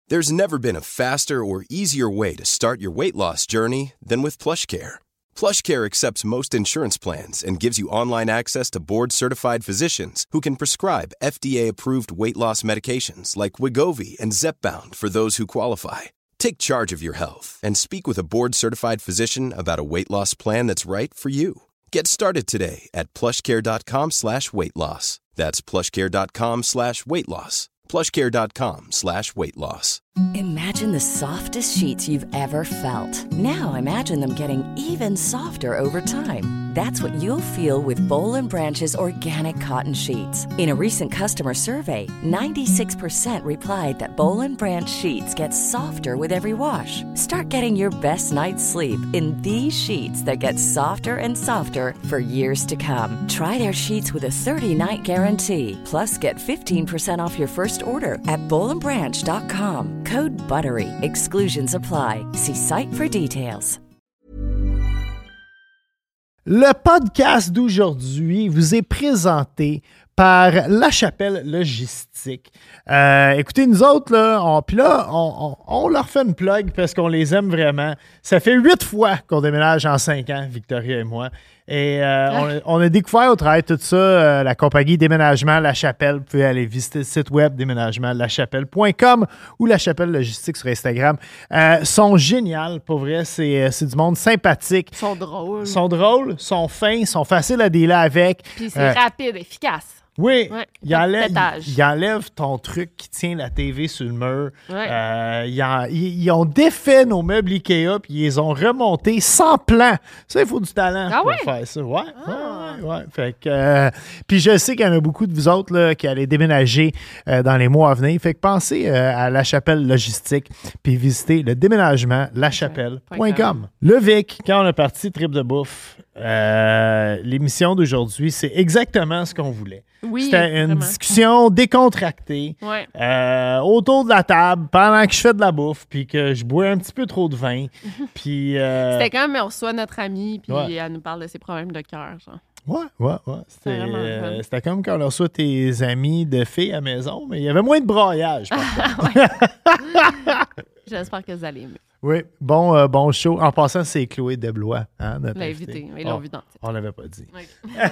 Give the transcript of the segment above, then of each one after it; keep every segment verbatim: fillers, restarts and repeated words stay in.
There's never been a faster or easier way to start your weight loss journey than with PlushCare. PlushCare accepts most insurance plans and gives you online access to board-certified physicians who can prescribe F D A-approved weight loss medications like Wegovy and Zepbound for those who qualify. Take charge of your health and speak with a board-certified physician about a weight loss plan that's right for you. Get started today at plushcare.com slash weight loss. That's plushcare.com slash weight loss. plushcare.com slash weight loss. Imagine the softest sheets you've ever felt. Now imagine them getting even softer over time. That's what you'll feel with Boll and Branch's organic cotton sheets. In a recent customer survey, ninety-six percent replied that Boll and Branch sheets get softer with every wash. Start getting your best night's sleep in these sheets that get softer and softer for years to come. Try their sheets with a thirty-night guarantee. Plus, get fifteen percent off your first order at boll and branch dot com. Code BUTTERY. Exclusions apply. See site for details. Le podcast d'aujourd'hui vous est présenté par La Chapelle Logistique. Euh, écoutez, nous autres, là, on, puis là, on, on, on leur fait une plug parce qu'on les aime vraiment. Ça fait huit fois qu'on déménage en cinq ans, Victoria et moi. Et euh, on, on a découvert au travail tout ça, euh, la compagnie Déménagement La Chapelle. Vous pouvez aller visiter le site web déménagement la chapelle point com ou La Chapelle Logistique sur Instagram. Euh, sont géniales, pour vrai. C'est, c'est du monde sympathique. Ils sont drôles. Ils sont drôles, sont fins, sont faciles à dealer avec. Puis c'est Euh, rapide, efficace. Oui, Ouais, il, enlève, pétage. il, il enlève ton truc qui tient la T V sur le mur. Ouais. Euh, ils, en- ils- ils ont défait nos meubles Ikea puis ils les ont remontés sans plan. Ça, il faut du talent Ah pour ouais? faire ça. Ouais, Ah. ouais, ouais, ouais. Fait que, euh, puis je sais qu'il y en a beaucoup de vous autres là, qui allez déménager euh, dans les mois à venir. Fait que pensez euh, à La Chapelle Logistique puis visitez le déménagement la chapelle point com. Le Vic, quand on a parti Trip de bouffe, euh, l'émission d'aujourd'hui, c'est exactement ce qu'on voulait. Oui, C'était une vraiment. discussion décontractée Ouais. euh, autour de la table pendant que je fais de la bouffe puis que je bois un petit peu trop de vin. Puis. euh, C'était quand on reçoit notre amie, puis Ouais. elle nous parle de ses problèmes de cœur. Genre. Ouais, ouais, ouais. C'était, C'était vraiment euh, fun. c'était comme quand on reçoit tes amis de filles à la maison, mais il y avait moins de braillage. par contre. J'espère que vous allez aimer. Oui, bon, euh, bon show. En passant, c'est Chloé Deblois, hein, notre L'invité. invitée. Ils l'ont Oh, vu dans le titre. on l'avait pas dit. Ouais.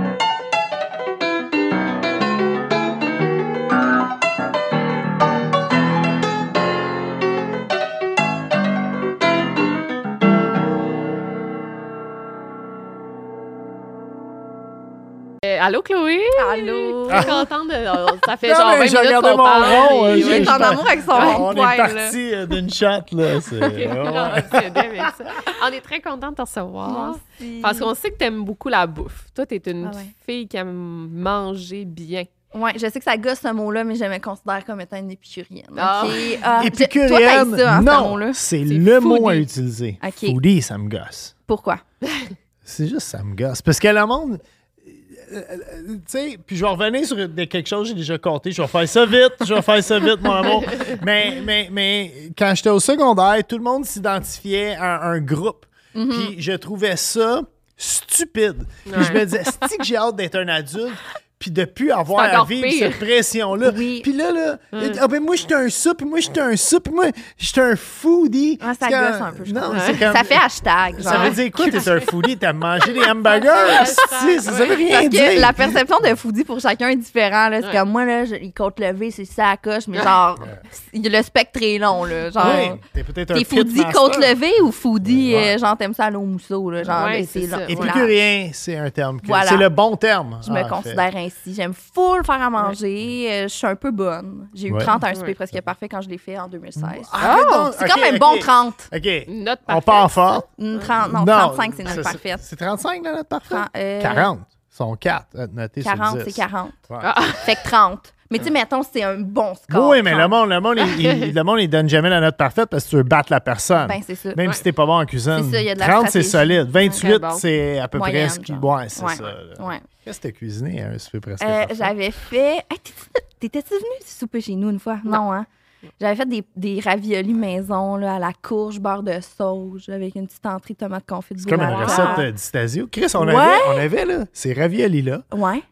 Euh, allô, Chloé? Allô? Très contente de... oh, ça fait Non, genre mais vingt j'ai minutes regardé qu'on mon parle. rond, euh, et- j'ai- ouais, Il est en amour avec son Ouais, rond On poil, est là. parti euh, d'une shot, là. C'est, Ok, ouais, on va ouais. s'aider avec ça. On est très contente de te recevoir. Merci. Parce qu'on sait que t'aimes beaucoup la bouffe. Toi, t'es une Ah ouais. fille qui aime manger bien. Ouais, je sais que ça gosse ce mot-là, mais je me considère comme étant une épicurienne. Ah. OK? Ah, je- Épicurienne, Toi, t'aimes ça, hein, ce non, mot-là? c'est C'est le mot à foodie. utiliser. OK. Foodie, ça me gosse. Pourquoi? C'est juste ça me gosse. Parce que le monde... euh, euh, tu sais, puis je vais revenir sur de quelque chose que j'ai déjà compté. Je vais faire ça vite, je vais faire ça vite, mon amour. Mais, mais, mais quand j'étais au secondaire, tout le monde s'identifiait à un groupe. Puis je trouvais ça stupide. Puis je me disais, c'est que j'ai hâte d'être un adulte puis de plus avoir C'est à encore vivre pire. cette pression-là. Oui. Puis là, là, ah ben moi, j'étais un ça, puis moi, j'étais un ça, puis moi, j'étais un foodie. Ah, ça C'est quand- gosse un peu, je Non, trouve. c'est comme... Ça fait hashtag, genre. Ça veut dire quoi, t'es un foodie? T'as mangé des hamburgers? Si, ça veut rien Parce dire. que la perception de foodie pour chacun est différente. Là. C'est Ouais. comme moi, là, je, les côtes levées, c'est ça à coche, mais genre, le spectre est long. Là, genre, Oui, t'es peut-être un t'es pit foodie master. côte levée ou foodie, Ouais. euh, genre, t'aimes ça à l'eau mousseau. Là, genre, Ouais, ben, c'est ça. long- Épicurien, c'est un terme. que- Voilà. C'est le bon terme. Je me en fait. considère ainsi. J'aime full faire à manger. Euh, je suis un peu bonne. J'ai eu Ouais. trente à un souper Ouais. presque parfait quand je l'ai fait en deux mille seize. Arrête Oh, donc. c'est Ok, quand même ok. bon trente. OK. Note On parfaite. part fort. Une trente, non, trente-cinq, c'est une note ça, parfaite. C'est trente-cinq la note parfaite? Trente, euh, quarante. Ils sont quatre notés sur quarante, dix. c'est quarante. Ouais. Fait que trente. Mais tu sais, mettons, c'est un bon score. Oui, mais le trente. monde, le monde, il, il- le monde, il donne jamais la note parfaite parce que tu veux battre la personne. Ben, c'est ça. Même Ouais. si t'es pas bon en cuisine. C'est ça, il y a de la trente, c'est stratégie. solide. vingt-huit, Très bon. c'est à peu Moyenne, près ce qui... genre. Ouais, c'est Ouais. ça. là. Ouais. Qu'est-ce que t'as cuisiné un souper presque Euh, parfait? j'avais fait. Hey, t'étais- T'étais-tu venu souper chez nous une fois? Non, hein? J'avais fait des, des raviolis maison là, à la courge, beurre de sauge, avec une petite entrée de tomate confite C'est comme une burrata. recette euh, d'Istasio. Chris, on, Ouais. avait, on avait là, ces raviolis-là. Ouais.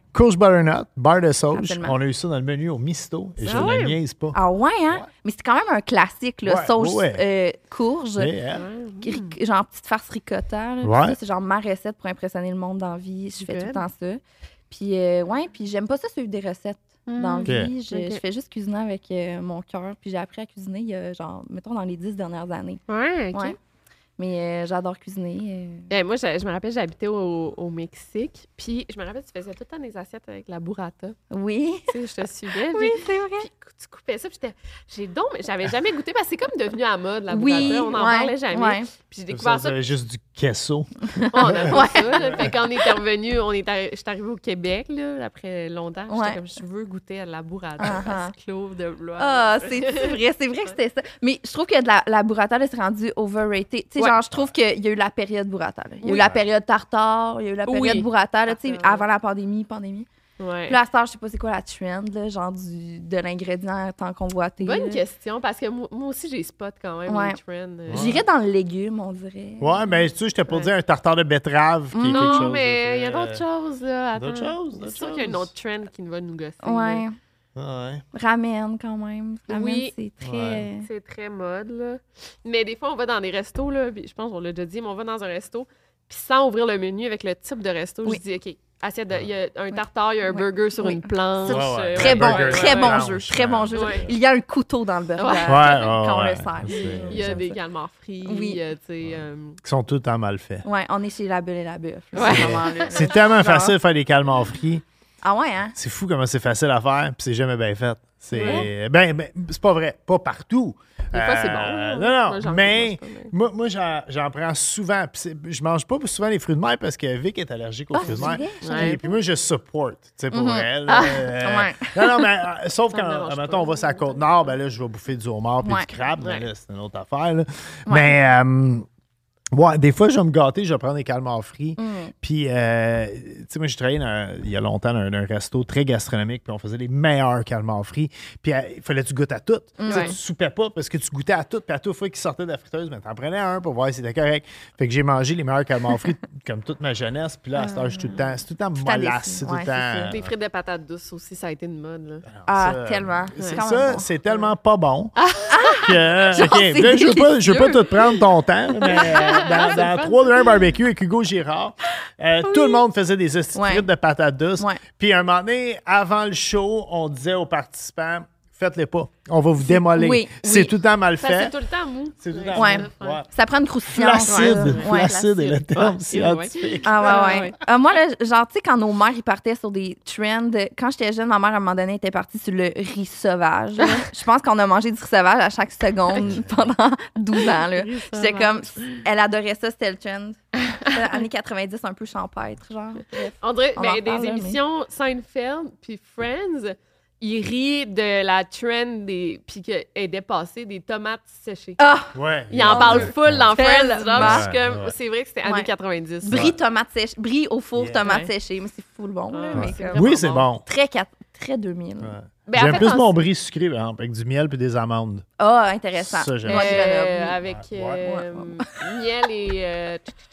courge butternut, beurre de sauge. Absolument. On a eu ça dans le menu au Misto. Et je Ah ne ouais? niaise pas. Ah ouais, hein? Ouais. Mais c'est quand même un classique, là. Ouais, Sauce ouais. euh, courge, Mais, hein, ric- genre petite farce ricotta. là. Puis Ouais. ça, c'est genre ma recette pour impressionner le monde dans la vie. Je fais Good. tout le temps ça. Puis, euh, ouais, puis j'aime pas ça suivre des recettes dans la Ok. vie. Je, Ok. je fais juste cuisiner avec euh, mon cœur. Puis j'ai appris à cuisiner, il y a, genre, mettons, dans les dix dernières années. Ouais, OK. Ouais. Mais euh, j'adore cuisiner. euh. Eh, moi, je, je me rappelle, j'habitais au, au Mexique. Puis, je me rappelle, tu faisais tout le temps des assiettes avec la burrata. Oui. Tu sais, je te suivais. Oui, puis- c'est vrai. Puis, tu coupais ça. Puis, j'étais. J'ai donc. J'avais jamais goûté parce que c'est comme devenu à mode, la burrata. Oui, On n'en ouais, parlait jamais. ouais. Puis, j'ai ça, découvert ça ça. avait juste du queso. On a fait Ouais. ça. Là. Fait quand on était revenu, on est arri- j'étais arrivée au Québec, là, après longtemps. J'étais Ouais. comme, je veux goûter à de la burrata. Ah, Parce que Claude de Blois. Ah, c'est vrai, c'est vrai que c'était ça. Mais je trouve que de la, la burrata, là, c'est rendu overrated. Tu sais, Ouais. genre, je trouve qu'il y a eu la période burrata. là. Il y a eu Oui. la période tartare, il y a eu la période Oui. burrata, là, tu sais, Tartare. avant la pandémie, pandémie. Ouais. Puis là, à cette heure, je sais pas c'est quoi la trend, là, genre du, de l'ingrédient tant convoité. Bonne là. question, parce que moi, moi aussi, j'ai spot quand même Ouais. les trends. euh. J'irais dans le légume, on dirait. Ouais, mais tu sais, je t'ai pas Ouais. dit un tartare de betterave qui est quelque Non, chose. mais il y a de- d'autres choses, là. Attends. D'autres choses, d'autres C'est sûr qu'il y a une choses. autre trend qui va nous gosser. là. Ouais. Ah ouais. Ramen, quand même. Ramen, Oui. c'est très... Ouais. C'est très mode, là. Mais des fois, on va dans des restos, là, puis je pense qu'on l'a déjà dit, mais on va dans un resto, puis sans ouvrir le menu avec le type de resto, Oui. je dis, OK, assiette de, il y a un tartare, il y a un Oui. burger sur Oui. une planche. Ouais, ouais. euh, Très Un bon, burger, très ouais, bon blanche, jeu, très bon jeu. ouais. Il y a un couteau dans le burger Ouais. Ouais, quand on ouais, le sert. c'est- Il y a J'aime des ça. calmars frits, Oui. euh, tu sais... euh, Qui sont tout le temps mal faits. Ouais, on est chez la Belle et la Bœuf. là, Ouais. ce moment-là. C'est tellement Genre- facile de faire des calmars frits. Ah ouais, hein? C'est fou comment c'est facile à faire, puis c'est jamais bien fait. C'est ben, ben, c'est pas vrai, pas partout. Des fois, c'est bon. Euh, là. non, non, Moi, j'en mais mange pas, mais- moi, moi j'en, j'en prends souvent. Puis c'est- je mange pas souvent les fruits de mer parce que Vic est allergique aux Ah, fruits de c'est mer. vrai? Ouais. Et puis moi, je supporte, tu sais, pour Mhm. elle. Ah, euh, ouais. Non, non, mais euh, sauf Ça me quand, dérange mettons, pas. on va sur la Côte-Nord, ben là, je vais bouffer du homard puis Ouais. du crabe. Ouais. Mais là, c'est une autre affaire, là. Mais, euh, ouais, des fois, je vais me gâter, je vais prendre des calmars frits. Mm. Puis, euh, tu sais, moi, j'ai travaillé dans un- il y a longtemps dans un, dans un resto très gastronomique, puis on faisait les meilleurs calmars frits. Puis, euh, il fallait que tu goûtes à tout. Tu sais, Ouais. Tu soupais pas parce que tu goûtais à tout. Puis, à toute fois qu'ils sortaient de la friteuse, ben, t'en prenais un pour voir si c'était correct. Fait que j'ai mangé les meilleurs calmars frits comme toute ma jeunesse. Puis là, à cette heure, je suis tout le temps, c'est tout le temps Tout le temps mollasse. déçu. C'est tout Ouais, le c'est temps. ça. Des frites de patates douces aussi, ça a été une mode, là. Ah, Ça, tellement. C'est C'est quand ça, même bon. c'est tellement pas bon. que, Genre, OK, c'est là, je veux pas, je veux pas délicieux. tout prendre ton temps, mais euh, dans, dans fun, trois deux un barbecue avec Hugo Girard, euh, tout le monde faisait des hosties de Ouais. frites de patates douces. Ouais. Puis un moment donné, avant le show, on disait aux participants, faites-les pas. On va vous démolir. Oui, C'est oui. tout le temps mal Ça, fait. c'est tout le temps mou. C'est tout le temps Ouais. mal fait. Ouais. Ça prend une croustillance. Flacide. ouais. Ouais. Flacide est le terme Ouais. scientifique. Ah ouais, ouais. Ah, ouais. Ah, moi, là, genre, tu sais, quand nos mères, ils partaient sur des trends, quand j'étais jeune, ma mère, à un moment donné, était partie sur le riz sauvage. là. Je pense qu'on a mangé du riz sauvage à chaque seconde pendant douze ans. là. Riz J'étais sauvage. comme, elle adorait ça, c'était le trend. C'était années quatre-vingt-dix, un peu champêtre, genre. Bref. On dirait On ben, en des parle, là, mais- émissions Seinfeld puis Friends, ils rient de la trend des puis qu'elle est dépassée des tomates séchées. Ah! Ouais. Ils en Mon parlent Dieu. full dans Friends. Genre, Tellement. je suis comme, Ouais. c'est vrai que c'était Ouais. années quatre-vingt-dix. Brie tomate sèche, brie au four Yeah. tomate Ouais. séchée, mais c'est full bon, là. Ouais. mais C'est comme- vraiment Oui, c'est bon. Très, quatre- très deux mille. Ouais. Ben, en J'aime fait, plus en- mon brie sucré, par exemple, avec du miel puis des amandes. Ah, intéressant. Ça, j'aime Moi, ça. de Grenoble, Euh, oui. avec Ouais. euh, miel et euh,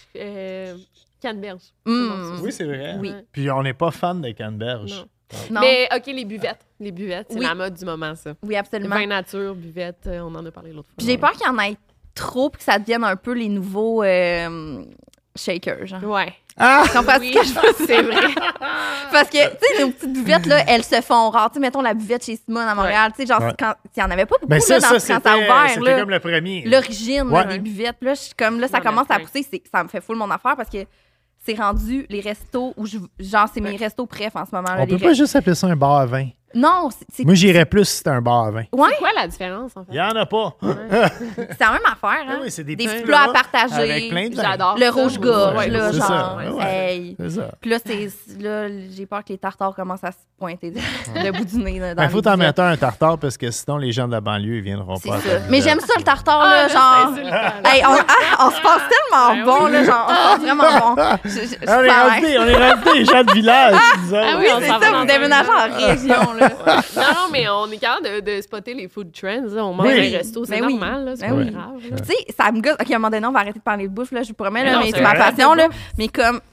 euh, canneberge. C'est Mm. bon, ça. Oui, c'est vrai. Oui. Ouais. Puis on n'est pas fan de canneberge. Non. Non. Mais OK, les buvettes. Les buvettes, c'est Oui. la mode du moment, ça. Oui, absolument. Vin nature, buvette, euh, on en a parlé l'autre fois. Puis j'ai peur qu'il y en ait trop puis que ça devienne un peu les nouveaux euh, shakers, genre. Ouais. Ah! Tu comprends Oui, ce que je veux c'est vrai. Parce que, tu sais, nos petites buvettes, là, elles se font rares. Tu sais, mettons la buvette chez Simone à Montréal. Tu sais, genre, Ouais. quand il n'y en avait pas beaucoup Ben ça, là, dans, ça, quand ça a c'était ouvert. c'était là. comme le premier. L'origine Ouais. là, des buvettes. Puis là, je suis comme, là, ça Non, mais commence à ouais. pousser. c'est- Ça me fait full mon affaire parce que c'est rendu les restos où je. Genre, c'est mes Ouais. restos préf en ce moment. Là, On les peut pas re- juste appeler ça un bar à vin. Non, c'est- c'est Moi, j'irais plus si c'était un bar à vin. ouais, C'est quoi la différence, en fait? Il y en a pas. c'est la même affaire. Hein? Ah oui, c'est des, des petits petits plats à partager. Avec plein de vin. J'adore Le ça, rouge-gorge, moi. là, c'est genre. ça, ouais. Hey. C'est ça. Puis là, c'est, là, j'ai peur que les tartares commencent à se pointer de- le bout du nez. là, dans Il faut les t'en buvettes. mettre un tartare parce que sinon, les gens de la banlieue, ils viendront C'est pas. à ça. ta Mais buvette. j'aime ça, le tartare, Ah, là, là, genre. c'est insultant, là. Hey, on, ah, on se passe tellement Ben bon, oui. là, genre, on se passe vraiment bon. Je, je, je Ah, on est sens- rendu, on est rendu des gens de village, disons. Ah Oui, on c'est s'en va ça, dans vous un déménagez lieu. en région, là. Non, non, mais on est capable de, de spotter les food trends. Là. On mange Oui. dans les restos, c'est Ben oui. normal. Là, c'est Ben pas oui. grave. là. Tu sais, ça me gosse. OK, à un moment donné, on va arrêter de parler de bouffe, là, je vous promets, Mais là, non, mais c'est c'est ma vrai. passion, là. Mais comme,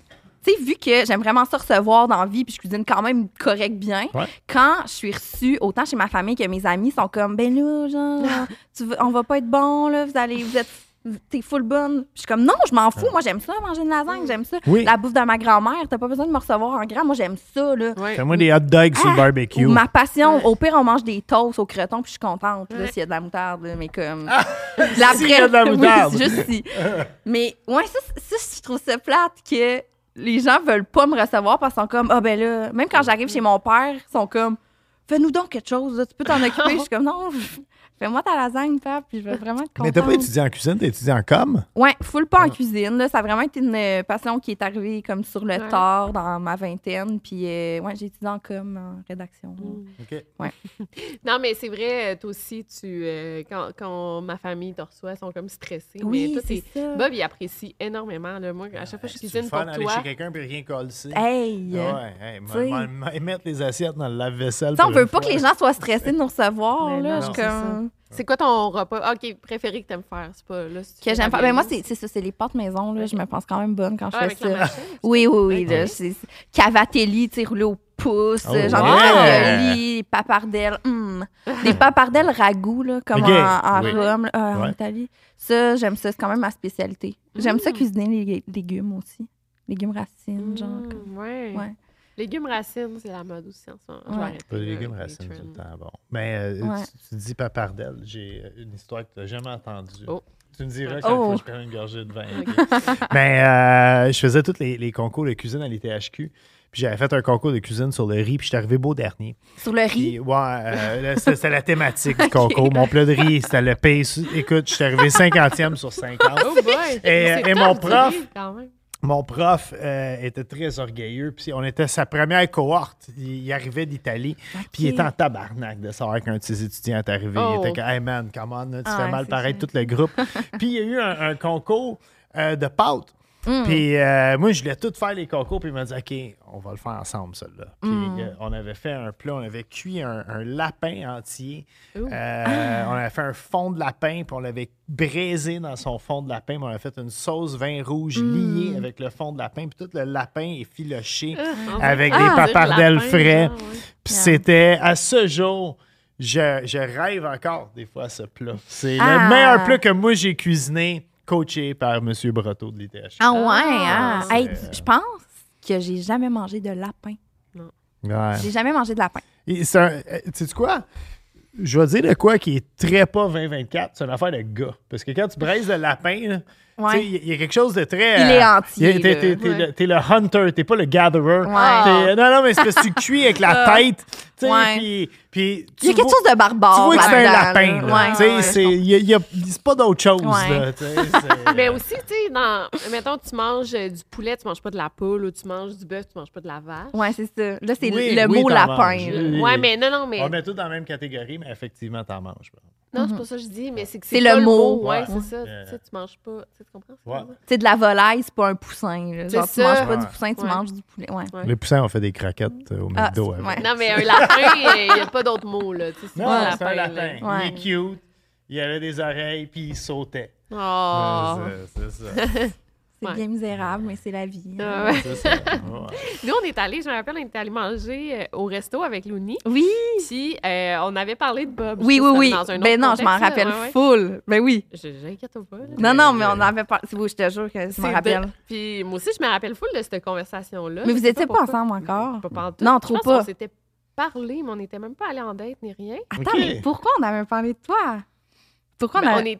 tu sais, vu que j'aime vraiment ça recevoir dans la vie, puis je cuisine quand même correct bien, Ouais. quand je suis reçue, autant chez ma famille que mes amis sont comme, ben là, genre, tu veux- on va pas être bon, là, vous allez, vous êtes, t'es full bonne. Puis je suis comme, non, je m'en fous, moi j'aime ça, manger une lasagne, j'aime ça. Oui. La bouffe de ma grand-mère, t'as pas besoin de me recevoir en grand, moi j'aime ça, là. Ouais. Fais-moi des hot dogs sur le barbecue. Ou ma passion, Ouais. au pire, on mange des toasts au creton, puis je suis contente, là, Ouais. s'il y a de la moutarde, là, mais comme... S'il y a de la moutarde. Oui, juste si. Mais, ouais, ça, ça, je trouve ça plate que les gens veulent pas me recevoir parce qu'ils sont comme, ah ben là, même quand j'arrive chez mon père, ils sont comme, fais-nous donc quelque chose, là, tu peux t'en occuper. Je suis comme, non, fais-moi ta lasagne, papa, puis je vais vraiment être contente. Mais t'as pas étudié en cuisine, t'as étudié en com? Ouais, full pas en cuisine. Là. Ça a vraiment été une euh, passion qui est arrivée comme sur le Ouais. tard dans ma vingtaine. Puis, euh, ouais, j'ai étudié en com, en rédaction. Mm. OK. Non, mais c'est vrai, toi aussi, tu, euh, quand, quand ma famille te reçoit, ils sont comme stressés. Oui, mais toi, c'est t'es- ça. Bob, il apprécie énormément. Là. Moi, à chaque fois que je C'est cuisine le fun pour aller toi, chez quelqu'un et rien coller. Hey! Ouais, hey, t'sais. m'a- m'a- m'a- mettre les assiettes dans le lave-vaisselle. Tu sais, on pour veut une pas fois. que les gens soient stressés de nous recevoir. Ben là. non, Je suis c'est comme... c'est quoi ton repas OK, préféré que t'aimes faire? C'est pas là, si tu Que fais j'aime ta faire. Ben moi, viande. c'est c'est ça, c'est les pâtes maison. Là. Ok. Je me pense quand même bonne quand je Ah, fais avec ça. la machine? Oui, oui, oui. Ok. Là, c'est c'est Cavatelli, tu sais, roulé au pouce. Oh, J'en ai ouais. fait raviolis, papardelles. hum. Des papardelles ragoût, là, comme Ok, en, en oui. Rome, là, euh, en Ouais. Italie. Ça, j'aime ça. C'est quand même ma spécialité. J'aime ça Mm. cuisiner les légumes aussi. Légumes racines, genre. Mm, comme- ouais. Ouais. Légumes racines, c'est la mode aussi en ce moment. Je vais Ouais. arrêter, Pas les là, légumes avec les racines tout le trends. temps. Bon. Mais euh, Ouais. tu, tu dis papardelle. J'ai euh, une histoire que tu n'as jamais entendue. Oh. Tu me diras Oh. quand faut que je prenne une gorgée de vin. Mais euh, je faisais tous les, les concours de cuisine à l'I T H Q. Puis j'avais fait un concours de cuisine sur le riz. Puis j'étais arrivé beau dernier. Sur le riz. Puis, ouais, euh, là, c'était c'était la thématique du concours. Mon plat de riz, c'était le pays. Écoute, j'étais arrivé cinquantième sur cinquante. Oh boy! Et- C'est et tough mon du prof- riz, quand même. Mon prof euh, était très orgueilleux. Puis on était sa première cohorte. Il, il arrivait d'Italie. Puis il était en tabarnak de savoir qu'un de ses étudiants est arrivé. Oh. Il était comme, hey man, come on, là, tu Ah fais ouais, mal c'est paraître sûr. tout le groupe. Puis il y a eu un, un concours euh, de pâtes. Mm. Puis euh, moi, je voulais tout faire les concours. Puis il m'a dit, OK, on va le faire ensemble, celui-là. Puis Mm. euh, on avait fait un plat, on avait cuit un, un lapin entier. Ouh. Euh, Ah. On avait fait un fond de lapin, puis on l'avait braisé dans son fond de lapin. Puis on avait fait une sauce vin rouge Mm. liée avec le fond de lapin. Puis tout le lapin est filoché On avec dirait- des Ah, papardelles lapin, frais. genre, ouais. Puis Yeah. c'était à ce jour, je, je rêve encore des fois à ce plat. C'est Ah. le meilleur plat que moi j'ai cuisiné, coaché par M. Brotteau de l'I T H Q. Ah ouais, hein? Ah, Hey, c'est- je pense que j'ai jamais mangé de lapin. Ouais. J'ai jamais mangé de lapin. Et c'est un- euh, sais-tu quoi? Je vais dire de quoi qui est très pas vingt vingt-quatre, c'est une affaire de gars. Parce que quand tu braises le lapin, là, tu sais, Ouais. il y, y a quelque chose de très... Il est euh, entier, il y a- T'es, t'es- là. t'es Ouais. le, t'es le hunter, t'es pas le gatherer. Ouais. T'es- non, non, mais c'est parce que tu cuis avec la tête. Tu sais, Ouais. puis, puis tu Il y a quelque vois- chose de barbare. Tu vois que c'est un là-dedans, lapin. là. Là. Ouais, Tu sais, ouais, c'est, je y a- y a- c'est pas d'autre chose. Ouais. Là, tu sais, c'est- Mais aussi, tu sais, dans... mettons, tu manges euh, du poulet, tu manges pas de la poule, ou tu manges du bœuf, tu manges pas de la vache. comprends. Ouais, c'est ça. Là, c'est Oui, le oui, mot t'en lapin. manges. là. Oui. Ouais, mais non, non, mais... On met tout dans la même catégorie, mais effectivement, t'en manges. Non, c'est pas ça que je dis, mais c'est que C'est c'est le pas mot. Ouais, Ouais. c'est ça. Euh, Tu sais, tu manges pas... Tu sais, tu comprends? ce que Ouais. je veux dire? Tu sais, de la volaille, c'est pas un poussin. là. C'est Genre, tu ça. manges pas Ouais. du poussin, tu Ouais. manges du poulet. Ouais. Ouais. Les poussins ont fait des croquettes euh, au Ah, McDo. c'est- avec. ouais. Non, mais un lapin, il n'y a pas d'autre mot, là. Tu sais, c'est Non, pas c'est un là. lapin. Ouais. Il est cute. Il avait des oreilles, puis il sautait. Oh. Ouais, c'est, c'est ça. C'est Ouais. bien misérable, mais c'est la vie. hein. Ah ouais. C'est ça. Ouais. Nous, on est allés, je me rappelle, on était allés manger euh, au resto avec Louni. Oui, Puis, euh, on avait parlé de Bob. oui, Je oui, sais, oui. dans un autre Ben non, je m'en contexte, là. rappelle Ouais, ouais. full. Ben oui. Je- J'inquiète pas. là. Non, non, mais Ouais. on en avait parlé. Oui, je te jure que je C'est m'en de- rappelle. Puis moi aussi, je me rappelle full de cette conversation-là. Mais Je vous sais étiez pas pourquoi. ensemble encore? Pas pantoute. Non, Je trop pense pas. qu'on s'était parlé, mais on n'était même pas allés en date ni rien. Attends, Ok. mais pourquoi on avait parlé de toi? Pourquoi on Ben, avait... on est...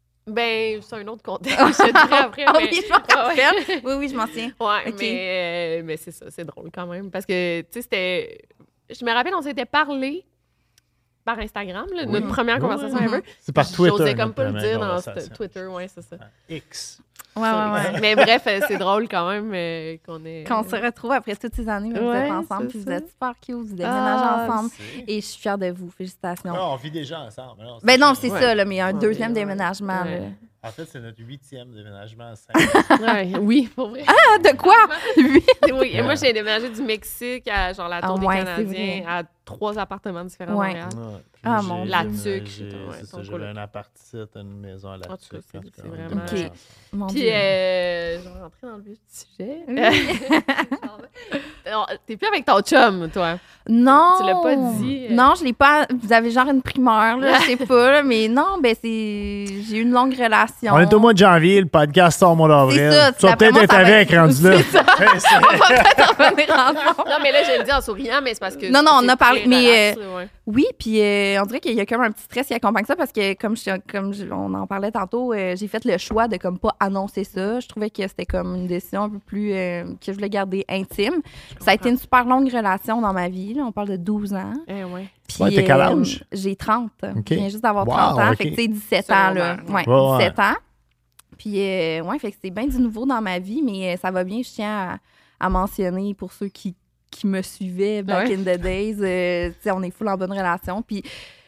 Ben, c'est un autre contexte. Je te dirai après. Ah mais... oui, je m'en Ah ouais. rappelle. Oui, oui, je m'en souviens. Ouais, Ok. mais, euh, mais c'est ça, c'est drôle quand même. Parce que, tu sais, c'était. Je me rappelle, on s'était parlé par Instagram, là, Oui. notre première Oui, conversation oui. ever. C'est par Twitter. J'osais comme notre pas le première dire dans conversation. ce- Twitter, ouais, c'est ça. X. Ouais, ouais, ouais. Mais bref, euh, c'est drôle quand même euh, qu'on est. Quand on se retrouve après toutes ces années, vous Ouais, êtes ensemble, c'est puis vous ça. êtes super cute, vous déménagez Ah, ensemble. C'est- Et je suis fière de vous. Félicitations. Ah, on vit déjà ensemble. Non, Ben non, ça. c'est Ouais. ça, là, mais il y a un Ouais, deuxième ouais. déménagement. Ouais. là. En fait, c'est notre huitième déménagement en cinq Ouais, oui, pour vrai. Ah, de quoi? Lui? Oui, et moi, j'ai déménagé du Mexique à genre la Tour Ah des ouais, c'est Canadiens vrai. à trois appartements différents Ouais. à Montréal. Ouais, puis Ah, j'ai- mon j'ai La une- tuque, j'ai- c'est ouais, c'est ton ça, j'avais coloc. un appart ici, une maison à la En tout cas, tuque. c'est- en tout c'est cas, on vraiment- déménage Ok. ensemble. Mon Puis, Dieu. euh, je vais rentrer dans le vif du sujet. Non, T'es plus avec ton chum, toi. Non! Tu l'as pas dit. Non, je l'ai pas. Vous avez genre une primeur, là, je sais pas, là, mais non, ben c'est. J'ai eu une longue relation. On est au mois de janvier, le podcast sort au mois d'avril. C'est ça, Tu vas d'après peut-être moi, être ça va avec, être- rendu là. C'est ça. Ouais, c'est- On va peut-être revenir ensemble. Non, mais là, je le dis en souriant, mais c'est parce que. Non, non, on c'est a parlé, très mais, relax, là, ouais. Oui, puis euh, on dirait qu'il y a comme un petit stress qui accompagne ça parce que, comme, je, comme je- on en parlait tantôt, euh, j'ai fait le choix de comme pas annoncer ça. Je trouvais que c'était comme une décision un peu plus. euh, que je voulais garder intime. Ça a été une super longue relation dans ma vie. Là. On parle de douze ans. Eh ouais. Puis, Ouais, t'as quel euh, âge? J'ai trente. OK. Je viens juste d'avoir Wow, trente ans. OK. Fait que, tu sais, dix-sept ans, là. Secondaire. Ouais, Ouais, ouais. dix-sept ans. Puis, euh, ouais, fait que c'est bien du nouveau dans ma vie, mais euh, ça va bien. Je tiens à, à mentionner pour ceux qui, qui me suivaient back Ouais. in the days. euh, tu sais, on est full en bonne relation. Puis,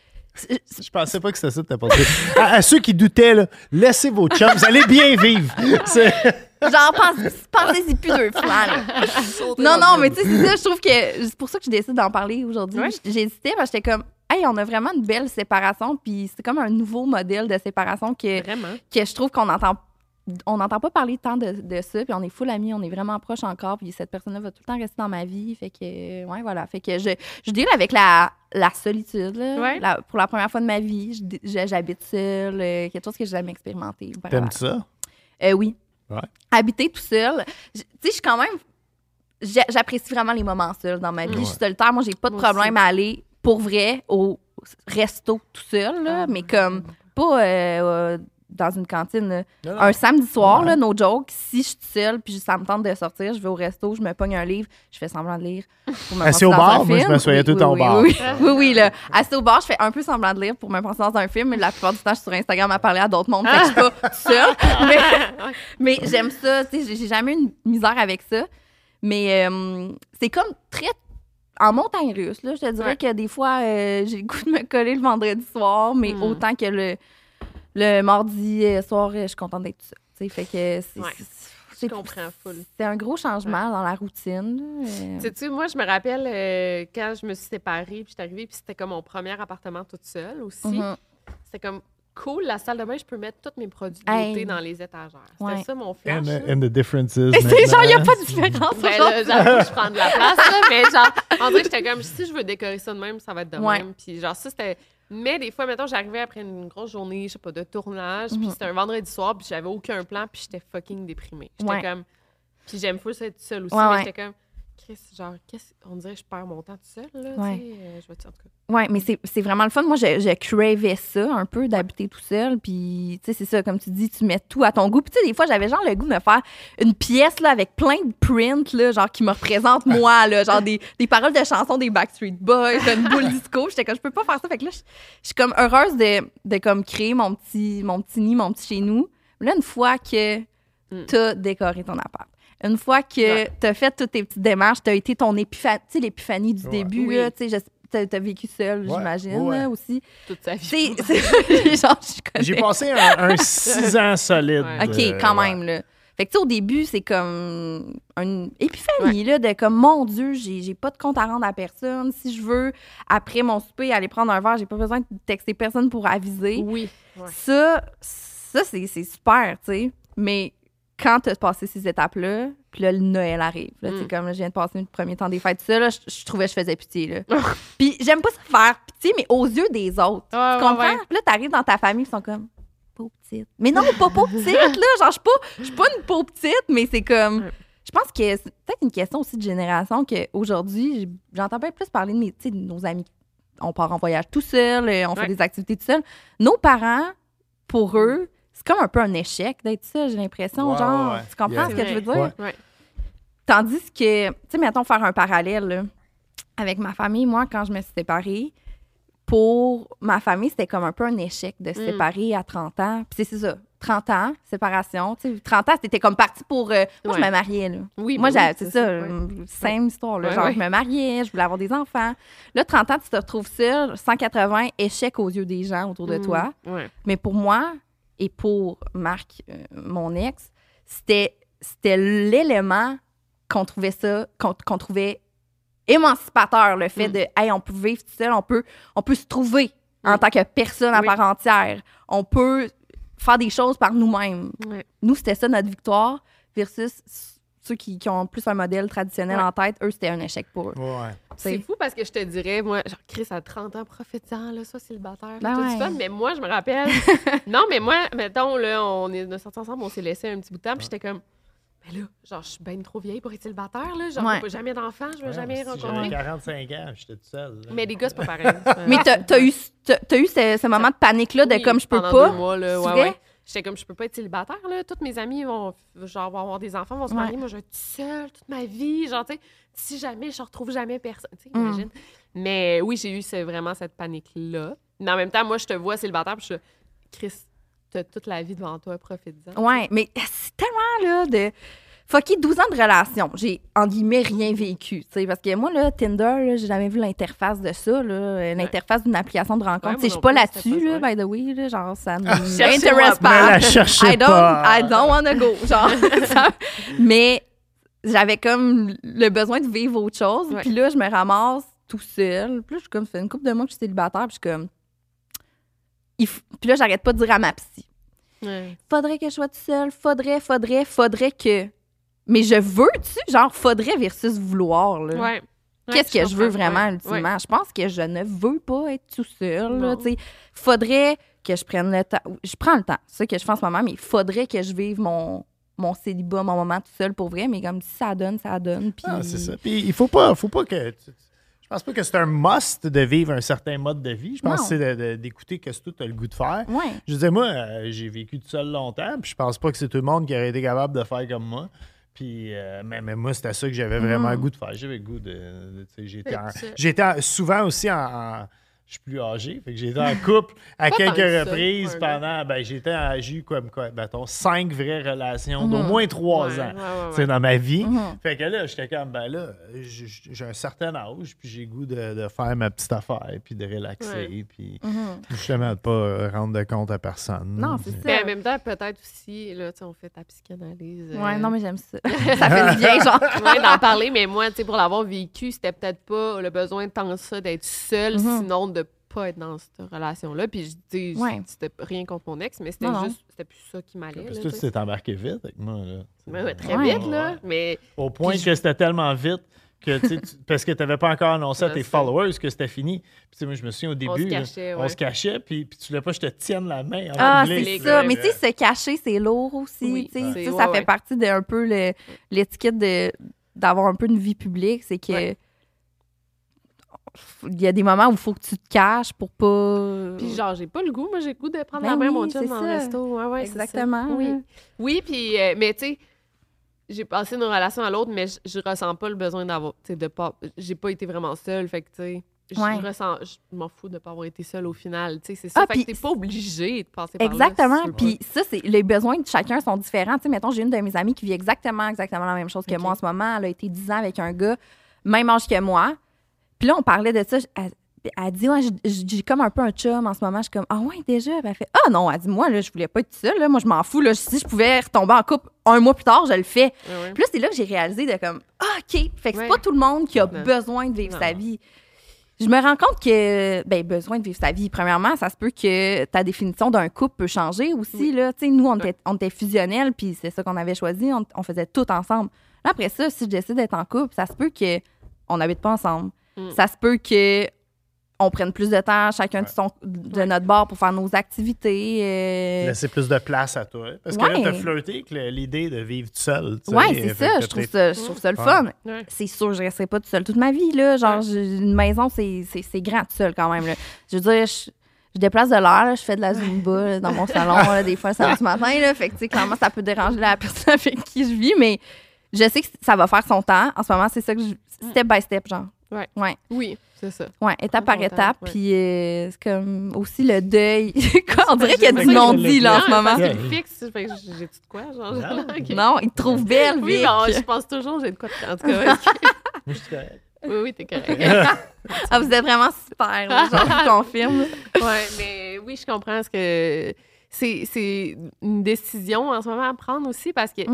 Je pensais pas que c'était ça que t'as pensé. À, à ceux qui doutaient, là, laissez vos chums, vous allez bien vivre. C'est- genre, pense, pensez-y plus deux fois, là. Non, non, mais tu sais, c'est ça, je trouve que c'est pour ça que je décide d'en parler aujourd'hui. Ouais. J'ai hésité parce que j'étais comme, hey, on a vraiment une belle séparation, puis c'est comme un nouveau modèle de séparation que, Vraiment. que je trouve qu'on entend on n'entend pas parler tant de, de ça, puis on est full amis, on est vraiment proches encore, puis cette personne-là va tout le temps rester dans ma vie, fait que, euh, ouais, voilà, fait que je, je deal avec la, la solitude, là, Ouais. La- pour la première fois de ma vie, je dé- je- j'habite seule, euh, quelque chose que j'ai jamais expérimenté. Voilà. T'aimes ça? Euh, oui. Ouais. Habiter tout seul. Je- Tu sais, je suis quand même. j'a- J'apprécie vraiment les moments seuls dans ma vie. Ouais. Je suis solitaire. Moi, j'ai pas de Moi problème aussi. à aller pour vrai au resto tout seul, là, Ah, mais ouais. comme pas euh, euh, dans une cantine. là. Non, non. Un samedi soir, Ouais. là, no joke, si je suis seule puis ça me tente de sortir, je vais au resto, je me pogne un livre, je fais semblant de lire. Pour me Assis penser au dans bar? un Moi, je film. m'assoyais Oui, tout le temps oui, au bar. Oui, oui, oui, oui, là. Assis au bar, je fais un peu semblant de lire pour me penser dans un film, mais la plupart du temps, je suis sur Instagram à parler à d'autres mondes, fait que je suis pas seule. Mais, mais j'aime ça, tu sais, j'ai- j'ai jamais eu une misère avec ça. Mais euh, c'est comme très en montagne russe, là. Je te dirais Ouais. que des fois, euh, j'ai le goût de me coller le vendredi soir, mais Mm. autant que le, le mardi euh, soir, euh, je suis contente d'être tout seule. Tu sais, fait que c'est... Ouais. c'est- Je comprends full. C'est un gros changement dans la routine. là. Euh, Tu sais, moi, je me rappelle euh, quand je me suis séparée, puis je suis arrivée, puis c'était comme mon premier appartement toute seule aussi. mhm. C'était comme cool, la salle de bain, je peux mettre tous mes produits de Hey. beauté dans les étagères. C'était Ouais. ça mon flash. And, là. and the differences. Mais c'est genre, il n'y a maintenant. pas de différence. Ben genre. là, j'avoue que je prends de la place, là, mais genre, en vrai, j'étais comme, si je veux décorer ça de même, ça va être de Ouais. même. Puis genre, ça, c'était... Mais des fois, mettons, j'arrivais après une grosse journée, je sais pas, de tournage, puis Mhm. c'était un vendredi soir, puis j'avais aucun plan, puis j'étais fucking déprimée. J'étais Ouais. comme... Puis j'aime full ça être seule aussi, Ouais, mais ouais. j'étais comme... Chris, genre, qu'est-ce... On dirait que je perds mon temps tout seul, là, Ouais. tu sais. euh, je vais te dire, en tout cas. Oui, mais c'est c'est vraiment le fun. Moi, je, je cravais ça un peu, d'habiter tout seul. Puis, tu sais, c'est ça, comme tu dis, tu mets tout à ton goût. Puis, tu sais, des fois, j'avais genre le goût de me faire une pièce là, avec plein de prints, là, genre qui me représentent moi, là, genre des, des paroles de chansons des Backstreet Boys, une boule disco. J'étais comme, je peux pas faire ça. Fait que là, je je suis comme heureuse de, de comme créer mon petit, mon petit nid, mon petit chez nous. Là, une fois que Mm. t'as décoré ton appart, une fois que Ouais. t'as fait toutes tes petites démarches, t'as été ton épiphanie, tu sais, l'épiphanie du Ouais. début, Oui. là, tu sais, je- t'as, t'as vécu seul, Ouais, j'imagine, ouais. là, aussi. Toute sa Tu sais, vie. c'est- genre, je connais. J'ai passé un, un six ans solide. Ouais. OK, euh, quand ouais. même, là. Fait que, tu sais, au début, c'est comme une épiphanie, là, de comme, mon Dieu, j'ai, j'ai pas de compte à rendre à personne. Si je veux, après mon souper, aller prendre un verre, j'ai pas besoin de texter personne pour aviser. Oui. Ouais. Ça, ça c'est, c'est super, tu sais. Mais quand tu as passé ces étapes-là, puis là, le Noël arrive. Là, tu sais, Mm. comme là, je viens de passer le premier temps des fêtes, ça, là, je, je trouvais que je faisais pitié, là. Puis j'aime pas ça faire pitié, mais aux yeux des autres. Ouais, Tu ouais, comprends? ouais. Puis là, t'arrives dans ta famille, ils sont comme, pauvre petite. Mais non, pas pauvre petite, là. Genre, je suis pas, je suis pas une pauvre petite, mais c'est comme. Ouais. Je pense que c'est peut-être une question aussi de génération qu'aujourd'hui, j- j'entends bien plus parler de, mes, tu sais, de nos amis. On part en voyage tout seul, euh, on fait Ouais. des activités tout seul. Nos parents, pour eux, c'est comme un peu un échec d'être seul, j'ai l'impression. Ouais, genre, ouais. tu comprends Yeah. ce que je veux dire? Ouais. Ouais. Tandis que, tu sais, mettons faire un parallèle là, avec ma famille, moi, quand je me suis séparée, pour ma famille, c'était comme un peu un échec de se Mm. séparer à trente ans. Puis c'est c'est ça, trente ans, séparation. Tu sais, trente ans, c'était comme parti pour... euh, moi, je Ouais. me mariais, là. Oui, Moi, ben j'ai- oui, c'est ça, ouais. euh, same histoire. Là, Ouais, genre, ouais. je me mariais, je voulais avoir des enfants. Là, trente ans, tu te retrouves seul, cent quatre-vingts, échec aux yeux des gens autour de Mm. toi. Ouais. Mais pour moi et pour Marc, euh, mon ex, c'était, c'était l'élément qu'on trouvait ça, qu'on, qu'on trouvait émancipateur, le fait Mm. de, hey, on peut vivre tout seul, on peut, on peut se trouver en tant que personne à Oui. part entière. On peut faire des choses par nous-mêmes. Ouais. Nous, c'était ça notre victoire versus ceux qui, qui ont plus un modèle traditionnel Ouais. en tête. Eux, c'était un échec pour eux. Ouais. C'est T'sais. fou parce que je te dirais, moi, genre, Chris a trente ans, prophétisant, là, ça, célibataire, Ben tout ouais. du fun. Mais moi, je me rappelle. non, mais moi, mettons, là, on est sortis ensemble, on s'est laissé un petit bout de temps, puis j'étais comme, mais là, genre, je suis bien trop vieille pour être célibataire, là. Genre, Ouais. j'ai pas jamais d'enfant, je veux Ouais, jamais si j'avais rencontrer. quarante-cinq ans, j'étais tout seul. là. Mais les gars, c'est pas pareil. C'est Mais pas- t'as, t'as eu, t'as, t'as eu ce, ce moment de panique-là de Oui, comme je peux pendant pas. deux mois, là, C'est ouais, vrai? ouais. J'étais comme, je peux pas être célibataire, là. Toutes mes amies vont, genre, vont avoir des enfants, vont se Ouais. marier. Moi, je vais être seule toute ma vie. Genre, tu sais, si jamais je retrouve jamais personne. Tu sais, Mm. imagine. Mais oui, j'ai eu ce- vraiment cette panique-là. Mais en même temps, moi, je te vois célibataire, puis je suis, Chris, t'as toute la vie devant toi, profite-en. Ouais, mais c'est tellement, là, de... Fucké douze ans de relation. J'ai, en guillemets, rien vécu. Tu sais, parce que moi, là, Tinder, là, j'ai jamais vu l'interface de ça, là, l'interface d'une application de rencontre. Ouais, Tu sais, je moi suis non pas plus, là-dessus, c'était là, pas ça, by the way, là, genre, ça ne Cherchez-moi m'intéresse pas. Mais pas. la cherchez I don't, pas. I don't wanna go. Genre, ça- mais j'avais comme le besoin de vivre autre chose. Ouais. Puis là, je me ramasse tout seul. Puis là, je suis comme, ça fait une couple de mois que je suis célibataire. Puis je suis comme... il f- Puis là, j'arrête pas de dire à ma psy, Ouais. faudrait que je sois toute seule, faudrait, faudrait, faudrait que... Mais je veux-tu? Genre, faudrait versus vouloir, là. Ouais. Qu'est-ce Ouais, que je veux comprends. vraiment, Ouais. ultimement? Je pense que je ne veux pas être tout seul. Là, Non. tu sais. Faudrait que je prenne le temps. Je prends le temps, c'est ça que je fais en ce moment, mais il faudrait que je vive mon, mon célibat, mon moment tout seul pour vrai. Mais comme si ça donne, ça donne. Puis... Ah, c'est ça. Puis il faut pas, faut pas que. tu- Je pense pas que c'est un must de vivre un certain mode de vie. Je pense Non. que c'est de- de- d'écouter ce que tu as le goût de faire. Ouais. Je disais, moi, euh, j'ai vécu tout seul longtemps, puis je pense pas que c'est tout le monde qui aurait été capable de faire comme moi. Puis, euh, mais, mais moi, c'était ça que j'avais vraiment Mhm. le goût de faire. J'avais le goût de. de- tu sais, j'étais, en- Fait que ça- j'étais en- souvent aussi en. en- je suis plus âgé, fait que j'étais en couple à Pas quelques tant que ça, reprises ouais, pendant. Ben, j'étais en- j'ai eu comme quoi, mettons, cinq vraies relations Mhm. d'au moins trois Ouais, ans ouais, ouais, tu sais, ouais. dans ma vie. Mhm. Fait que là, j'étais comme, ben là, j'ai j'ai un certain âge, puis j'ai le goût de, de faire ma petite affaire, puis de relaxer, Ouais. puis Mhm. justement de pas euh, rendre de compte à personne. Non, c'est Puis- ça. Mais en même temps, peut-être aussi, là, tu sais, on fait ta psychanalyse. euh, Ouais, non, mais j'aime ça. Ça fait du bien, genre. Ouais, d'en parler, mais moi, tu sais, pour l'avoir vécu, c'était peut-être pas le besoin tant que ça d'être seule, Mhm. sinon de pas être dans cette relation-là. Puis je dis, Ouais. c'était rien contre mon ex, mais c'était Non, non. juste, c'était plus ça qui m'allait. Parce là, que toi, tu tu sais. t'es embarqué vite avec moi. Là. Ouais, ouais, très Ouais. vite, là. Mais Au point Puis que c'était tellement vite que, tu sais, tu- parce que tu n'avais pas encore annoncé à Je tes sais. followers que c'était fini. Puis, tu sais, moi, je me souviens au début, se là, cachait, on ouais. se cachait, puis, puis tu voulais pas que je te tienne la main. en Ah, public, c'est les ça. là. Mais tu sais, se cacher, c'est lourd aussi. Oui, tu sais. c'est- ça, ouais, ça fait ouais. partie d'un peu le- l'étiquette de, d'avoir un peu une vie publique. C'est que Ouais. il y a des moments où il faut que tu te caches pour pas. puis genre, j'ai pas le goût. Moi, j'ai le goût de prendre Ben la main à oui, mon chum c'est dans le ça. resto. Ouais, ouais, c'est ça. Exactement. Oui. Oui, puis, euh, mais tu sais, j'ai passé d'une relation à l'autre, mais je, je ressens pas le besoin d'avoir, tu sais, de pas, j'ai pas été vraiment seule, fait que, tu sais, je Ouais. ressens, je m'en fous de pas avoir été seule au final, tu sais, c'est ça, Ah, fait puis que t'es pas obligé de passer par là. Exactement. si tu veux pas. Puis ça, c'est les besoins de chacun sont différents. Tu sais, mettons, j'ai une de mes amies qui vit exactement, exactement la même chose que Ok. moi en ce moment. Elle a été dix ans avec un gars, même âge que moi. Puis là, on parlait de ça. Elle, elle dit, ouais, j'ai- j'ai comme un peu un chum en ce moment. Je suis comme, ah ouais, déjà? Puis elle fait, ah non, elle dit, moi, là, je voulais pas être seule. Là. Moi, je m'en fous. Là. Si je pouvais retomber en couple un mois plus tard, je le fais. Ouais, ouais. Puis là, c'est là que j'ai réalisé de comme, ah, OK. Fait que c'est Ouais. pas tout le monde qui a Non. besoin de vivre Non. sa vie. Je me rends compte que, ben, besoin de vivre sa vie. Premièrement, ça se peut que ta définition d'un couple peut changer aussi, Oui. là. Tu sais, nous, on Ouais. était, on était fusionnels, puis c'est ça qu'on avait choisi. On, on faisait tout ensemble. Là, après ça, si je décide d'être en couple, ça se peut que on n'habite pas ensemble. Mm. Ça se peut que on prenne plus de temps chacun de, Ouais. son, de notre bord pour faire nos activités. euh, Laisser plus de place à toi. Parce que Ouais. là, tu as flirté avec le- l'idée de vivre tout seul. tu sais. Ouais, c'est Fait ça. que Je t'as trouve peut-être- ça, je trouve ça le Ouais. fun. Ouais. C'est sûr, je resterai pas toute seule toute ma vie, là. Genre, Ouais. j'ai- une maison, c'est, c'est, c'est grand tout seul quand même, là. Je veux dire, je, je déplace de l'air, là, je fais de la Zumba là, dans mon salon, là, des fois, le samedi matin, là. Fait que, tu sais, clairement, ça peut déranger la personne avec qui je vis, mais je sais que ça va faire son temps. En ce moment, c'est ça que je... Step by step, genre. Ouais. Ouais. Oui, c'est ça. Ouais, étape Prends par ton étape. temps, ouais. Puis euh, c'est comme aussi le deuil. On dirait qu'il y a c'est du ça, non-dit, là, en Non, ce moment. parce Ouais. qu'il me fixe, fait que j'ai tout de quoi, genre. Non. Ok. Non, il te trouve belle, Oui, Vic. mais je pense toujours j'ai de quoi de... En tout cas, ouais. Moi, je suis correct. oui, oui, t'es correct. Ah, vous êtes vraiment super, là, genre, je vous confirme. Ouais, mais oui, je comprends ce que c'est, c'est une décision en ce moment à prendre aussi parce que Mm.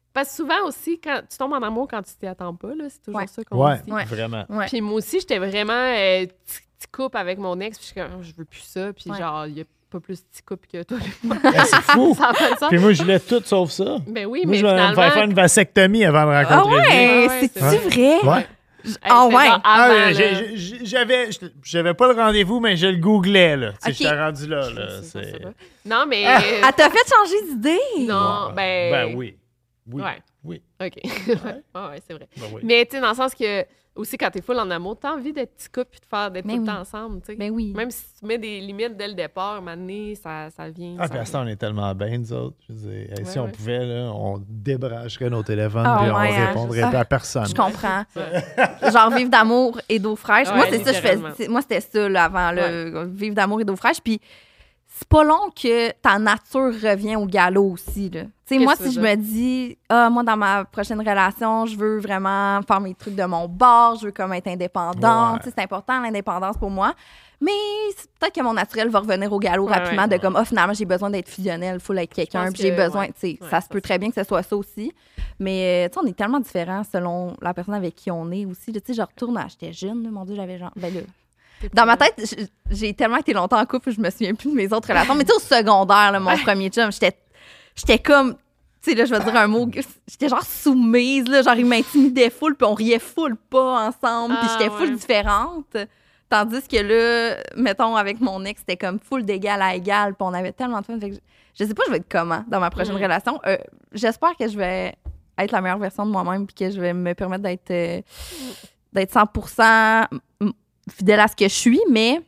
Parce que souvent aussi, quand tu tombes en amour quand tu t'y attends pas, là, c'est toujours Ouais. ça qu'on Ouais, dit. Ouais. vraiment. Ouais. Puis moi aussi, j'étais vraiment euh, petit petit couple avec mon ex, puis je suis comme, je veux plus ça, puis Ouais. genre, il y a pas plus petit couple que toi. Ah, c'est fou. Ça a pas de sens. Puis moi, je voulais tout sauf ça. Ben oui, Moi, mais je vais me finalement... faire faire une vasectomie avant de Ah rencontrer lui. ouais, Ah ouais, c'est-tu c'est vrai? Ouais. Hey, Ah c'était ouais. genre Ah, avant, ouais, là. j'ai- j'ai- j'avais, j'avais pas le rendez-vous, mais je le googlais, là. Tu sais, Ok. j'étais rendu là, là. Je sais pas, C'est... ça va. Non, mais... Ah. Elle t'a fait changer d'idée? Non, Ouais. ben... Ben oui. Oui. Ouais. Oui. OK. ouais, ouais, c'est vrai. Ben oui. Mais tu sais, dans le sens que, aussi, quand t'es full en amour, t'as envie d'être petit couple puis de faire, d'être Mais tout le oui. temps ensemble, tu sais. Ben oui. Même si tu mets des limites dès le départ, à un moment donné, ça, ça vient. Ah, ça puis à ce temps, on est tellement bien, nous autres. Je veux dire, hey, si Ouais, on ouais. pouvait, là, on débrancherait nos téléphones Ah, puis on ouais, hein. répondrait Ah, pas à personne. Je comprends. Genre vivre d'amour et d'eau fraîche. Ouais, moi, c'est ça, je fais. littéralement. c'est- Moi, c'était ça, là, avant, là, vivre d'amour et d'eau fraîche. Puis c'est pas long que ta nature revient au galop aussi, là. Tu sais, Qu'est-ce moi, que si tu je veux me dis, ah, moi, dans ma prochaine relation, je veux vraiment faire mes trucs de mon bord, je veux comme être indépendante. Ouais. Tu sais, c'est important, l'indépendance pour moi. Mais c'est peut-être que mon naturel va revenir au galop Ouais, rapidement ouais. de comme, ah, finalement, j'ai besoin d'être fusionnelle, faut être quelqu'un, pense puis j'ai que, besoin, ouais. tu sais, Ouais, ça se ça peut se très bien que ce soit ça aussi. Mais, euh, tu sais, on est tellement différents selon la personne avec qui on est aussi. là. Tu sais, je retourne à, j'étais jeune, là, mon Dieu, j'avais genre, ben là, T'es dans ma pas- tête, j- j'ai tellement été longtemps en couple, je me souviens plus de mes autres relations. Mais tu sais, au secondaire, là, mon premier chum, j'étais, j'étais comme, tu sais, là, je vais dire un mot, j'étais genre soumise, là, genre, il m'intimidait full, puis on riait full pas ensemble, puis Ah, j'étais full ouais. différente. Tandis que là, mettons, avec mon ex, c'était comme full d'égal à égal, puis on avait tellement de fun. Fait que je, je sais pas, je vais être comment dans ma prochaine Mm. relation. Euh, j'espère que je vais être la meilleure version de moi-même, puis que je vais me permettre d'être, euh, d'être cent pour cent m- fidèle à ce que je suis, mais.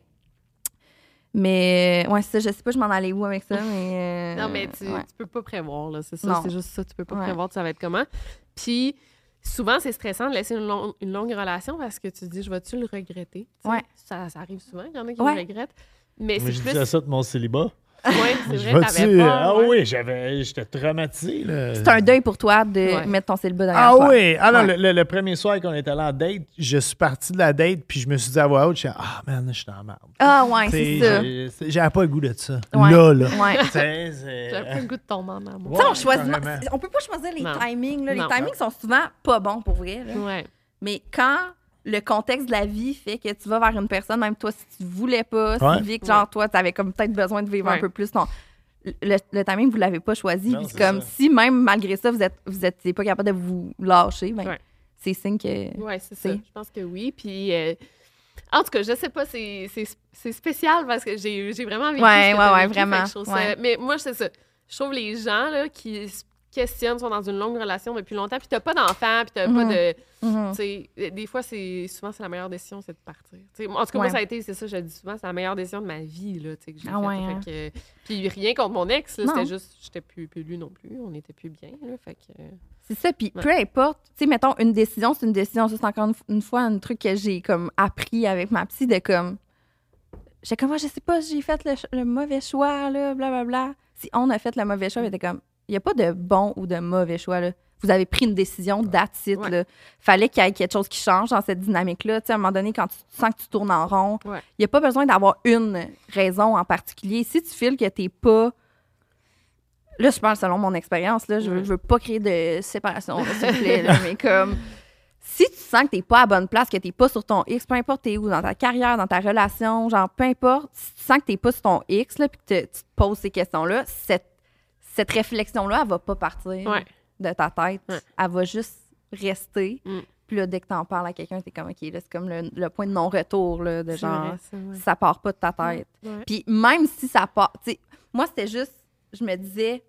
Mais, ouais, c'est ça, je sais pas, je m'en allais où avec ça, mais. euh, Non, mais tu, ouais. tu peux pas prévoir, là. C'est ça, Non. c'est juste ça. Tu peux pas Ouais. prévoir, ça va être comment. Puis, souvent, c'est stressant de laisser une, long- une longue relation parce que tu te dis, je vais-tu le regretter? Tu sais, Ouais. Ça, ça arrive souvent, il y en a qui Ouais. le regrettent. Mais Moi, c'est je plus. disais ça de mon célibat. Ouais, c'est Je vrai, vais-tu- t'avais peur. Ah ouais. oui, j'avais, j'étais traumatisé. Là. C'est un deuil pour toi de Ouais. mettre ton célibat derrière Ah toi. oui! Ah non, Ouais. le, le- le premier soir qu'on était allé en date, je suis parti de la date, puis je me suis dit à voix haute, je suis ah man, je suis en merde. Ah ouais, T'sais, c'est ça. j'ai- c'est- J'avais pas le goût de ça. Ouais. Là, là. Ouais. T'sais, c'est- J'avais pas le goût de tomber en amour. Tu sais, on Ouais, choisit. carrément. On peut pas choisir les Non. timings. Là. Les Non. timings sont souvent pas bons pour vrai. là. Ouais. Mais quand le contexte de la vie fait que tu vas vers une personne, même toi, si tu voulais pas, Ouais. si Vic, genre toi, tu avais comme peut-être besoin de vivre un Ouais. peu plus ton. Le, le timing, vous l'avez pas choisi. Non, Puis c'est c'est comme ça. si même malgré ça, vous êtes, vous êtes pas capable de vous lâcher, ben, Ouais. c'est signe que. Ouais, c'est ça. C'est- Je pense que oui. Puis, euh, en tout cas, je sais pas, c'est, c'est, c'est spécial parce que j'ai, j'ai vraiment vécu Ouais, ce que ouais, t'as ouais, vécu, fait que vraiment, je trouve ça- ouais. Mais moi, c'est ça. Je trouve les gens là, qui se questionnent, sont dans une longue relation depuis longtemps, puis t'as pas d'enfant, puis t'as pas Mhm. de... Mhm. Tu sais, des fois, c'est souvent, c'est la meilleure décision, c'est de partir. Tu sais, en tout cas, moi, Ouais. ça a été, c'est ça, je le dis souvent, c'est la meilleure décision de ma vie, là, tu sais, que j'ai Ah faite. ouais, Fait hein. que, puis rien contre mon ex, là, Non. c'était juste, j'étais plus, plus lui non plus, on était plus bien, là, fait que... C'est ça, puis Ouais. peu importe, tu sais, mettons, une décision, c'est une décision. Ça, c'est encore une, une fois un truc que j'ai comme appris avec ma psy de comme. J'étais comme, ah, je sais pas, j'ai fait le, ch- le mauvais choix, là, blablabla. Si on a fait le mauvais choix, elle était comme, il n'y a pas de bon ou de mauvais choix, là. Vous avez pris une décision, that's it, Ouais. là. Fallait qu'il y ait quelque chose qui change dans cette dynamique-là. Tu sais, à un moment donné, quand tu sens que tu tournes en rond, il Ouais. n'y a pas besoin d'avoir une raison en particulier. Si tu files que t'es pas. Là, je parle selon mon expérience, là. Je veux, Ouais. je veux pas créer de séparation, là, s'il vous plaît, là, mais comme. Si tu sens que t'es pas à bonne place, que t'es pas sur ton X, peu importe t'es où, dans ta carrière, dans ta relation, genre, peu importe, si tu sens que t'es pas sur ton X, là, puis que te- tu te poses ces questions-là, cette, cette réflexion-là, elle va pas partir Ouais. de ta tête. Ouais. Elle va juste rester. Mm. Puis là, dès que t'en parles à quelqu'un, t'es comme, OK, là, c'est comme le, le point de non-retour, là, de C'est genre, vrai, ça, ouais. ça part pas de ta tête. Ouais. Puis même si ça part, tu sais, moi, c'était juste, je me disais,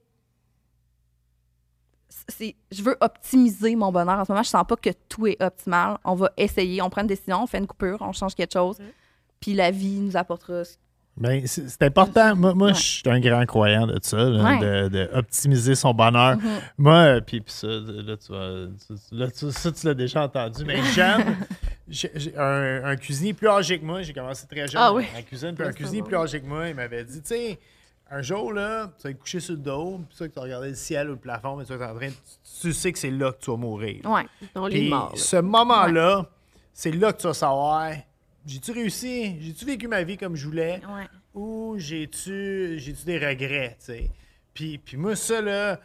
c'est, je veux optimiser mon bonheur. En ce moment, je sens pas que tout est optimal. On va essayer, on prend une décision, on fait une coupure, on change quelque chose. Ouais. Puis la vie nous apportera. ce- Ben, c'est c'est important. Moi, moi Ouais. je suis un grand croyant de ça, là, Ouais. de, de optimiser son bonheur. Mhm. Moi, euh, puis puis ça, là, tu vas- tu- là, tu- ça, tu l'as déjà entendu. Mais jeune, j'ai j'ai un, un cuisinier plus âgé que moi, j'ai commencé très jeune Ah oui. en cuisine, puis un Ouais, c'est cuisinier bon. plus âgé que moi, il m'avait dit, tu sais, un jour, là, tu vas te coucher sur le dos, puis ça, que tu vas regarder le ciel ou le plafond, mais tu vas être en train de- tu sais que c'est là que tu vas mourir. Ouais. On lit Puis mort, là. ce moment-là, c'est là que tu vas savoir, j'ai-tu réussi? J'ai-tu vécu ma vie comme je voulais? Ouais. Ou j'ai-tu j'ai-tu des regrets, tu sais? Puis, puis moi, ça, là,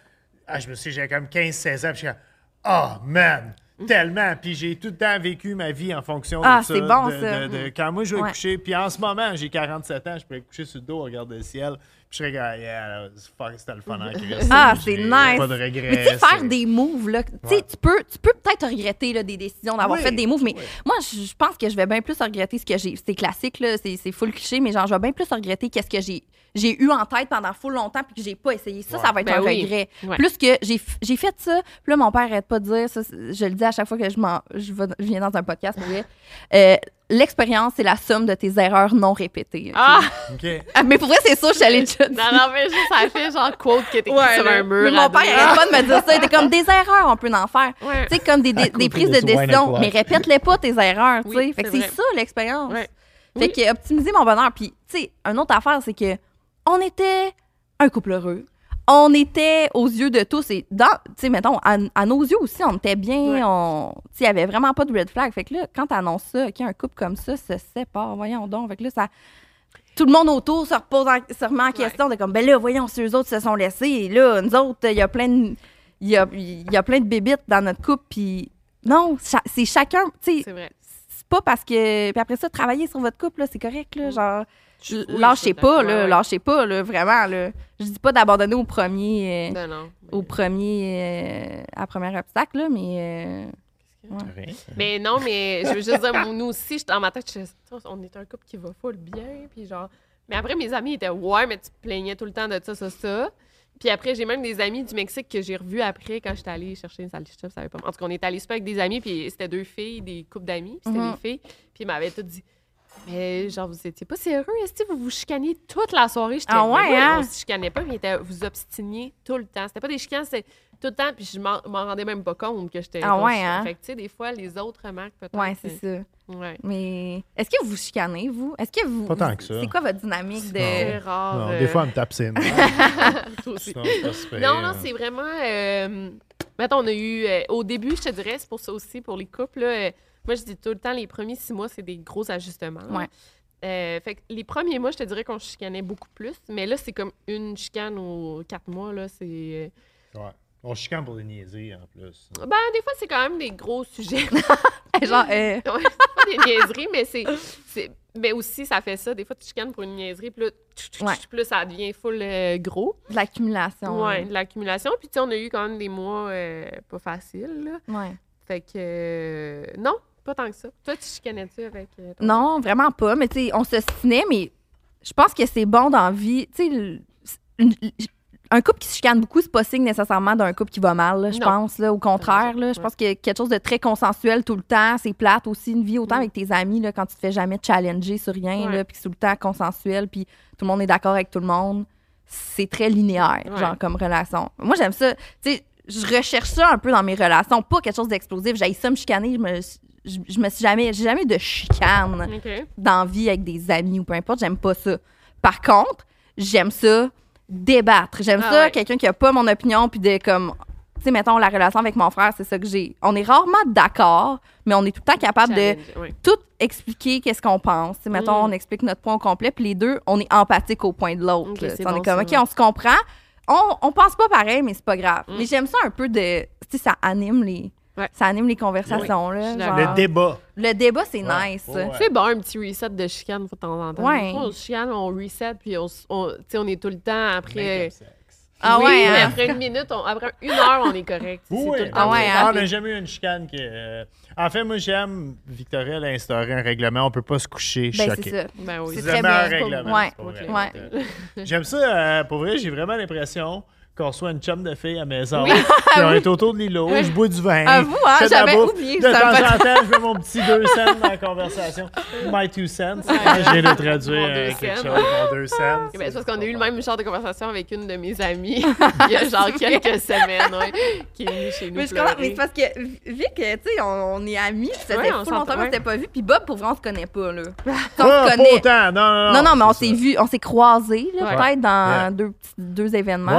Ah, je me suis j'avais comme quinze seize ans, puis je suis comme, oh man, tellement. Puis j'ai tout le temps vécu ma vie en fonction Ah, de ça. c'est bon, de, ça. de- de- quand moi, je vais Ouais. coucher, puis en ce moment, j'ai quarante-sept ans, je pourrais coucher sur le dos, regarder le ciel, puis je serais comme, yeah, fuck, c'était le fun en Christ. Ah, J'ai c'est nice. Pas de regrets. Mais tu sais, faire c'est- des moves, là, tu sais, Ouais. tu peux, tu peux peut-être regretter là, des décisions, d'avoir Oui, fait des moves, mais oui. moi, je je pense que je vais bien plus regretter ce que j'ai. C'est classique, là, c'est c'est full cliché, mais genre, je vais bien plus regretter qu'est-ce que j'ai j'ai eu en tête pendant full longtemps puis que j'ai pas essayé. Ça, Ouais. ça va être Ben un oui. regret. Ouais. Plus que j'ai f- j'ai fait ça, puis là, mon père arrête pas de dire, ça, c'est- je le dis à chaque fois que je, m'en- je, vais- je viens dans un podcast, pour vrai. Euh, L'expérience, c'est la somme de tes erreurs non répétées. ok? Ah! OK. Ah, mais pour vrai, c'est ça, je suis allée déjà dire. Non, non, mais juste, ça fait genre quote qui était écrit Ouais, sur là. un mur. Mais mon à père deux. arrête pas de me dire ça. Il était comme des erreurs, on peut en faire. Ouais. Tu sais, comme des, des, À des côté prises de de ce wine décision. and Mais clock. répète-les pas, tes erreurs. tu Oui, sais. Fait que c'est c'est vrai. ça, l'expérience. Ouais. Fait Oui. que optimiser mon bonheur. Puis, tu sais, une autre affaire, c'est que on était un couple heureux. On était aux yeux de tous et dans, tu sais, mettons, à, à nos yeux aussi, on était bien. Ouais. On, tu sais, il y avait vraiment pas de red flag. Fait que là, quand t'annonces ça, OK, un couple comme ça se sépare, voyons donc. Fait que là, ça. Tout le monde autour se repose en, se remet en question de comme, ben là, voyons, si eux autres se sont laissés, et là, nous autres, il y a plein de. Il y a, il y a plein de bébites dans notre couple, puis non, cha- c'est chacun, tu sais, C'est vrai. c'est pas parce que. Puis après ça, travailler sur votre couple, là, c'est correct, là, genre. Je- l- oui, lâchez je suis pas, d'accord, là, ouais. lâchez pas, là, vraiment, là. Je dis pas d'abandonner au premier. euh, Non, non. au premier. euh, à premier obstacle, là, mais. euh, Rien. Mais non, mais je veux juste dire, nous aussi, j'étais dans ma tête, je disais, on est un couple qui va full bien, puis genre. Mais après, mes amis étaient, ouais, mais tu te plaignais tout le temps de ça, ça, ça. Puis après, j'ai même des amis du Mexique que j'ai revus après quand j'étais allée chercher une salchicha, je savais pas. En tout cas, on est allé super avec des amis, puis c'était deux filles, des couples d'amis, puis c'était Mhm. des filles. Puis ils m'avaient tout dit, mais genre, vous étiez pas sérieux, est-ce que vous vous chicaniez toute la soirée? J'étais, Ah ouais, mais oui, hein? on se chicanait pas, mais était- vous obstiniez tout le temps. C'était pas des chicanes, c'était tout le temps, puis je m'en m'en rendais même pas compte que j'étais. Ah qu'on ouais, se- hein? Fait que, tu sais, des fois, les autres remarquent peut-être. Ouais, c'est euh, ça. Ouais. Mais est-ce que vous chicanez, vous? Est-ce que vous. Pas tant que ça. C'est quoi votre dynamique de. C'est rare. Non, euh, des fois, elle me tape ses mains. toi aussi. Sinon, c'est pas super, Non, non, hein. c'est vraiment. Euh, mettons, on a eu. euh, au début, je te dirais, c'est pour ça aussi, pour les couples. Là, euh, moi, je dis tout le temps, les premiers six mois, c'est des gros ajustements. là. Ouais. Euh, fait que les premiers mois, je te dirais qu'on se chicanait beaucoup plus. Mais là, c'est comme une chicane aux quatre mois. Là, c'est. euh, Ouais. On chicane pour des niaiseries, en plus. Ben, des fois, c'est quand même des gros sujets. Genre, euh, Ouais, c'est pas des niaiseries, mais c'est, c'est. Mais aussi, ça fait ça. Des fois, tu chicanes pour une niaiserie, puis là, tch, tch, Ouais. tch, puis là, ça devient full euh, gros. de l'accumulation. Ouais, de l'accumulation. Puis, tu sais, on a eu quand même des mois euh, pas faciles, là. Ouais. Fait que. euh, non, pas tant que ça. Toi, tu chicanais-tu avec. euh, ton- Non, vraiment pas. Mais tu sais, on se stinait, mais je pense que c'est bon dans la vie. Tu sais, le- une- un couple qui se chicane beaucoup, c'est pas signe nécessairement d'un couple qui va mal, là, je Non. pense. Là, au contraire, là, je Ouais. pense qu'il y a quelque chose de très consensuel tout le temps. C'est plate aussi, une vie, autant Mm. avec tes amis, là, quand tu te fais jamais challenger sur rien, Ouais. là, puis que c'est tout le temps consensuel, puis tout le monde est d'accord avec tout le monde. C'est très linéaire, Ouais. genre, comme relation. Moi, j'aime ça. Tu sais, je recherche ça un peu dans mes relations. Pas quelque chose d'explosif. J'aille ça me chicaner. Je me, je, je me suis jamais... J'ai jamais eu de chicane OK. dans la vie avec des amis ou peu importe, j'aime pas ça. Par contre, j'aime ça débattre. J'aime Ah ça ouais. quelqu'un qui a pas mon opinion puis de comme tu sais mettons la relation avec mon frère, c'est ça que j'ai. On est rarement d'accord, mais on est tout le temps capable de Challenge, ouais. tout expliquer qu'est-ce qu'on pense. Tu sais, mettons Mm. on explique notre point au complet puis les deux, on est empathique au point de l'autre. Ok, là. c'est Tu sais, on bon, est comme ça. OK, on se comprend. On, on pense pas pareil, mais c'est pas grave. Mm. Mais j'aime ça un peu de tu sais ça anime les Ouais. ça anime les conversations là, Je suis genre- Le débat. Le débat c'est Ouais. nice. Ouais. C'est bon, un petit reset de chicane de temps en temps. Ouais. Des fois, on se chicane, on reset, puis on, s- on, tu sais, on est tout le temps après. Make up sex. Ah Oui, ouais, mais hein? après une minute, on- après une heure, on est correct. C'est Oui, tout oui. le temps Ah ouais, très hein? Ah, on rapide. n'a jamais eu une chicane qui. euh, En fait, moi, j'aime. Victoria elle a instauré un règlement. On peut pas se coucher Ben choqué. c'est ça. Ben oui. C'est C'est très le meilleur bien. règlement. Ouais, c'est pas vrai. ouais. J'aime ça. euh, pour vrai, j'ai vraiment l'impression qu'on reçoit une chum de filles à la maison. Oui. Puis on est autour de l'îlot. Je bois du vin. À vous, hein, je fais de la j'avais bouffe. oublié que De c'était un temps en podcast. temps, je mets mon petit deux cents dans la conversation. My two cents. Je viens de traduire Mon euh, deux quelque cents. chose. Mon deux cents. Eh ben, c'est parce qu'on a eu le même genre de conversation avec une de mes amies il y a genre quelques semaines, ouais, qui est venue chez nous. Mais je pleurer. comprends, mais c'est parce que vu que, tu sais, on, on est amis, puis ça Ouais, fait on full longtemps s'entend, qu'on ouais. s'était pas vu, puis Bob, pour vrai, on se connaît pas, là. on Ah, se pas connaît. autant. Non, non, non. Non, non, mais on c'est s'est ça. vu, on s'est croisés, là, Ouais. peut-être dans Ouais. deux, petits- deux événements, Ouais. mais on se connaît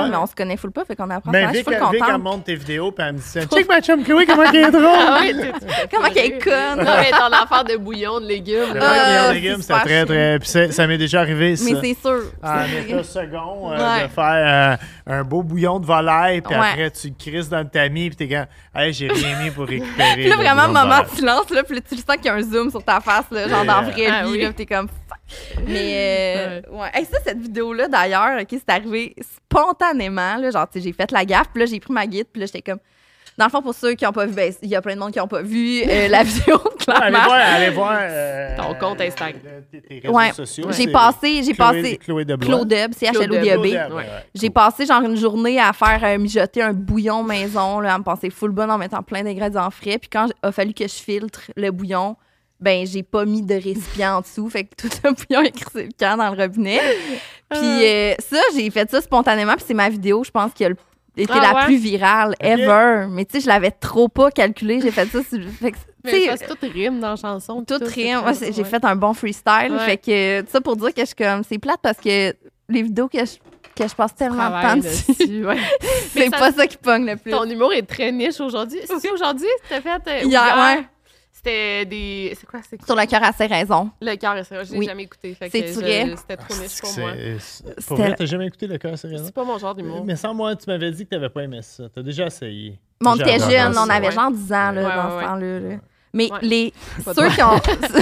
connaît full pas, fait qu'on apprend. Mais Je suis Vic, full Vic, elle contente. monte tes vidéos, puis elle me dit « Check ma chum Chloé, comment elle est drôle! » Ah ouais, tu- tu fais Comment qu'elle est pleurer. conne. Non, mais ton affaire de bouillon, de légumes. Le là. Ah, bouillon de légumes, c'est c'était super très, très... Puis c'est- ça m'est déjà arrivé, ça. Mais c'est sûr. En C'est- état second, euh, Ouais. de faire euh, un beau bouillon de volaille, puis Ouais. après, tu crisses dans le tamis, puis t'es comme « Hey, j'ai rien mis pour récupérer. » Puis là, le vraiment, bouillon de moment volaille. de silence, là, puis là, tu le sens qu'il y a un zoom sur ta face, là, genre dans la vraie Ah vie, oui. là, puis t'es comme... Fuck. Mais, euh, ouais. Hey, ça, cette vidéo-là, d'ailleurs, OK, c'est arrivé spontanément, là, genre, tu sais, j'ai fait la gaffe, puis là, j'ai pris ma guide, puis là, j'étais comme... Dans le fond, pour ceux qui n'ont pas vu, ben, il y a plein de monde qui n'ont pas vu euh, la vidéo, Ouais, clairement. allez voir, allez voir euh, Ton compte Instagram. euh, tes- tes réseaux Ouais. sociaux. J'ai c'est passé, j'ai Chloé- passé... Chloé de Blois. Claudeb, C H L O D E B. Claudeb, ouais, Ouais. ouais. J'ai passé genre une journée à faire euh, mijoter un bouillon maison, là, à me penser full bonne en mettant plein d'ingrédients frais. Puis quand il a fallu que je filtre le bouillon, ben j'ai pas mis de récipient en dessous. Fait que tout le bouillon est crissé le camp dans le robinet. Puis euh, ça, j'ai fait ça spontanément. Puis c'est ma vidéo, je pense, qui a le- été Ah la ouais? plus virale ever. Mais tu sais, je l'avais trop pas calculé. J'ai fait ça. sur- Fait que, tu Mais sais, parce que tout rime dans la chanson. tout puis rien. c'est Ouais, très- c'est- j'ai ouais. fait un bon freestyle. Ouais. Fait que ça pour dire que je suis comme. C'est plate parce que les vidéos que je, que je passe tellement de temps Travail dessus. dessus, ouais. C'est ça- pas ça qui pogne le plus. Ton humour est très niche aujourd'hui. C'est aujourd'hui, c'était fait. euh, Hier, ouvert. ouais. C'était des. C'est quoi, c'est quoi? Sur le cœur à ses raisons. Le cœur, c'est vrai, je l'ai Oui. jamais écouté. Fait C'est que vrai. je- C'était trop niche C'est- pour moi. c'est- Pour C'était- vrai, t'as jamais écouté le cœur, c'est raison? C'est pas mon genre d'humour. Mais sans moi, tu m'avais dit que t'avais pas aimé ça. T'as déjà essayé. Mais on J'ai était adoré jeunes, ça. on avait Ouais. genre dix ans là, Ouais, dans ouais, ce ouais. temps-là. là. Mais Ouais. les Pas ceux toi. qui ont.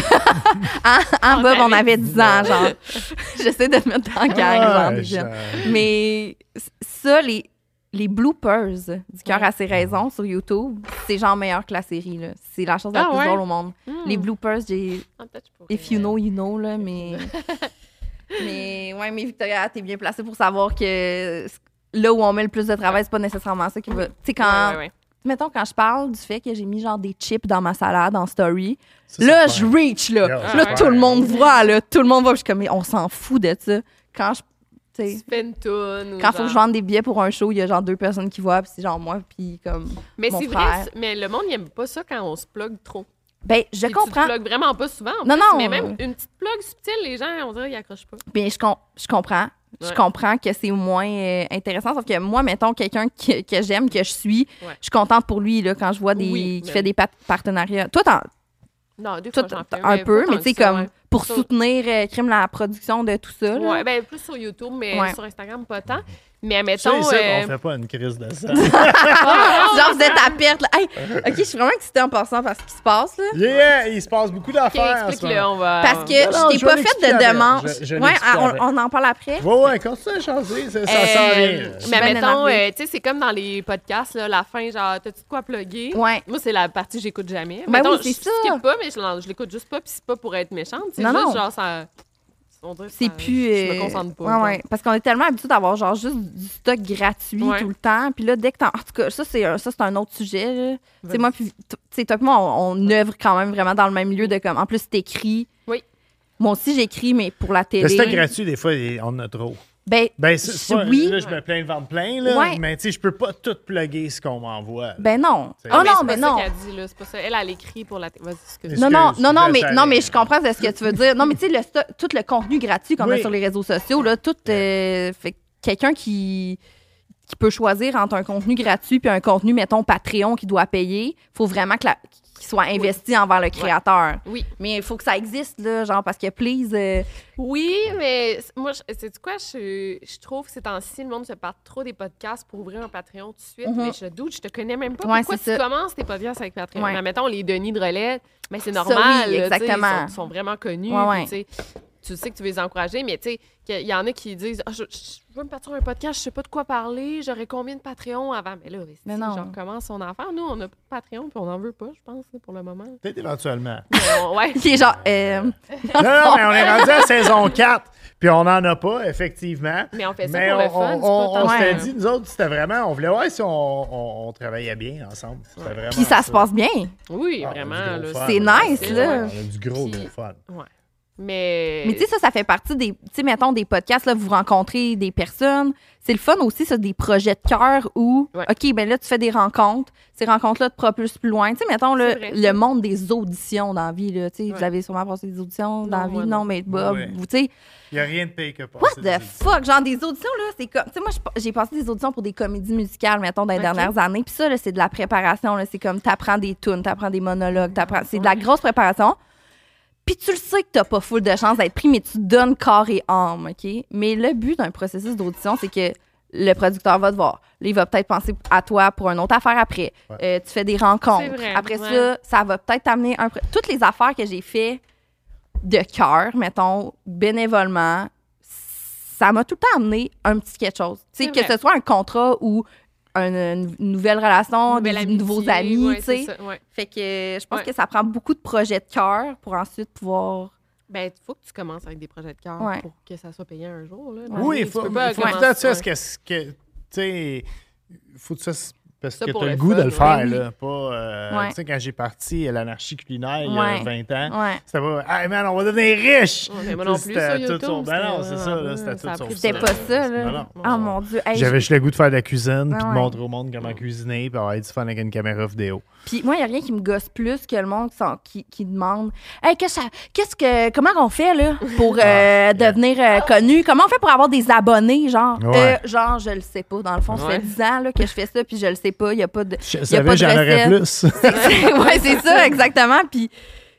en en On Bob, on avait avait dix ans, genre. J'essaie de te mettre dans le gang, Ah, genre, des je- jeunes. Mais ça, les, les bloopers du cœur à ses raisons sur YouTube, c'est genre meilleur que la série. là. C'est la chose la Ah plus ouais? drôle au monde. Hmm. Les bloopers, j'ai. Ah, peut-être je pourrais. If you know, you know, là, mais. mais ouais, mais Victoria, t'es bien placée pour savoir que là où on met le plus de travail, c'est pas nécessairement ça qui va. Tu sais, quand. Ouais, ouais, ouais. Mettons, quand je parle du fait que j'ai mis genre des chips dans ma salade en story, Ça, là, c'est je pas- reach, là. Yeah, là, c'est tout pas- le monde voit, là. Tout le monde voit. Puis je suis comme, mais on s'en fout de ça. Quand je. Tu sais, Tu fais une toune. ou quand faut que genre- je vende des billets pour un show, il y a genre deux personnes qui voient, puis c'est genre moi, puis comme. Mais mon c'est frère. vrai, c'est- mais le monde n'aime pas ça quand on se plug trop. Ben, je Puis comprends. Tu te plugues vraiment pas souvent. en Non, plus, non, Mais euh, même une petite plug subtile, les gens, on dirait, ils accrochent pas. Bien, je, com- je comprends. Je Ouais. comprends que c'est moins euh, intéressant. Sauf que moi, mettons, quelqu'un que, que j'aime, que je suis, Ouais. je suis contente pour lui là, quand je vois des, Oui, qui mais fait oui. des pat- partenariats. Toi, t'en, Non, des toi, fois, j'en t'en- fais un peu, pas mais tant tu sais, que ça, comme ouais. pour Ça- soutenir euh, Crime la production de tout ça. là. Ouais, ben plus sur YouTube, mais Ouais. sur Instagram, pas tant. Mais Ça, admettons. ici, euh, on fait pas une crise de ça. Genre, vous êtes à perte. Là. Hey, OK, je suis vraiment excitée en passant par ce qui se passe. Là. Yeah! Il se passe beaucoup ok, d'affaires en ce explique-le, moment. on va. Parce que Non, non, je t'ai je pas vais fait l'expliquer de après. demande. Je- je ouais, l'explique ah, on, après. on en parle après. Ouais, ouais, continue à changer. Ça, ça Euh, s'en vient. suis Mais bien mettons, énervée. euh, tu sais, c'est comme dans les podcasts, là, la fin, genre, t'as-tu de quoi plugger? Ouais. Moi, c'est la partie que j'écoute jamais. Ben Mettons, oui, c'est je ça. skip pas, mais je, je l'écoute juste pas, puis c'est pas pour être méchante. C'est Non, juste, non. genre, ça. On dirait que C'est ça- plus. Je euh, me concentre pas. Ouais, genre. ouais. Parce qu'on est tellement habitué d'avoir genre juste du stock gratuit Ouais. tout le temps. Puis là, dès que t'en. En tout cas, ça, c'est un, ça, c'est un autre sujet. là. Tu sais, Vas-y. moi, puis. Tu sais, toi, puis moi, on, on œuvre quand même vraiment dans le même milieu de comme. En plus, t'écris. Oui. Moi aussi, j'écris, mais pour la Le télé. stock gratuit, des fois, il- on en a trop. Ben, Ben, c'est c'est pas, oui. là, je me plains de vendre plein, là, Ouais. mais tu sais, je peux pas tout plugger ce qu'on m'envoie. ben non. C'est- Oh Mais non, c'est mais pas non. ça qu'elle dit, là. C'est pas ça. Elle, elle écrit pour la. Vas-y, excuse. Non, non, Excuse, non, non, je mais, savais. non, mais je comprends ce que tu veux dire. Non, mais tu sais, le sto- tout le contenu gratuit qu'on a Oui. sur les réseaux sociaux, là, tout. euh, fait que quelqu'un qui, qui peut choisir entre un contenu gratuit puis un contenu, mettons, Patreon qui doit payer, il faut vraiment que la- qu'il soit investi envers le créateur. Oui. Mais il faut que ça existe, là, genre, parce que, please. euh, Oui, mais c- moi, c'est quoi? Je, je trouve que ces temps-ci, le monde se part trop des podcasts pour ouvrir un Patreon tout de suite. Mhm. Mais je doute, je te connais même pas. Ouais, Pourquoi c'est tu ça. commences tes podcasts avec Patreon? Ouais. Mais mettons, les Denis de relais, mais c'est Ça, normal. oui, là, tu sais, exactement. Ils sont, sont vraiment connus. Ouais, ouais. puis, tu sais, tu sais que tu veux les encourager, mais tu sais, qu'il y en a qui disent ah, je, je veux me partir un podcast, je sais pas de quoi parler, j'aurais combien de Patreon avant? Mais là, Mais si, non. genre, commence son affaire. Nous, on n'a pas de Patreon, puis on n'en veut pas, je pense, là, pour le moment. Peut-être éventuellement. Mais on- ouais. qui est genre. euh, non, non, mais on est rendu à saison quatre, puis on n'en a pas, effectivement. Mais on fait ça Mais pour on, le fun. on, c'est pas on, tant- on s'était Ouais. dit, nous autres, c'était vraiment, on voulait voir si on, on, on travaillait bien ensemble. C'était vraiment Puis ça se passe bien. Oui, Ah, on a vraiment. du gros là, fun. C'est Ah, nice, c'est- là. On a du gros, Puis- gros fun. Ouais. Mais. Mais tu sais, ça, ça fait partie des, tu sais, mettons, des podcasts, là, vous rencontrez des personnes. C'est le fun aussi, ça, des projets de cœur où, Ouais. OK, ben là, tu fais des rencontres. Ces rencontres-là te propulsent plus loin. Tu sais, mettons, là, C'est vrai. le monde des auditions dans la vie, là. Tu sais, Ouais. vous avez sûrement passé des auditions dans Non, la vie. moi, Non, non. mais, bah, Ouais. vous, tu sais, Il n'y a rien de pire que passer. what des the auditions. fuck? Genre, des auditions, là, c'est comme. Tu sais, moi, j'ai- j'ai passé des auditions pour des comédies musicales, mettons, dans les Ok. dernières années. Puis ça, là, c'est de la préparation, là. C'est comme, t'apprends des tunes, t'apprends des monologues, t'apprends. C'est de la grosse préparation. Puis tu le sais que t'as pas full de chance d'être pris, mais tu donnes corps et âme, OK? Mais le but d'un processus d'audition, c'est que le producteur va te voir. Là, il va peut-être penser à toi pour une autre affaire après. Ouais. Euh, tu fais des rencontres. C'est vrai, Après ouais. ça, ça va peut-être t'amener un... pro- Toutes les affaires que j'ai fait de cœur, mettons, bénévolement, ça m'a tout le temps amené un petit quelque chose. Tu sais, C'est que vrai. ce soit un contrat ou une, une nouvelle relation, Nouvelle des amitié, nouveaux amis, ouais, tu sais. c'est ça, ouais. Fait que euh, je pense Ouais. que ça prend beaucoup de projets de cœur pour ensuite pouvoir... Ben, il faut que tu commences avec des projets de cœur Ouais. pour que ça soit payant un jour. Là. Oui, il Tu faut, peux pas il faut commencer- que tu fasses ouais. ce que, ce que tu sais, faut que tu fasses parce Ça que pour tu as le le goût fun, de le ouais. faire, Oui. là. Pas, euh, Ouais. tu sais, quand j'ai parti à l'anarchie culinaire il y a Ouais. vingt ans, Ouais. c'était pas, hey man, on va devenir riche! Ouais, mais moi non plus, C'était sur tout YouTube, sur- Ben non, c'était c'est ça, vraiment- là, c'était ça a tout sur pris C'était ça. pas ça, là. Non, non. Oh mon Dieu. Hey, J'avais je- juste le goût de faire de la cuisine, puis Ah de ouais. montrer au monde comment cuisiner, puis avoir du fun avec une caméra vidéo. Puis moi, il n'y a rien qui me gosse plus que le monde qui, sont- qui, qui demande Hey, qu'est-ce que ça- qu'est-ce que comment on fait là pour euh, devenir euh, connu? Comment on fait pour avoir des abonnés? Genre, Ouais. Euh, genre, je le sais pas. Dans le fond, ça fait Ouais. dix ans là, que je fais ça, puis je le sais pas. Il n'y a pas de. Je y a pas savais, de j'en aurais recette. plus. C'est- c'est- ouais, c'est ça, exactement. Puis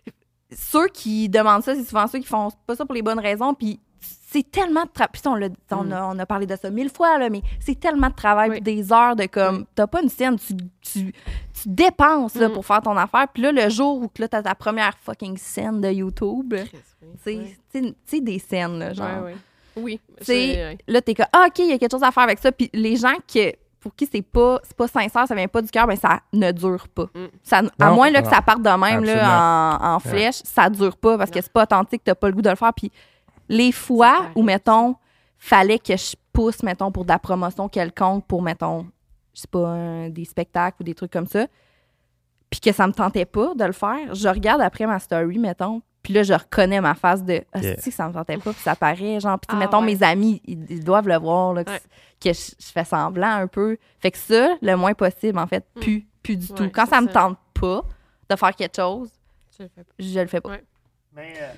ceux qui demandent ça, c'est souvent ceux qui font pas ça pour les bonnes raisons. Puis c'est tellement de travail. Puis ça, on, l'a- on, Mm. a, on a parlé de ça mille fois, là, mais c'est tellement de travail, Oui. puis des heures de comme. Oui. T'as pas une scène, tu, tu, tu dépenses là, Mm. pour faire ton affaire. Puis là, le jour où que là, t'as ta première fucking scène de YouTube, Chris, oui. c'est Ouais. tu sais, des scènes, là, genre. Ouais, ouais. Oui. Tu sais, c'est- ouais. là, t'es comme, ah, OK, il y a quelque chose à faire avec ça. Puis les gens qui, pour qui c'est pas, c'est pas sincère, ça vient pas du cœur, ben ça ne dure pas. Mm. Ça, à Non, moins là, que non. ça parte de même là, en, en flèche, ça dure pas parce que Non. c'est pas authentique, t'as pas le goût de le faire. Puis les fois Ça où, mettons, fallait que je pousse, mettons, pour de la promotion quelconque, pour, mettons, je sais pas, un- des spectacles ou des trucs comme ça, puis que ça me tentait pas de le faire, je regarde après ma story, mettons, puis là, je reconnais ma face de « Ah, Yeah. si, ça me tentait pas », puis ça paraît, genre, puis tu sais, Ah, mettons, ouais. mes amis, ils, ils doivent le voir, là, que, Ouais. que je, je fais semblant un peu. Fait que ça, le moins possible, en fait, Mm. plus, plus du tout. Ouais, Quand c'est ça me ça. tente pas de faire quelque chose, Je le fais pas. je le fais pas. Ouais. Mais euh,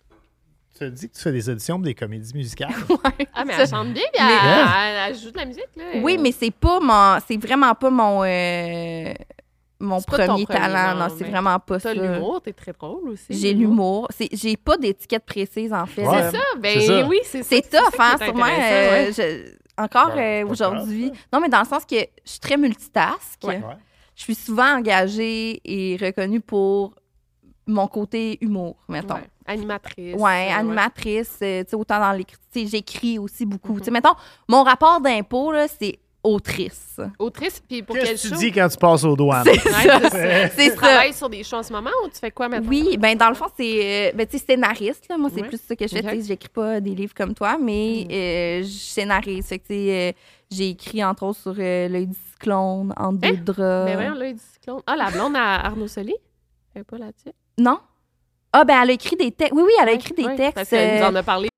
tu as dit que tu fais des auditions pour des comédies musicales. Ah, mais Ça- elle chante bien, puis elle, Mais- elle- elle joue de la musique, là. Oui, mais c'est pas mon... C'est vraiment pas mon... euh, mon C'est pas ton premier premier, talent, non, non, c'est mais vraiment pas ça. T'as l'humour, t'es très drôle aussi. J'ai l'humour. C'est- J'ai pas d'étiquette précise, en fait. Ouais. C'est ça, ben C'est ça. oui, c'est ça. C'est ça tough, qui hein, est sûrement. intéressant, euh, ouais. je- encore Ouais, euh, pas aujourd'hui. grave, Non, mais dans le sens que je suis très multitask. Ouais. Ouais. Je suis souvent engagée et reconnue pour mon côté humour, mettons. Ouais. Animatrice. Ouais, euh, animatrice, euh, tu sais, autant dans l'écriture. Tu sais, j'écris aussi beaucoup. Mhm. Tu sais, mettons, mon rapport d'impôt, là, c'est autrice. Autrice, puis pour quel Qu'est-ce que show? tu dis quand tu passes aux douanes? C'est Ouais, c'est ça. C'est Tu ça. travailles sur des shows en ce moment ou tu fais quoi maintenant? Oui, ben dans le fond, c'est euh, ben, tu sais, scénariste. Là. Moi, c'est Ouais. plus ça que je fais. Ok. Tu sais, j'écris pas des livres comme toi, mais Mhm. euh, je scénarise. Fait que, tu sais, euh, j'ai écrit, entre autres, sur euh, L'œil du cyclone, Entre Hein? deux draps. Ben voyons, l'œil du cyclone. Ah, la blonde à Arnaud Soli? Elle est pas là-dessus? Non? Ah, ben elle a écrit des textes. Oui, oui, elle a écrit des Ouais, textes. Parce qu'elle nous euh, en a parlé.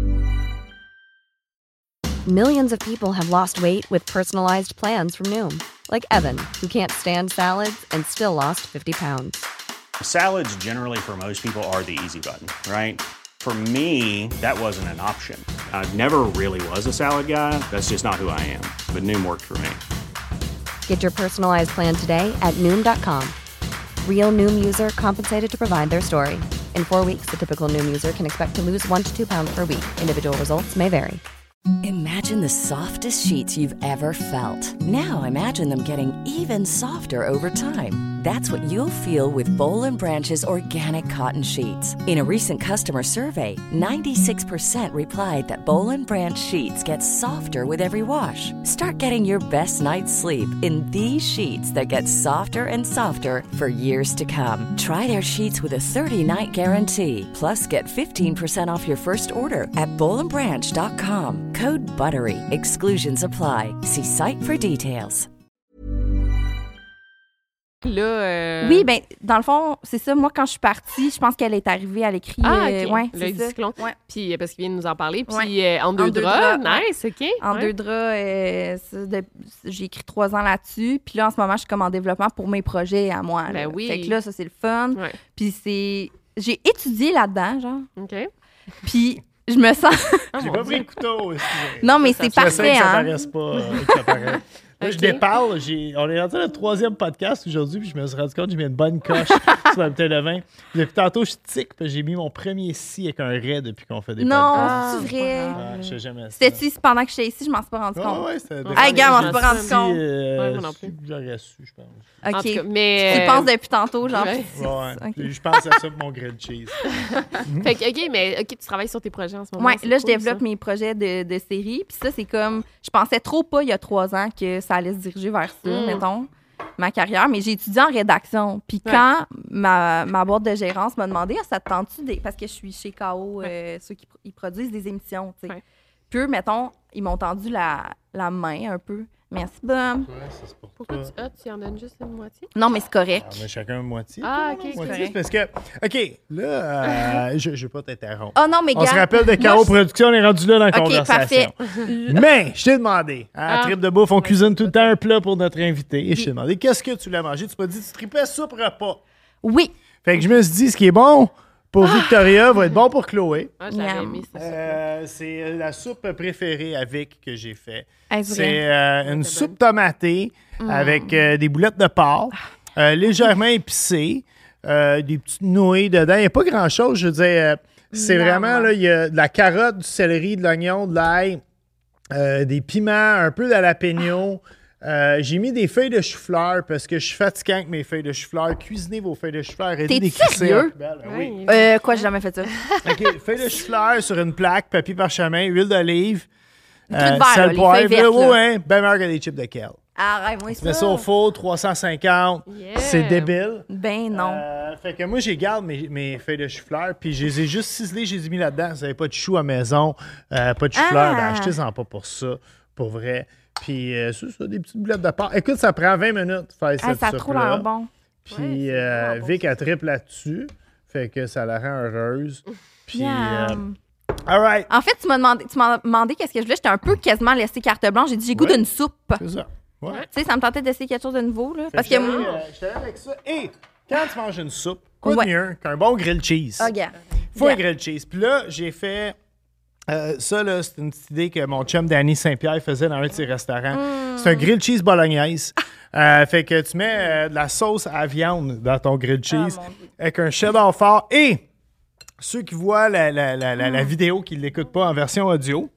Millions of people have lost weight with personalized plans from Noom, like Evan, who can't stand salads and still lost fifty pounds. Salads, generally, for most people, are the easy button, right? For me, that wasn't an option. I never really was a salad guy. That's just not who I am. But Noom worked for me. Get your personalized plan today at Noom dot com. Real Noom user compensated to provide their story. In four weeks, the typical Noom user can expect to lose one to two pounds per week. Individual results may vary. Imagine the softest sheets you've ever felt. Now imagine them getting even softer over time. That's what you'll feel with Bowl and Branch's organic cotton sheets. In a recent customer survey, ninety-six percent replied that Bowl and Branch sheets get softer with every wash. Start getting your best night's sleep in these sheets that get softer and softer for years to come. Try their sheets with a thirty-night guarantee. Plus, get fifteen percent off your first order at bowl and branch dot com. Code BUTTERY. Exclusions apply. See site for details. Là, euh... Oui, ben dans le fond, c'est ça. Moi, quand je suis partie, je pense qu'elle est arrivée à l'écrit. Ah, euh, OK. ouais, le c'est ça. cyclone. Ouais. Puis, euh, parce qu'il vient de nous en parler. Puis, Ouais. euh, en deux En deux draps. draps, Nice, OK. En Ouais. deux draps, euh, ça, de- j'ai écrit trois ans là-dessus. Puis là, en ce moment, je suis comme en développement pour mes projets à moi. Ben là. oui. Fait que là, ça, c'est le fun. Ouais. Puis c'est... J'ai étudié là-dedans, genre. OK. Puis je me sens... Ah, J'ai mon pas Dieu. pris le couteau. excusez. non, mais Ça, c'est ça J'essaie parfait, que ça hein. paraisse pas. euh, que ça paraisse. Là, je Ok. déparle. J'ai... On est rendu à notre troisième podcast aujourd'hui, puis je me suis rendu compte que j'ai mis une bonne coche sur la bouteille de vin. Depuis tantôt, je tic, puis j'ai mis mon premier si avec un ray depuis qu'on fait des Non, podcasts. Ah, c'est vrai. Ah, je sais jamais ça. C'était-tu pendant que j'étais ici, je m'en suis pas rendu Ouais, compte. ouais, c'était des Hey, gars, on s'est je pas m'en rendu suis compte. euh, Ouais, moi non plus. J'aurais su, je pense. OK. En tout cas, Tu mais... y euh, penses depuis tantôt, genre. ouais. puis- Ouais, OK. puis je pense à ça pour mon grilled cheese. Fait que, OK, mais OK, tu travailles sur tes projets en ce moment. Ouais, c'est là, je cool, développe ça. mes projets de, de série. Puis ça, c'est comme... Je pensais trop pas, il y a trois ans, que ça allait se diriger vers ça, Mm. mettons, ma carrière. Mais j'ai étudié en rédaction. Puis Ouais. quand ma, ma boîte de gérance m'a demandé, ah, ça te tente-tu des... Parce que je suis chez K O, euh, ceux qui pro- ils produisent des émissions, tu sais. Ouais. Puis eux, mettons, ils m'ont tendu la, la main un peu. Merci, Bum. Ouais, ça, c'est pour Pourquoi toi. tu... Ah, tu en donnes juste une moitié? Non, mais c'est correct. On a chacun une moitié. Ah, toi, ok, moitié, c'est c'est parce que, OK, là, euh, je ne vais pas t'interrompre. Oh non, mais On se gars, rappelle de moi, K O je- Production, on est rendu là dans la OK, conversation. parfait. Mais, je t'ai demandé, hein, à Ah. Trip de Bouffe, on cuisine tout le temps un plat pour notre invité. Et je t'ai demandé, qu'est-ce que tu voulais manger? Tu m'as dit, tu tripais soupe repas. Oui. Fait que je me suis dit, ce qui est bon pour Victoria va être bon pour Chloé. Ah, je l'avais Miam. aimé, ça. Euh, c'est la soupe préférée à Vic que j'ai fait. Est-ce C'est vrai? euh, une C'est soupe tomatée avec euh, des boulettes de porc, euh, légèrement épicées, euh, des petites nouilles dedans. Il n'y a pas grand-chose, je veux dire. euh, c'est Non. vraiment, là, il y a de la carotte, du céleri, de l'oignon, de l'ail, euh, des piments, un peu de jalapeno. Euh, j'ai mis des feuilles de chou-fleur parce que je suis fatigué avec mes feuilles de chou-fleur. Cuisinez vos feuilles de chou-fleur. Arrêtez T'es de les crisser sérieux? à la poubelle. Ben oui. Ouais. Euh, quoi, j'ai jamais fait ça. OK, feuilles de chou-fleur sur une plaque, papier parchemin, huile d'olive, trucs verts, là, sel, les poivre. feuilles vertes, là, là. ouais, ben meilleur que des chips de kale. Arrête, moi, Tu mets ça au four, trois cent cinquante. Yeah. C'est débile. Ben non. Euh, fait que moi, j'ai garde mes, mes feuilles de chou-fleur, puis je les ai juste ciselées, je les ai mis là-dedans. Vous n'avez pas de chou à maison, euh, pas de chou-fleur, Ah. ben achetez-en pas pour ça, pour vrai. Puis euh, c'est ça, des petites boulettes de porc. Écoute, ça prend vingt minutes de faire Hey, cette ça a trop soupe-là. l'air bon. Puis Ouais, c'est euh, vraiment bon, Vic, ça. elle triple là-dessus, fait que ça la rend heureuse. Puis, euh, Miam. all right, En fait, tu m'as demandé, tu m'as demandé qu'est-ce que je voulais. J'étais un peu quasiment laissé carte blanche. J'ai dit, j'ai goût Ouais. d'une soupe. c'est ça. Ouais. Tu sais, ça me tentait d'essayer quelque chose de nouveau. Là, parce que. Fait que moi- j'étais allé, euh, j'étais allé avec ça. Et quand tu manges une soupe, quoi de Ouais. mieux qu'un bon grilled cheese? Ah, gars. Faut un Gars. grilled cheese. Puis là, j'ai fait... euh, ça, là, c'est une petite idée que mon chum Danny Saint-Pierre faisait dans un de ses restaurants. Mm. C'est un grilled cheese bolognaise. Euh, fait que tu mets euh, de la sauce à viande dans ton grilled cheese Ah, mon Dieu. avec un cheddar fort. Et ceux qui voient la, la- la- la- Mm. la vidéo, qui ne l'écoutent pas en version audio,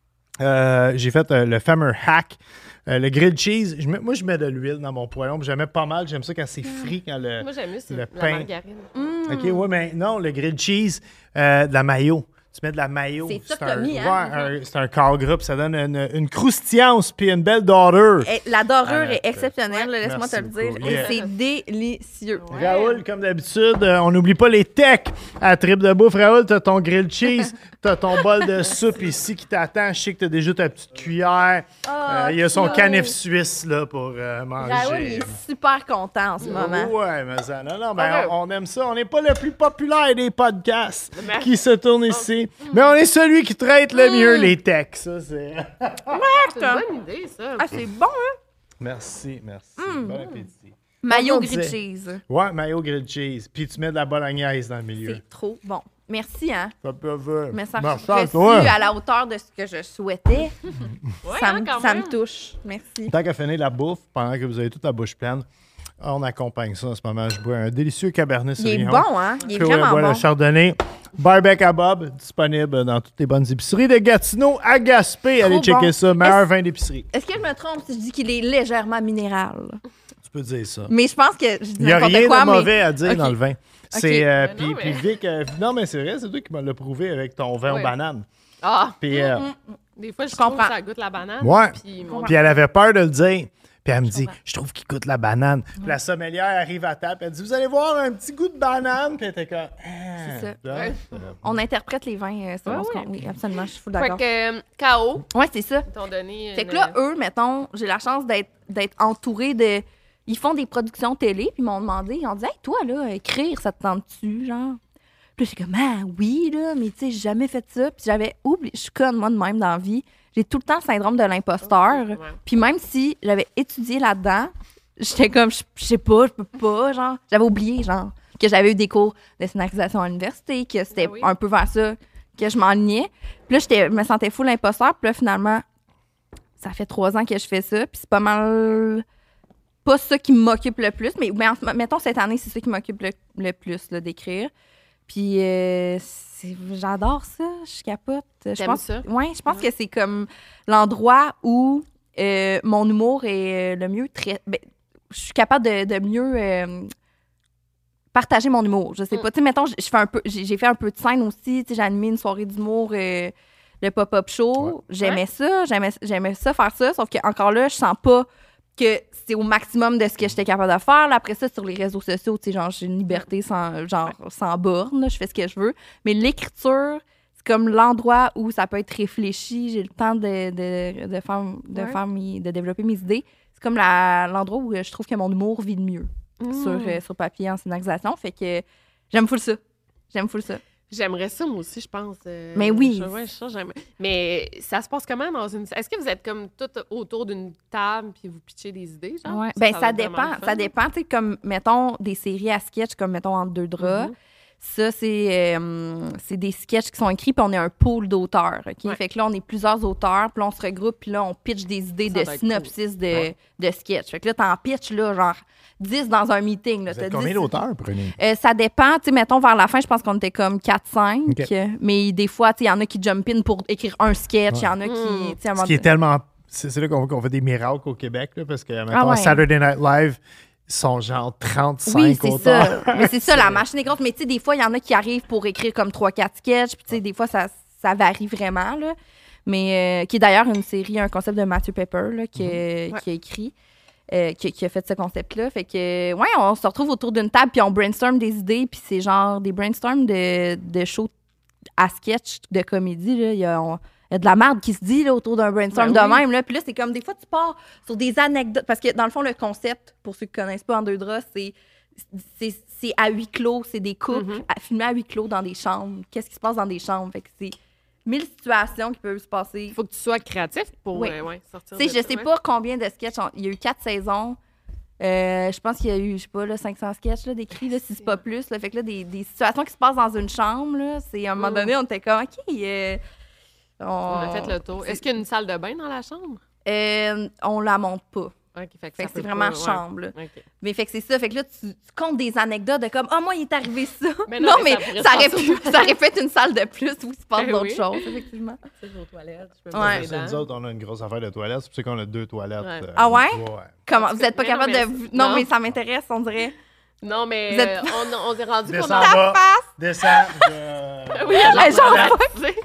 euh, j'ai fait euh, le fameux hack. Euh, le grilled cheese, je mets- moi, je mets de l'huile dans mon poêlon. puis J'aime pas mal. J'aime ça quand c'est frit, quand le... Moi, j'aime mieux ça, le la pain. margarine. OK, ouais, mais non, le grilled cheese, euh, de la mayo. Tu mets de la mayo. C'est ça que un, t'as mis, ouais, hein? un- c'est un corps groupe. Ça donne une, une croustillance puis une belle dorure. Eh, La dorure Arrête. est exceptionnelle, là, laisse-moi Merci te le dire. beaucoup. Et Yeah. c'est délicieux. Ouais. Raoul, comme d'habitude, euh, on n'oublie pas les techs à Trip de Bouffe. Raoul, t'as ton grilled cheese, t'as ton bol de soupe ici qui t'attend. Je sais que t'as déjà ta petite cuillère. Ah, Euh, il y a son Claude. canif suisse là, pour euh, manger. Raoul, il est super content en ce moment. Ouais, mais ça, non, non, ben, Ouais. on, on aime ça. On n'est pas le plus populaire des podcasts Mais- qui se tournent ici. Mais on est celui qui traite le mieux les techs. Ça, c'est... C'est une bonne idée, ça. Ah, c'est bon, hein? Merci, merci. Mm. Bon appétit. Mayo on grilled disait. cheese. Ouais, mayo grilled cheese. Puis tu mets de la bolognaise dans le milieu. C'est trop bon. Merci, hein? Ça peut faire. Mais ça Merci je à suis toi. à la hauteur de ce que je souhaitais. Ouais, ça hein, me, quand ça même. me touche. Merci. Tant qu'à finir la bouffe, pendant que vous avez toute la bouche pleine, on accompagne ça en ce moment. Je bois un délicieux Cabernet Il est Sauvignon. bon, hein? Il est Chloé vraiment boit bon. le Chardonnay. Barbecue à Bob, disponible dans toutes les bonnes épiceries de Gatineau à Gaspé. Allez Trop checker bon. ça. Meilleur Est-ce- vin d'épicerie. Est-ce que je me trompe si je dis qu'il est légèrement minéral? Tu peux dire ça. Mais je pense que je dis Il n'y a n'importe rien quoi, de mais- mauvais à dire Ok. dans le vin. C'est, euh, Mais puis, non, puis mais- Vic, euh, non, mais c'est vrai, c'est toi qui me l'as prouvé avec ton vin aux Ouais. bananes. Ah, Puis, euh, des fois, je, Je trouve comprends. que ça goûte la banane. Ouais. Puis mon Puis elle avait peur de le dire. Puis elle me dit, comprends. je trouve qu'il goûte la banane. Puis la sommelière arrive à table. Elle dit, vous allez voir un petit goût de banane. Puis elle était comme, ah, C'est ça. là, Ouais. euh, On interprète les vins euh, selon Ouais, ce qu'on... ouais. Oui, absolument, je suis full Fait d'accord. que euh, K O, Ouais, c'est ça. ils t'ont donné. Fait une- que là, eux, mettons, j'ai la chance d'être, d'être entourée de, ils font des productions télé, puis ils m'ont demandé, ils ont dit, hey, toi, là, écrire, ça te tente-tu, genre? Puis j'ai comme, ah, oui, là, mais tu sais, j'ai jamais fait ça. Puis j'avais oublié, je suis conne, moi, de même dans la vie. J'ai tout le temps le syndrome de l'imposteur. Ouais. Puis même si j'avais étudié là-dedans, j'étais comme, je je sais pas, je peux pas, genre. J'avais oublié, genre, que j'avais eu des cours de scénarisation à l'université, que c'était Ah oui. un peu vers ça que je m'enlignais. Puis là, j'étais- je me sentais full imposteur. Puis là, finalement, ça fait trois ans que je fais ça. Puis c'est pas mal pas ça qui m'occupe le plus. Mais, mais en- mettons, cette année, c'est ça qui m'occupe le, le plus, là, d'écrire. Puis euh, c'est- j'adore ça, je capote. Je T'aimes pense, ça? ouais, je pense que c'est comme l'endroit où euh, mon humour est euh, le mieux. Très, ben, je suis capable de, de mieux euh, partager mon humour. Je sais Mm. pas, tu sais, mettons, je je fais un peu, j'ai j'ai fait un peu de scène aussi. Tu sais, j'ai animé une soirée d'humour, euh, le pop-up show. J'aimais Ouais. ça, j'aimais, j'aimais ça faire ça. Sauf que encore là, je sens pas que c'est au maximum de ce que j'étais capable de faire. Là, après ça, sur les réseaux sociaux, tu sais, genre, j'ai une liberté sans, genre, sans borne. là, Je fais ce que je veux. Mais l'écriture, c'est comme l'endroit où ça peut être réfléchi. J'ai le temps de, de, de, faire, de, Ouais. faire mes- de développer mes idées. C'est comme la- l'endroit où je trouve que mon humour vit le mieux Mm. sur, euh, sur papier en scénarisation. Fait que j'aime full ça. J'aime full ça. J'aimerais ça, moi aussi, je pense. euh, Mais oui. je- ouais, je- j'aime- Mais ça se passe comment dans une... Est-ce que vous êtes comme toutes autour d'une table puis vous pitchez des idées, genre? Ouais. Ben, va ça être vraiment dépend. le fun. Ça dépend, tu sais, comme, mettons, des séries à sketch, comme, mettons, Entre deux draps. Mhm. Ça, c'est euh, c'est des sketchs qui sont écrits, puis on est un pool d'auteurs, OK? Ouais. Fait que là, on est plusieurs auteurs, puis là, on se regroupe, puis là, on pitch des idées Ça de doit être synopsis de, Ouais. de sketch. Fait que là, t'en pitches, là, genre dix dans un meeting. Là. Vous T'as êtes combien dix d'auteurs, prenez? Euh, ça dépend. Tu sais, mettons, vers la fin, je pense qu'on était comme quatre cinq. OK. Mais des fois, tu sais, il y en a qui jump in pour écrire un sketch. Il y en a qui... Mm. tu sais, à un Ce moment qui est donné- tellement. C'est c'est là qu'on qu'on fait des miracles au Québec, là, parce que, mettons, ouais. Saturday Night Live, ils sont genre trente-cinq Oui, c'est auteurs. ça. Mais c'est ça, la machine est grosse. Mais tu sais, des fois, il y en a qui arrivent pour écrire comme trois quatre sketchs. Puis tu sais, des fois, ça, ça varie vraiment, là. Mais euh, qui est d'ailleurs une série, un concept de Matthew Pepper, là, qui, Ouais. qui a écrit, euh, qui, qui a fait ce concept-là. Fait que, ouais, on se retrouve autour d'une table, puis on brainstorm des idées. Puis c'est genre des brainstorms de, de shows à sketch, de comédie, là. Il y a... on- Il y a de la merde qui se dit là, autour d'un brainstorm Ben de oui. même. Là. Puis là, c'est comme des fois, tu pars sur des anecdotes. Parce que dans le fond, le concept, pour ceux qui ne connaissent pas En deux draps, c'est, c'est, c'est à huis clos. C'est des couples Mhm. à- filmés à huis clos dans des chambres. Qu'est-ce qui se passe dans des chambres? Fait que c'est mille situations qui peuvent se passer. Il faut que tu sois créatif pour Oui. euh, ouais, sortir Tu sais, de je ça, sais ouais. pas combien de sketchs. on- Il y a eu quatre saisons. Euh, je pense qu'il y a eu, je sais pas, là, cinq cents sketchs là, d'écrits, là, si c'est pas plus. Là. Fait que là, des, des situations qui se passent dans une chambre, là, c'est à un moment Mm. donné, on était comme, OK. euh, on, On a fait le tour. Est-ce qu'il y a une salle de bain dans la chambre? Euh, on la monte pas. OK, fait que, Fait ça que c'est peut vraiment pas- ouais. chambre. Là. OK. Mais fait que c'est ça. Fait que là, tu, tu comptes des anecdotes de comme, ah, moi, il est arrivé ça. Mais non, non, mais, mais ça pourrait ça, se aurait passer pu, aux ça aurait pu être une salle de plus où il se passe Ben d'autres oui. choses, effectivement. Tu sais, je vais aux toilettes, je peux me Ouais. brosser les Ça, nous dents. autres, on a une grosse affaire de toilettes. C'est pour ça qu'on a deux toilettes. Ouais. euh, Ah ouais? ouais. Comment, Parce vous que- n'êtes pas mais non, capable mais de. c'est- vous- Non, non. mais ça m'intéresse, on dirait. Non, mais Vous êtes- euh, on, on s'est rendu qu'on Descends a... en bas. face! Descends. je- Oui, il y a de la Hey, genre, toilette, tu sais.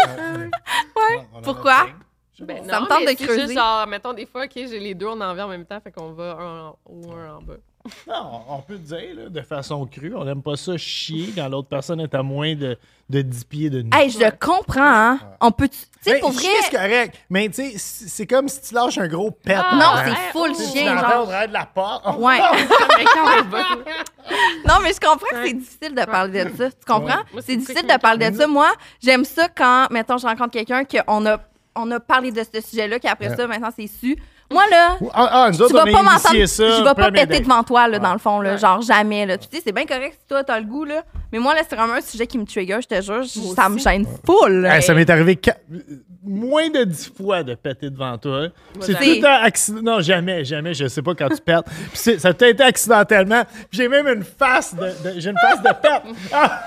Ouais. Pourquoi? Ben Ça non, me tente mais de c'est creuser. juste genre, mettons des fois, OK, j'ai les deux en envers en même temps, fait qu'on va un en haut, un en bas. Non, on peut dire là, de façon crue, on n'aime pas ça chier quand l'autre personne est à moins de, de dix pieds de nous. Hey, je le comprends, hein. On peut. Tu sais, Ben, pour vrai. chier, c'est correct, mais tu sais, c'est c'est comme si tu lâches un gros pet. Ah, Non, là. c'est full Tu sais, Tu chien, l'entends genre. au travers de la porte. Ouais. Comme quand on va. Non, mais je comprends que c'est difficile de parler de ça. Tu comprends? Ouais. Moi, c'est C'est une difficile technique. de parler de ça. Moi, j'aime ça quand, mettons, je rencontre quelqu'un qu'on a, on a parlé de ce sujet-là, qu'après Ouais. ça, maintenant, c'est su. Moi, là. Ah, ah, nous Tu autres, vas on a pas m'entendre. initié ça. Je vais pas premier péter date. devant toi, là, dans Ouais. le fond, là, Ouais. genre jamais. Là. Tu sais, c'est bien correct si toi, t'as le goût, là. Mais moi, là, c'est vraiment un sujet qui me trigger, je te jure. je- Moi Ça me aussi. gêne full. là. Hey, ça m'est arrivé qua- moins de dix fois de péter devant toi. C'est jamais. tout le temps accident. Non, jamais, jamais. Je sais pas quand tu pètes. Puis c'est- ça t'a été accidentellement. Puis j'ai même une face de, de- j'ai une face de pète. Ah!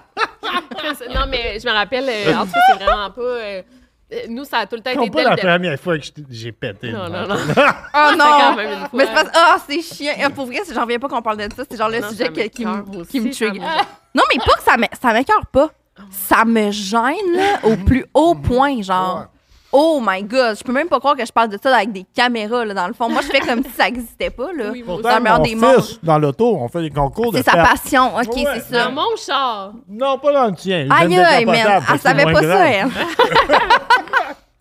Non, mais je me rappelle, euh, en tout cas, c'est vraiment pas... euh, euh, nous, ça a tout le temps été Non, pas dès la le début. première fois que je t'ai- j'ai pété. Non, devant non, toi. non. Oh C'est non! quand même une fois. Mais c'est parce ah, c'est chiant. Ah, pour vrai, j'en reviens pas qu'on parle de ça. C'est genre le Non, sujet ça que- qui, m'écoeure, me- moi qui me aussi, ça trigger. me- Non, mais pas que ça me- ça m'écoeure pas. Ça me gêne, là, au plus haut point, genre. Ouais. Oh my God, je peux même pas croire que je parle de ça avec des caméras, là, dans le fond. Moi, je fais comme si ça existait pas, là. Oui, moi Dans Pourtant, le meilleur mon des fils, mondes. dans l'auto, on fait des concours de C'est sa pète. passion. OK, Ouais. c'est ça. Dans mon char. Non, pas dans le tien. Aïe, J'aime aïe, décapotable, man. fait Elle que c'est savait moins pas grave. ça, elle.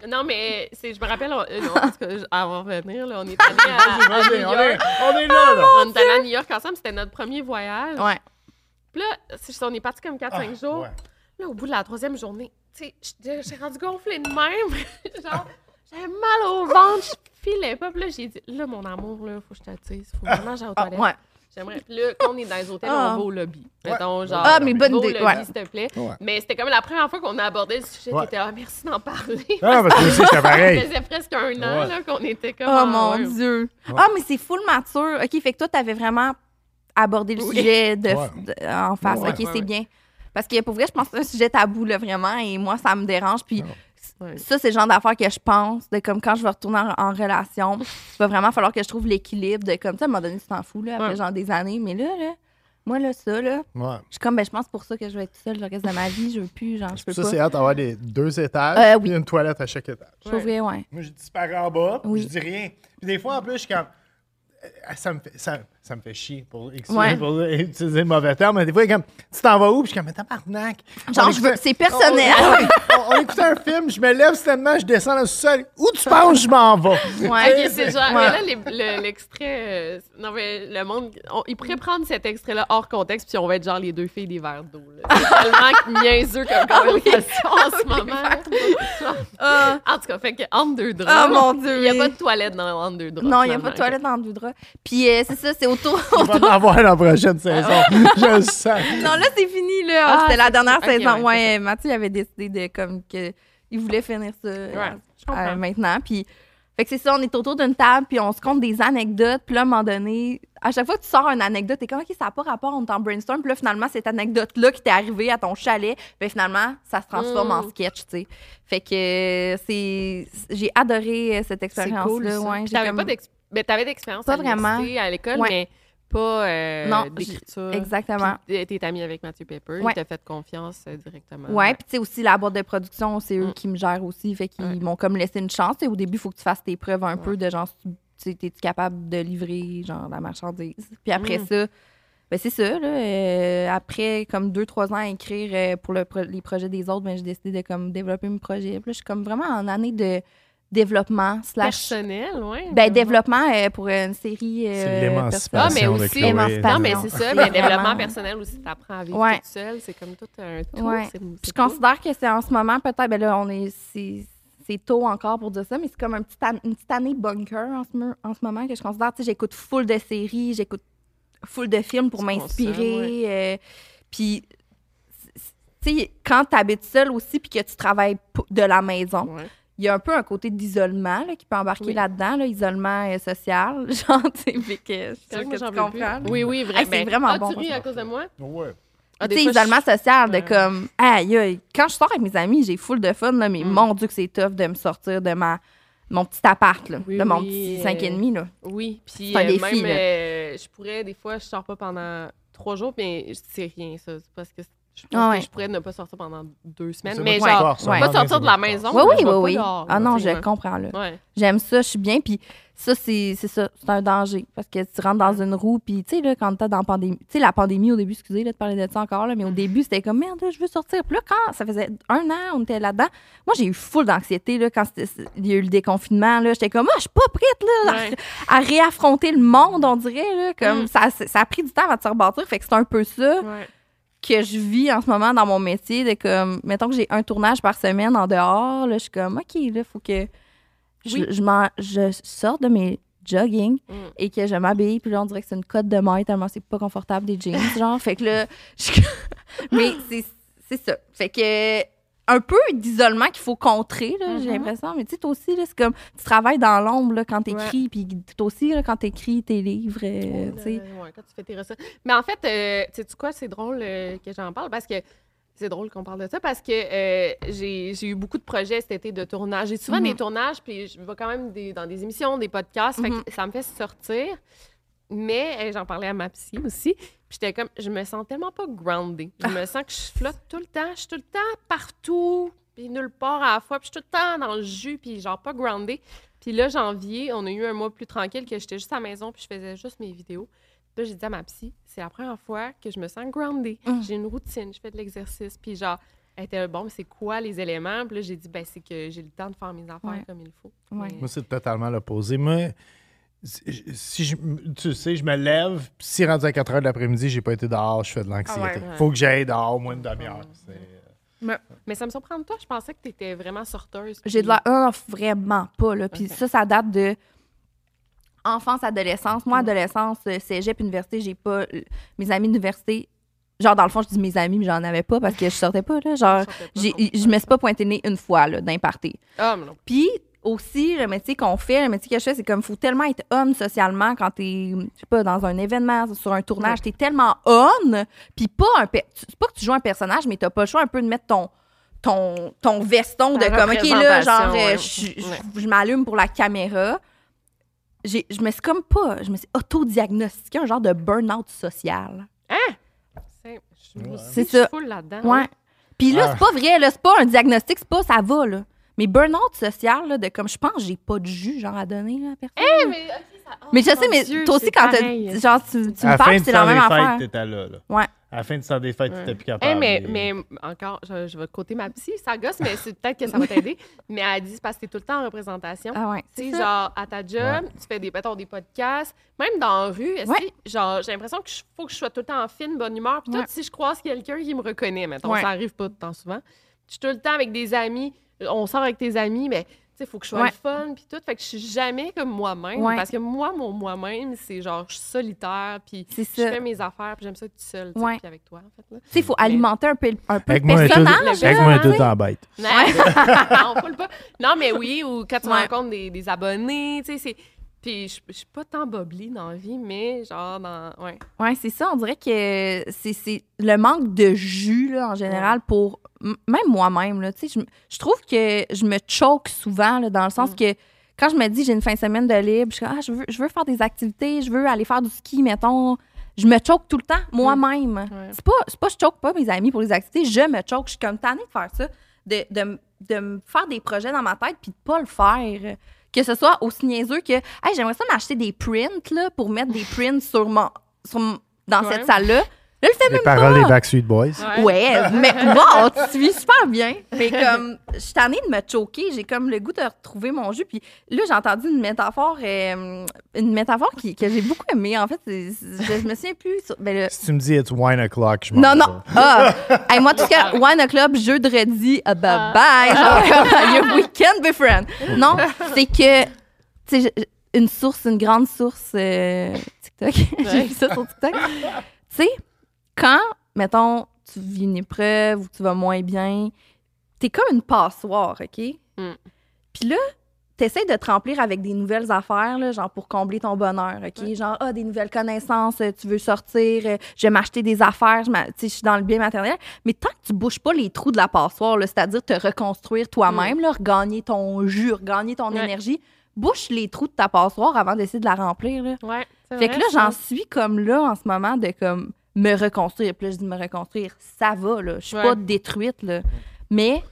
Non, mais c'est, je me rappelle, on, non, parce que, avant de revenir, là, on est allés à, à on, New est, York. on, est, on est là, là. On est allés à New York ensemble, c'était notre premier voyage. Ouais. Puis là, c'est- on est parti comme quatre cinq Ah, jours. ouais. Là, au bout de la troisième journée, tu sais, j'étais- j'ai rendu gonflée de même. Genre, j'avais mal au ventre, je filais pas. Puis là, j'ai dit, là, mon amour, là, faut que je te tisse. Faut vraiment que j'aille aux Ah, toilettes. ouais. J'aimerais. Puis là, quand on est dans les hôtels, Ah. on va au lobby. Mettons, genre. Ah, mais bonne va au idée, lobby, ouais. s'il te plaît. Ouais. Mais c'était comme la première fois qu'on a abordé le sujet. Ouais. T'étais, ah, merci d'en parler. Ah, parce que aussi, j'étais Ça pareil. faisait presque un an Ouais. là, qu'on était comme. Oh ah, mon ouais. Dieu. Ah, mais c'est full mature. OK, fait que toi, t'avais vraiment abordé le Oui. sujet de, Ouais. de- en face. Ouais, OK, ouais, c'est ouais. bien. Parce que pour vrai, je pense que c'est un sujet tabou, là, vraiment. Et moi, ça me dérange. Puis Ouais. ça, c'est le genre d'affaires que je pense. De comme quand je vais retourner en, en relation, il va vraiment falloir que je trouve l'équilibre. De comme, tu sais, à un moment donné, tu t'en fous, là, après Ouais. genre des années. Mais là, là, moi, là, ça, là, Ouais. je suis comme, ben, je pense pour ça que je vais être seule le reste de ma vie. Je veux plus, genre, je peux Ça, pas. c'est hâte d'avoir des deux étages Euh, oui. puis une toilette à chaque étage. Pour vrai, ouais. Moi, je disparais en bas, puis Oui. je dis rien. Puis des fois, en plus, je suis comme... euh, Ça me, fait, ça, ça me fait chier pour, excuse- Ouais. pour utiliser le mauvais terme, mais des fois, il est comme, tu t'en vas où? Puis je suis comme, mais tabarnak. Genre, On je veux- écoutait- c'est personnel. On, on- on écoutait un film, je me lève soudainement, je descends dans le sol. Où tu penses que je m'en vais? Ouais. Ok, c'est genre. Ouais. Mais là, les- le- l'extrait. euh, non, mais le monde. on- il pourrait prendre cet extrait-là hors contexte, puis on va être genre les deux filles des verres d'eau. là. C'est tellement niaiseux comme conversation en ce moment. là. Genre, Ah. en tout cas, fait que entre deux draps. Ah, mon Dieu, Il n'y a oui. pas de toilette dans entre deux draps. Non, il n'y a pas de finalement. toilette dans le drap. Puis euh, c'est ça, c'est autour. On va en avoir la prochaine saison. Je le sens. Non, là, c'est fini, là. Ah, C'était la c'est dernière fini. Ok, saison. ouais, Ouais, Mathieu avait décidé de, comme, que il voulait finir ça euh, je comprends. euh, maintenant. Puis, fait que c'est ça, on est autour d'une table, puis on se compte des anecdotes. Puis là, à un moment donné, à chaque fois que tu sors une anecdote, t'es comme, OK, ça n'a pas rapport, on est en brainstorm. Puis là, finalement, cette anecdote-là qui t'est arrivée à ton chalet, ben finalement, ça se transforme Mm. en sketch, tu sais. Fait que euh, c'est... J'ai adoré euh, cette C'est expérience-là. cool. ça. Ouais, Puis j'ai T'avais comme- pas d'ex- ben, t'avais d'expérience Pas à vraiment. l'université, à l'école, Ouais. mais pas euh, Non, d'écriture. Exactement. Puis t'es amie avec Mathieu Pepper, Ouais. il t'a fait confiance euh, directement. Ouais, puis tu sais aussi la boîte de production, c'est eux Mm. qui me gèrent aussi, fait qu'ils Ouais. m'ont comme laissé une chance. Et au début, il faut que tu fasses tes preuves un Ouais. peu de genre, tu sais, t'es-tu capable de livrer genre la marchandise. Puis après Mm. ça, ben c'est ça là. euh, après comme deux trois ans à écrire euh, pour le pro- les projets des autres, ben j'ai décidé de comme développer mon projet. Puis là, je suis comme vraiment en année de développement slash Personnel, ouais. ben développement euh, pour une série. euh, C'est l'émancipation Ah, mais de aussi, Chloé. émancipation. non, mais c'est ça, C'est mais vraiment- développement personnel aussi, t'apprends à vivre Ouais. toute seule, c'est comme tout un tout. Ouais. c'est- c'est Je cool. considère que c'est en ce moment, peut-être, ben là, on est. C'est, c'est tôt encore pour dire ça, mais c'est comme un petit an- une petite année bunker en ce, mo- en ce moment que je considère. Tu sais, j'écoute full de séries, j'écoute full de films pour Tu m'inspirer. euh, Puis, tu sais, quand tu habites seul aussi puis que tu travailles p- de la maison, Ouais. il y a un peu un côté d'isolement là, qui peut embarquer Oui. là-dedans, là, isolement euh, social. Genre, tu sais, fait que je suis C'est vrai sûre que que moi, tu j'en veux plus. comprends. Oui, oui, Hey, vraiment. c'est vraiment ah, bon, tu ris ça. à cause de moi? Ouais. Ah, Tu des sais, fois, isolement je- social, de Ouais. comme, aïe, aïe, quand je sors avec mes amis, j'ai full de fun, là, mais Mm. mon Dieu que c'est tough de me sortir de ma, mon petit appart, là, Oui, de mon oui, petit euh, cinq et demi, là. Oui, puis C'est un euh, défi, même, là. euh, je pourrais, des fois, je sors pas pendant trois jours, mais c'est rien, ça. C'est parce que je pense Ah ouais. que je pourrais ne pas sortir pendant deux semaines. C'est Mais votre genre, force, ouais. hein, pas dans sortir c'est de la votre maison. force. Oui, là, oui, je vais oui, pas oui. dehors, Ah là, non, tu sais, je comprends, là. Ouais. J'aime ça, je suis bien, puis ça, c'est c'est ça, c'est un danger, parce que tu rentres dans une roue, puis tu sais, là, quand t'es dans la pandémie, tu sais, la pandémie au début, excusez, là, de parler de ça encore, là, mais au début, c'était comme, merde, je veux sortir. Puis là, quand ça faisait un an, on était là-dedans, moi, j'ai eu full d'anxiété, là, quand c'était- il y a eu le déconfinement, là, j'étais comme, ah, je suis pas prête, là, Ouais. à, à réaffronter le monde, on dirait, là, comme, Mm. ça, ça a pris du temps avant de se rebâtir, fait que c'est un peu ça Ouais. que je vis en ce moment dans mon métier, de comme, mettons que j'ai un tournage par semaine en dehors, là, je suis comme, OK, là, faut que je, Oui. je, m'en- je sorte de mes jogging Mm. et que je m'habille, puis là, on dirait que c'est une cote de maille tellement c'est pas confortable des jeans, genre, fait que là, je- mais c'est c'est ça. Fait que un peu d'isolement qu'il faut contrer, là, j'ai Mhm. l'impression, mais tu sais, toi aussi, là, c'est comme, tu travailles dans l'ombre, là, quand t'écris, Ouais. puis toi aussi, là, quand t'écris tes livres, euh, tu sais. Euh, ouais, quand tu fais tes recettes. Mais en fait, euh, sais-tu quoi, c'est drôle euh, que j'en parle parce que c'est drôle qu'on parle de ça parce que euh, j'ai j'ai eu beaucoup de projets cet été de tournage. J'ai souvent Mhm. des tournages, puis je vais quand même des- dans des émissions, des podcasts, fait Mhm. que ça me fait sortir. Mais euh, j'en parlais à ma psy aussi. Puis j'étais comme, je me sens tellement pas grounded. Je me sens que je flotte tout le temps. Je suis tout le temps partout, puis nulle part à la fois. Puis je suis tout le temps dans le jus, puis genre pas grounded. Puis là, janvier, on a eu un mois plus tranquille que j'étais juste à la maison, puis je faisais juste mes vidéos. Puis là, j'ai dit à ma psy, c'est la première fois que je me sens grounded. Mm. J'ai une routine, je fais de l'exercice, puis genre, elle était bon, mais c'est quoi les éléments? Puis là, j'ai dit, ben c'est que j'ai le temps de faire mes affaires Ouais. comme il faut. Ouais. Mais- Moi, c'est totalement l'opposé. Moi, si, si je, tu sais, je me lève, puis si rendu à quatre heures de l'après-midi, j'ai pas été dehors, je fais de l'anxiété. Ah ouais. Ouais. Faut que j'aille dehors au moins une demi-heure. C'est- Mais ça me surprend de toi. Je pensais que tu étais vraiment sorteuse. J'ai de puis- la off vraiment pas, là. Puis Ok. ça, ça date de enfance, adolescence. Moi, adolescence, euh, cégep, université, j'ai pas... euh, Mes amis d'université... Genre, dans le fond, je dis mes amis, mais j'en avais pas parce que je sortais pas, là. Genre, Je sortais pas j'ai- non plus. je me suis pas pointée nez une fois, là, d'un party. Ah, mais non. Puis aussi, le métier qu'on fait, le métier que je fais, c'est comme, faut tellement être on socialement quand t'es, je sais pas, dans un événement, sur un tournage, t'es tellement on, puis pas un... pe- C'est pas que tu joues un personnage, mais t'as pas le choix un peu de mettre ton... Ton, ton veston de Ta comme, OK, là, genre, représentation, euh, ouais. je, je- Ouais. je m'allume pour la caméra. J'ai- Je me suis comme pas... Je me suis autodiagnostiqué un genre de burn-out social. C'est je moi aussi, C'est je suis ça. full là-dedans. Ouais. Puis là, Ah. c'est pas vrai, là, c'est pas un diagnostic, c'est pas ça va, là. Mais burn-out social, là, de comme, je pense que j'ai pas de jus, genre, à donner, là, à personne. Eh, mais, ok, ça- oh, mais je sais, mon mais Dieu, toi aussi, c'est quand pareil. t'as, genre, tu, tu À me la fin parles, du c'est la temps même des affaire. fêtes, t'étais là, là. Ouais. À la fin du temps des fêtes, t'étais plus Eh, capable. mais, Et- mais encore, je, je vais côté ma psy, ça gosse, mais c'est peut-être que ça va t'aider. Mais elle dit, c'est parce que t'es tout le temps en représentation. Ah ouais. Tu c'est sais, ça. genre, à ta job, tu fais des, mettons, des podcasts, même dans la rue, est-ce Ouais. que, genre, j'ai l'impression qu'il faut que je sois tout le temps en fine, bonne humeur. Puis Ouais. toi, si je croise quelqu'un qui me reconnaît, mettons, Ouais. ça arrive pas de temps souvent. Je suis tout le temps avec des amis, on sort avec tes amis, mais tu sais, il faut que je sois Ouais. le fun, puis tout. Fait que je suis jamais comme moi-même. Ouais. Parce que moi, mon moi-même, c'est genre, je suis solitaire, puis C'est je ça. fais mes affaires, puis j'aime ça tout seul, tu sais, Ouais. puis avec toi, en fait. Là. Tu sais, il faut Mais- alimenter un peu, un peu Avec le moi, un tout, personnage. avec là, moi, un hein, tout tu sais. en bête. Non, non, faut le pas. Non, mais oui, ou quand tu Ouais. rencontres des, des abonnés, tu sais, c'est... Puis je je suis pas tant bobli dans la vie, mais genre dans... Ouais. Ouais, c'est ça. On dirait que c'est, c'est le manque de jus, là, en général, pour m- même moi-même. Là, tu sais, je, je trouve que je me choque souvent, là, dans le sens Mm. que quand je me dis j'ai une fin de semaine de libre, je suis comme, ah, je veux, je veux faire des activités, je veux aller faire du ski, mettons. Je me choque tout le temps, moi-même. Ouais. C'est pas, c'est pas je choque pas mes amis pour les activités, je me choque. Je suis comme tannée de faire ça, de, de, m- de me faire des projets dans ma tête puis de pas le faire. Que ce soit aussi niaiseux que, hey, j'aimerais ça m'acheter des prints là, pour mettre des prints sur mon, sur m- dans Ouais. cette salle-là. Là, je le fais Les même paroles pas. des Backstreet Boys. Ouais, mais wow, tu suis super bien. Mais comme, je suis tannée de me choquer, j'ai comme le goût de retrouver mon jus. Puis là, j'ai entendu une métaphore, euh, une métaphore qui, que j'ai beaucoup aimée. En fait, c'est- c'est- je, je me souviens plus. Sur, ben le- Si tu me dis it's wine o'clock, je m'en non, vais. non. Ah, hey, moi, tout ce que Wine Club, jeudi, uh, bye bye. Genre, your weekend, be friend. Non, c'est que, tu sais, je- une source, une grande source euh, TikTok. J'ai Ouais. vu ça sur TikTok. Tu sais, quand, mettons, tu vis une épreuve ou tu vas moins bien, t'es comme une passoire, OK? Mm. Puis là, t'essaies de te remplir avec des nouvelles affaires, là, genre pour combler ton bonheur, OK? Ouais. Genre, ah, des nouvelles connaissances, euh, tu veux sortir, euh, je vais m'acheter des affaires, je m'a- tu sais, je suis dans le bien matériel. Mais tant que tu bouges pas les trous de la passoire, là, c'est-à-dire te reconstruire toi-même, là, regagner ton jus, regagner ton Ouais. énergie, bouche les trous de ta passoire avant d'essayer de la remplir, là. Ouais, c'est Fait vrai, que là, ça. j'en suis comme là en ce moment de comme me reconstruire. Puis là, je dis me reconstruire, ça va, là. Je suis Ouais. pas détruite, là. Mais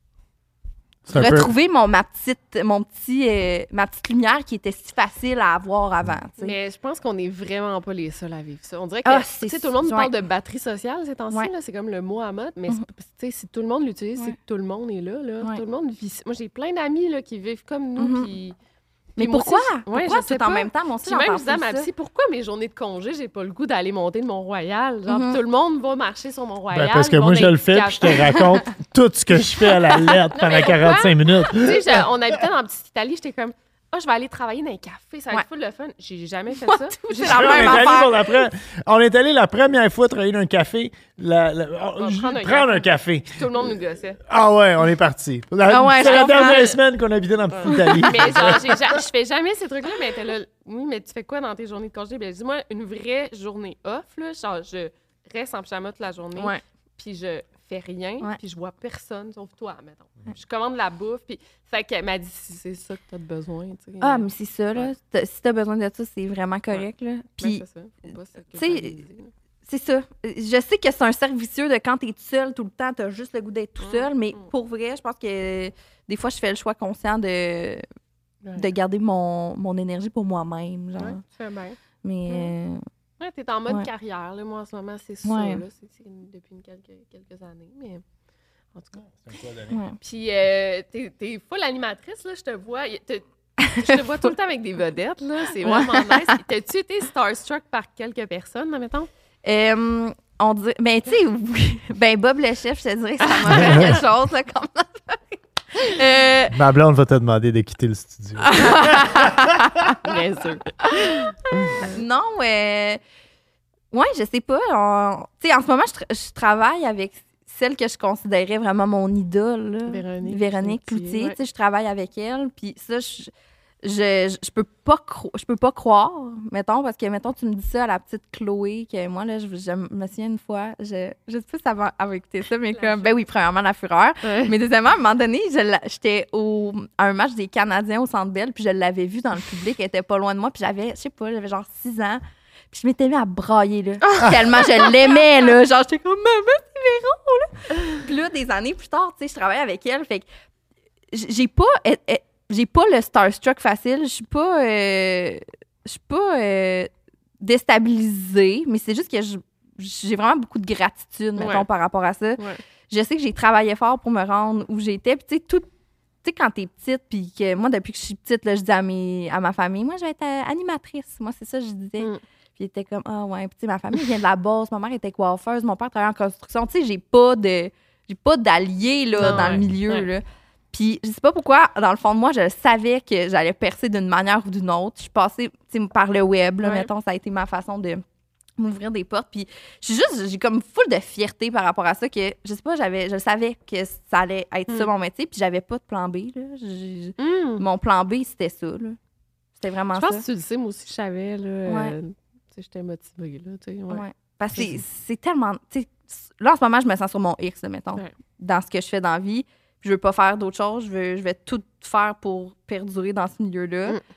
C'est un peu- retrouver mon, ma, petite, mon petit, euh, ma petite lumière qui était si facile à avoir avant, tu sais. Mais je pense qu'on n'est vraiment pas les seuls à vivre ça. On dirait que Ah, tu c'est- sais, tout le monde nous ouais. parle de batterie sociale ces temps-ci. Ouais. là, C'est comme le mot à mode. Mais c'est- tu sais, si tout le monde l'utilise, c'est Ouais. que tout le monde est là. là. Ouais. Tout le monde vit. Moi, j'ai plein d'amis là, qui vivent comme nous. Mhm. Puis, Mais puis moi pourquoi? aussi, je- ouais, pourquoi je sais tout en pas. même temps? Moi aussi, Puis même, j'entends je disais à ma ça. psy, pourquoi mes journées de congé, j'ai pas le goût d'aller monter le Mont-Royal? Genre, Mhm. tout le monde va marcher sur Mont-Royal. Ben, parce que ils moi, vont je dans le les fais, puis je te cafés. raconte tout ce que je fais à la lettre pendant quarante-cinq minutes. Tu sais, je- on habitait dans la petite Italie, j'étais comme, ah, je vais aller travailler dans un café, ça va être Ouais. full le fun. J'ai jamais fait Moi, ça. tout, J'ai c'est la On même est, allé affaire. pour la pre- on est allé la première fois travailler dans un café. La, la- va je- prendre un prendre un café. Tout le monde nous gossait. Ah ouais, on est parti. La- Ah ouais, c'est je la comprends. dernière semaine qu'on habitait dans la petite Italie. Mais genre, j'ai ja- je fais jamais ces trucs-là, mais elle était là, oui, mais tu fais quoi dans tes journées de congé? Ben, dis-moi, une vraie journée off, là, genre, je reste en pyjama toute la journée, Ouais. puis je fais rien, Ouais. puis je vois personne sauf toi, mettons. Je commande la bouffe, puis fait qu'elle m'a dit, si c'est ça que t'as besoin, tu sais. Ah, mais c'est ça, là. Ouais. T'as- Si t'as besoin de ça, c'est vraiment correct, là. Ben, Puis, c'est ça, faut pas se tu sais, culpabiliser, là. c'est ça. Je sais que c'est un cercle vicieux de quand t'es tout seul tout le temps, t'as juste le goût d'être tout seul, mais Mm. pour vrai, je pense que des fois, je fais le choix conscient de, Ouais. de garder mon, mon énergie pour moi-même, genre. Ouais, tu fais bien. Mais euh, Ouais, t'es en mode Ouais. carrière, là. Moi, en ce moment, c'est ça, Ouais. là. C'est c'est depuis une quelques, quelques années, mais en tout cas. C'est un quoi donné. Ouais. Puis, euh, t'es, t'es full animatrice, là, je te vois. Y- t'es- Je te vois tout le temps avec des vedettes, là. C'est vraiment nice. T'as-tu été starstruck par quelques personnes, là, mettons? Euh, on dit, ben, tu sais, oui. Ben, Bob le chef, je te dirais que ça m'a fait quelque chose, là, comme euh, Ma blonde va te demander de quitter le studio. Bien sûr. non, euh, ouais, je sais pas. on- Tu sais, en ce moment, je, tra- je travaille avec celle que je considérais vraiment mon idole, là. Véronique Véronique Cloutier, Cloutier. ouais. Tu sais, je travaille avec elle, puis ça, je, je, je, je peux pas cro- je peux pas croire, mettons, parce que, mettons, tu me dis ça à la petite Chloé, que moi, là, je, je me souviens une fois, je, je sais pas si ça va avoir écouté ça, mais comme, ben oui, premièrement, la fureur. Ouais. Mais deuxièmement, à un moment donné, je l'a- j'étais au, à un match des Canadiens au Centre Bell, puis je l'avais vue dans le public, elle était pas loin de moi, puis j'avais, je sais pas, j'avais genre six ans, puis je m'étais mis à brailler, là, tellement je l'aimais, là, genre, j'étais comme, maman, c'est Véron, là. Puis là, des années plus tard, tu sais, je travaille avec elle, fait que j- j'ai pas, eh, eh, j'ai pas le starstruck facile, je suis pas, euh, je suis pas euh, déstabilisée, mais c'est juste que je- j'ai vraiment beaucoup de gratitude, mettons, Ouais. par rapport à ça. Ouais. Je sais que j'ai travaillé fort pour me rendre où j'étais. Puis, tu sais, tout. Tu sais, quand t'es petite, puis que moi, depuis que je suis petite, là, je dis à, mes, à ma famille, moi, je vais être euh, animatrice. Moi, c'est ça que je disais. Mm. Puis, il était comme, ah, ouais. Puis, tu sais, ma famille vient de la Beauce. Ma mère était coiffeuse. Mon père travaillait en construction. Tu sais, j'ai pas de. J'ai pas d'alliés, là, Non, dans ouais. le milieu, Ouais. là. Puis, je sais pas pourquoi, dans le fond de moi, je savais que j'allais percer d'une manière ou d'une autre. Je suis passée, tu sais, par le web, là, Ouais. mettons, ça a été ma façon de m'ouvrir des portes. Puis, je suis juste, j'ai comme full de fierté par rapport à ça, que, je sais pas, j'avais, je savais que ça allait être ça Mm. mon métier, puis j'avais pas de plan B, là. J'ai- Hum. Mon plan B, c'était ça, là. C'était vraiment Je ça. pense que tu le sais, moi aussi, je savais, là. euh, Ouais. tu sais, j'étais motivée, là, tu sais. Ouais. Ouais. Parce que c'est- c'est tellement. Tu sais, là, en ce moment, je me sens sur mon X, là, mettons, Ouais. dans ce que je fais dans la vie. Puis je veux pas faire d'autres choses. Je veux, je vais tout faire pour perdurer dans ce milieu-là. Mm.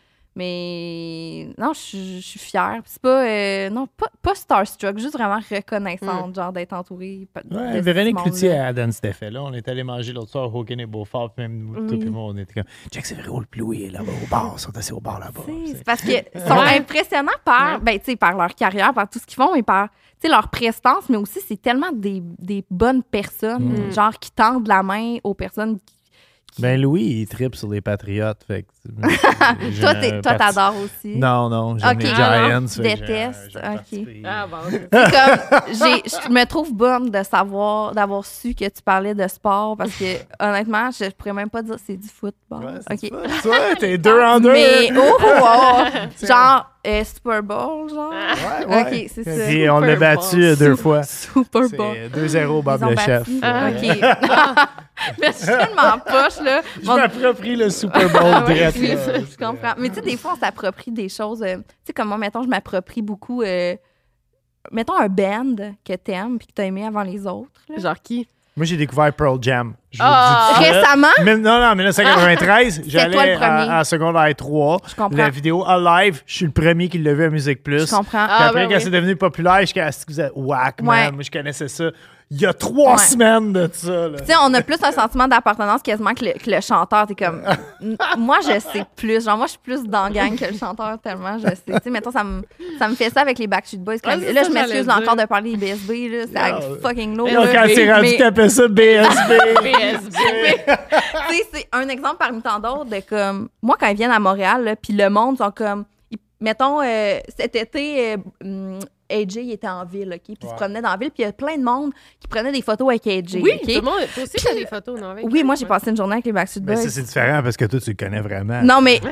Mais non, je, suis- je suis fière. Puis c'est pas. euh, non, pas, pas starstruck, juste vraiment reconnaissante, genre d'être entourée. de Ouais, ce Véronique monde-là. Cloutier a donné cet effet-là. On est allé manger l'autre soir au Hogan et Beaufort, puis même nous, toi Oui. et moi, on était comme Jack, c'est vrai, le plus oui, là-bas au bar, ils sont assis au bar là-bas. Tu sais, C'est- C'est parce qu'ils sont Ouais. impressionnants par, Ouais. ben, tu sais, par leur carrière, par tout ce qu'ils font, mais par tu sais, leur prestance, mais aussi c'est tellement des, des bonnes personnes, Mm. genre qui tendent la main aux personnes qui. qui- Ben Louis, il tripe sur les Patriotes. Fait que, j'ai toi, un t'es- toi, parti- t'adores aussi. Non, non, j'aime Ok. les Ah non, Giants. tu fait que j'ai un- détestes, j'ai un ok. parti pris. Ah, bon. c'est- C'est comme, j'ai- je me trouve bonne de savoir, d'avoir su que tu parlais de sport parce que, honnêtement, je pourrais même pas dire c'est du football. Ouais, c'est OK. ça. Toi, t'es deux en deux. Mais, oh, oh, oh, genre, euh, Super Bowl, genre. Ouais, ouais. OK, c'est ça. Puis on l'a Super battu Bowl. euh, deux fois. Super Bowl. C'est deux zéro, Bob Ils ont le chef. battu. Ah, OK. Mais je suis tellement poche, là. Je Mon- m'approprie le Super Bowl Ah ouais, direct, oui, là. je comprends. Mais tu sais, des fois, on s'approprie des choses. euh, tu sais, comme moi, mettons, je m'approprie beaucoup. euh, mettons un band que t'aimes puis que t'as aimé avant les autres. là. Genre qui? Moi, j'ai découvert Pearl Jam. Je vous Ah! le dis tout de suite. Récemment, Mais- non, non, en dix-neuf cent quatre-vingt-treize, j'allais toi le premier. à, à secondaire trois. je comprends. La vidéo Alive, je suis le premier qui l'a vu à Musique Plus. Je comprends. Puis Ah, après, ben quand oui. c'est devenu populaire, je suis comme, vous êtes whack, man. Ouais. Moi, je connaissais ça il y a trois Ouais. semaines de ça. Là. Tu sais, on a plus un sentiment d'appartenance quasiment que le, que le chanteur. T'es comme. N- moi, je sais plus. Genre, moi, je suis plus dans la gang que le chanteur, tellement je sais. Tu sais, mettons, ça me, ça me fait ça avec les Backstreet Boys. Quand- Ouais, c'est là, ça, je m'excuse j'allais là, encore dire. de parler des B S B. Là, c'est Yeah. avec fucking low. Mais Là, là. quand c'est rendu mais- qu'appelle ça B S B. B S B. Tu sais, c'est un exemple parmi tant d'autres de comme. Moi, quand ils viennent à Montréal, là, puis le monde sont comme. ils- mettons, euh, cet été, euh, hum, A J il était en ville, OK? Puis il Ouais. se promenait dans la ville, puis il y a plein de monde qui prenait des photos avec A J. Oui, OK? tout le monde. Toi aussi, t'as des photos, non? Avec Oui, eux? moi, j'ai Ouais. passé une journée avec les Backstreet Mais Boys. ça, c'est différent parce que toi, tu le connais vraiment. Non, mais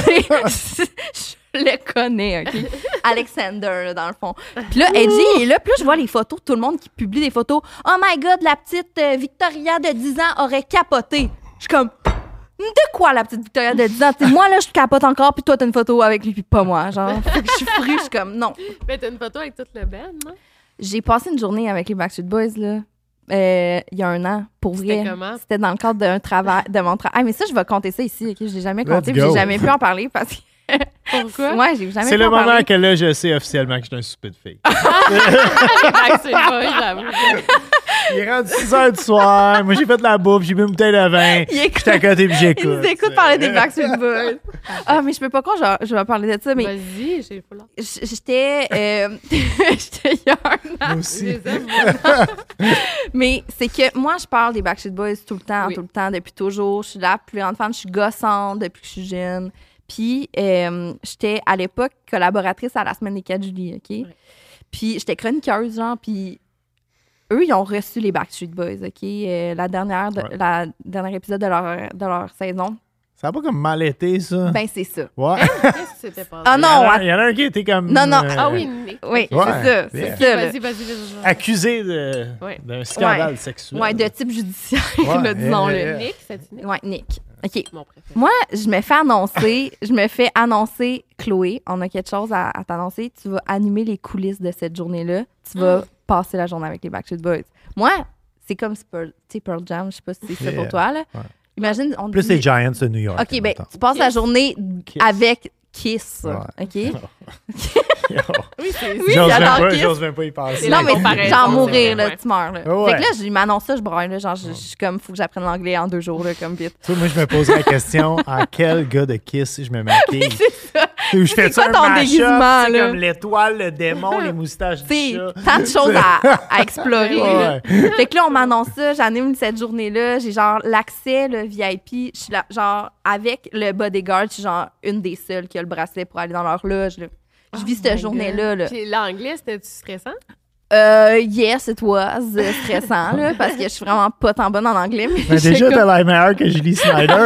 c'est- je le connais, OK? Alexander, là, dans le fond. Puis là, Edgy, il est là. Puis là, je vois les photos, tout le monde qui publie des photos. Oh my God, la petite euh, Victoria de dix ans aurait capoté. Je suis comme, de quoi la petite Victoria de dix ans? T'sais, moi, là, je capote encore, puis toi, t'as une photo avec lui, puis pas moi. Genre, fait que je suis frue, je suis comme, non. Mais t'as une photo avec toute le band, non? J'ai passé une journée avec les Backstreet Boys, là. euh, il y a un an, pour C'était vrai. comment? C'était dans le cadre d'un travail, de mon travail. Ah, mais ça, je vais compter ça ici, OK? Je l'ai jamais Let's compté, puis go. j'ai jamais pu en parler parce que. Pourquoi? Ouais, j'ai jamais C'est pu le en parler. moment que là, je sais officiellement que je suis un souper de filles. Ah, c'est pas, j'avoue. Il est rendu six heures du soir. Moi, j'ai fait de la bouffe, j'ai bu une bouteille de vin. Il écoute- J'étais à côté puis j'écoute. Ils nous écoutent parler des Backstreet Boys. Ah, mais je peux pas croire, je, je vais parler de ça, mais Vas-y, j'ai pas l'air. j- j'étais... Euh, j'étais hier. Moi Je aussi. les aime, moi. Mais c'est que moi, je parle des Backstreet Boys tout le temps, Oui. tout le temps, depuis toujours. Je suis la plus grande fan, je suis gossante depuis que je suis jeune. Puis, euh, j'étais à l'époque collaboratrice à la Semaine des quatre juillet, OK? Ouais. Puis, j'étais chroniqueuse, genre, puis eux, ils ont reçu les Backstreet Boys, OK? Euh, la dernière, de- Ouais. la dernier épisode de leur, de leur saison. Ça n'a pas comme mal été, ça. Ben, c'est ça. Ouais. Qu'est-ce que c'était passé? Ah Il y non, en a- att- il y en a un qui était comme. Non, non. euh, Ah oui, Nick. oui, Ouais. c'est ça, c'est Yeah. ça. là. Vas-y, vas-y, vas-y. accusé de, Ouais. d'un scandale Ouais. sexuel. Ouais, de type judiciaire, Ouais, là, disons-le. yeah, yeah. Nick, c'est Nick. Ouais, Nick. OK. Mon préféré. Moi, je me fais annoncer, je me fais annoncer, Chloé, on a quelque chose à, à t'annoncer. Tu vas animer les coulisses de cette journée-là. Tu vas passer la journée avec les Backstreet Boys. Moi, c'est comme si Pearl, tu sais, Pearl Jam, je sais pas si c'est ça Yeah. pour toi, là. Ouais. Imagine, on Plus dit... les Giants de New York. OK, ben, mettons. tu passes la Kiss. journée Kiss. avec Kiss, Ouais. OK? Oui, c'est Oui, J'ose même j'adore pas, Kiss. j'ose même pas y penser. C'est Non, la mais comparaison, genre c'est mourir, vrai, là, ouais. tu meurs, là. Ouais. Fait que là, je m'annonce ça, je braille, là, genre, je je suis comme, faut que j'apprenne l'anglais en deux jours, là, comme vite. Tu sais, moi, je me posais la question en quel gars de Kiss je me maquille. Ou je fais C'est ça quoi un ton mash-up, déguisement, tu sais, là? comme l'étoile, le démon, les moustaches du Tu sais, chat. tant de choses à, à explorer. là. Ouais. Fait que là, on m'annonce ça, j'anime cette journée-là, j'ai genre l'accès, le V I P, je suis là, genre, avec le bodyguard, je suis genre une des seules qui a le bracelet pour aller dans leur loge, là. Je vis cette my journée-là, God. là. Puis l'anglais, c'était-tu stressant? Euh, yes, it was euh, stressant, là, parce que je suis vraiment pas tant bonne en anglais. Mais, Mais j'étais déjà, comme- t'as l'air meilleur que Julie Snyder.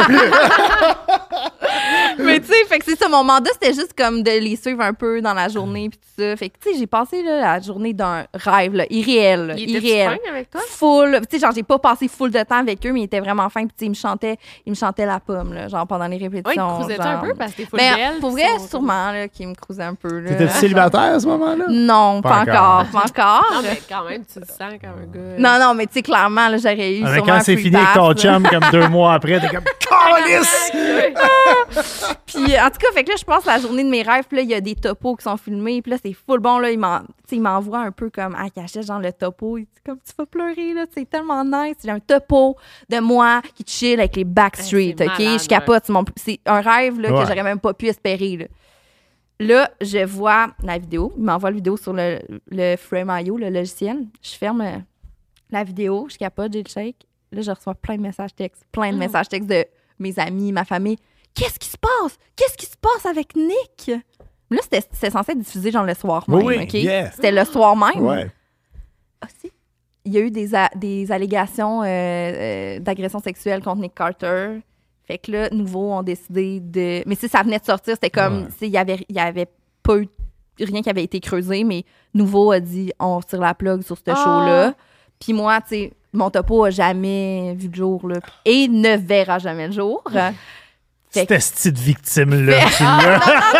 mais tu sais, fait que c'est ça, mon mandat, c'était juste comme de les suivre un peu dans la journée, puis tout ça. Fait que, tu sais, j'ai passé, là, la journée d'un rêve, là, irréel, là, Il était irréel. fin avec toi? Full, tu sais, genre, j'ai pas passé full de temps avec eux, mais ils étaient vraiment fins, puis tu sais, ils me chantaient, ils me chantaient la pomme, là, genre, pendant les Oui, répétitions. cruisais-tu genre. un peu parce que t'es full Ben, belle? pour puis vrai, sont- sûrement, là, qu'ils me cruisaient un peu, là. T'étais-tu célibataire à ce moment-là? Non, Pas pas encore, encore. pas encore. Non, mais quand même, tu te sens comme un gars. Non, non, mais tu sais, clairement, là, j'aurais eu Ah, mais sûrement quand un c'est free fini avec pass, ton là. chum, comme deux mois après, t'es comme Calice! Puis, en tout cas, fait que là, je passe la journée de mes rêves, puis là, il y a des topos qui sont filmés, puis là, c'est full bon, là, il m'en- tu sais, il m'envoie un peu comme à cachette, genre le topo, il dit comme, tu vas pleurer, là, c'est tellement nice. J'ai un topo de moi qui chill avec les Backstreet, Ouais, c'est OK? malade, Je capote, c'est mon- c'est un rêve, là, Ouais. que j'aurais même pas pu espérer, là. Là, je vois la vidéo, il m'envoie la vidéo sur le, le Frame point i o, le logiciel. Je ferme euh, la vidéo, je capote, j'ai le shake. Là, je reçois plein de messages textes, plein de Oh. messages textes de mes amis, ma famille. Qu'est-ce qui se passe? Qu'est-ce qui se passe avec Nick? Là, c'était c'était censé être diffusé genre le soir même, Oui, oui, OK? yeah. C'était le soir même. Ouais. Ah, si. Il y a eu des, a- des allégations euh, euh, d'agression sexuelle contre Nick Carter. Fait que là, Nouveau ont décidé de... Mais si ça venait de sortir, c'était comme... Ouais. tu sais, Il y avait, il y avait pas eu rien qui avait été creusé, mais Nouveau a dit on retire la plug sur ce Ah. show-là. Puis moi, tu sais, mon topo a jamais vu le jour, là. Et ne verra jamais le jour. Fait que- Cette petite victime-là, tu l'as.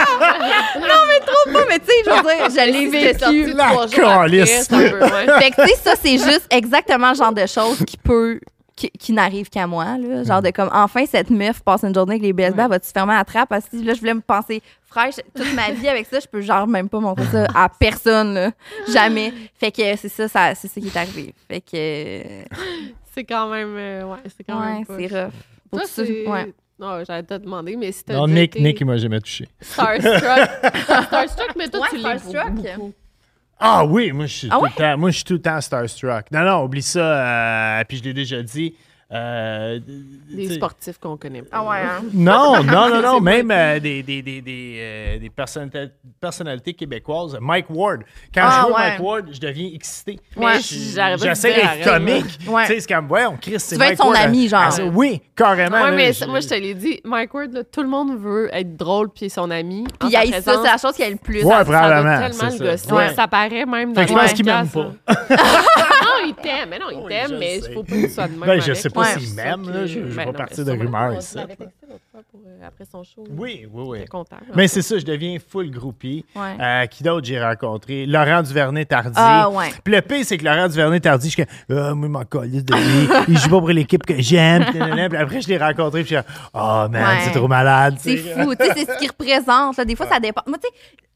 Trop pas, mais tu sais, je veux dire, je l'ai C'était sorti vécu. La trois jours après, calisse. c'est un peu, ouais. Fait que, tu sais, ça, c'est juste exactement le genre de choses qui peut. qui, qui n'arrive qu'à moi, là. Genre de comme, enfin, cette meuf passe une journée avec les B S B, elle va-tu fermer la trappe? Parce que là, je voulais me penser fraîche toute ma vie avec ça, je peux genre même pas montrer ça à personne, là. Jamais. Fait que c'est ça, ça c'est ça qui est arrivé. Fait que. euh, C'est quand même. euh, ouais, c'est quand ouais, même. pas- c'est rough. Faut Toi, que tu- c'est. ouais. Non, j'allais te demander, mais si t'as. Non, déjà Nick, été Nick, il m'a jamais touché. Starstruck. Starstruck, mais toi, Ouais, tu l'es Starstruck. beaucoup. Ah oui, moi, je suis Ah tout ouais? le temps, moi, je suis tout le temps starstruck. Non, non, oublie ça. euh, puis je l'ai déjà dit. euh, Des t'sais- sportifs qu'on connaît pas. Ah ouais, hein? Non, non, non, non, C'est même pas euh, des, des, des, des, euh, des personnalités, personnalités québécoises. Mike Ward. Quand Ah, je vois ouais. Mike Ward, je deviens excité. Ouais. Je- J'arrive pas à J'essaie te dire, d'être arrête, comique. ouais. Tu sais, c'est comme, ouais, on crie, c'est Tu veux Mike être son Ward. ami, genre. Ah, c'est- oui, carrément. Ouais, là, mais je- ça, moi, je te l'ai dit, Mike Ward, là, tout le monde veut être drôle puis son ami. en Puis il sa y a ça, présence. c'est la chose qui a le plus. Ouais, Ça probablement, doit tellement c'est le ça. gosser. Ouais. Ça paraît même dans Fait que je les pense qu'il m'aime podcasts, pas. là. Non, il t'aime. Mais non, il Oui, t'aime, je mais sais. il faut pas qu'il soit de même. Ben, je avec. sais pas Ouais. s'il m'aime, C'est ça là. que- Je je Ben vais pas non, mais partir de sûrement. rumeurs On ici. l'avait texté l'autre fois pour, euh, après son show. Oui, oui, oui. J'étais content. Mais c'est ça, je deviens full groupie. Ouais. Euh, qui d'autre j'ai rencontré? Laurent Duvernay-Tardy. Ah, ouais. Puis le pire, c'est que Laurent Duvernay-Tardy, je suis comme, ah, moi, il m'en calisse de lui. Il joue pas pour l'équipe que j'aime. Puis nanana. Puis après, je l'ai rencontré. Puis je suis comme, oh man, Ouais. c'est trop malade. C'est tu sais. fou. Tu sais, c'est ce qu'il représente. Là. Des fois, ça dépend. Moi, tu sais,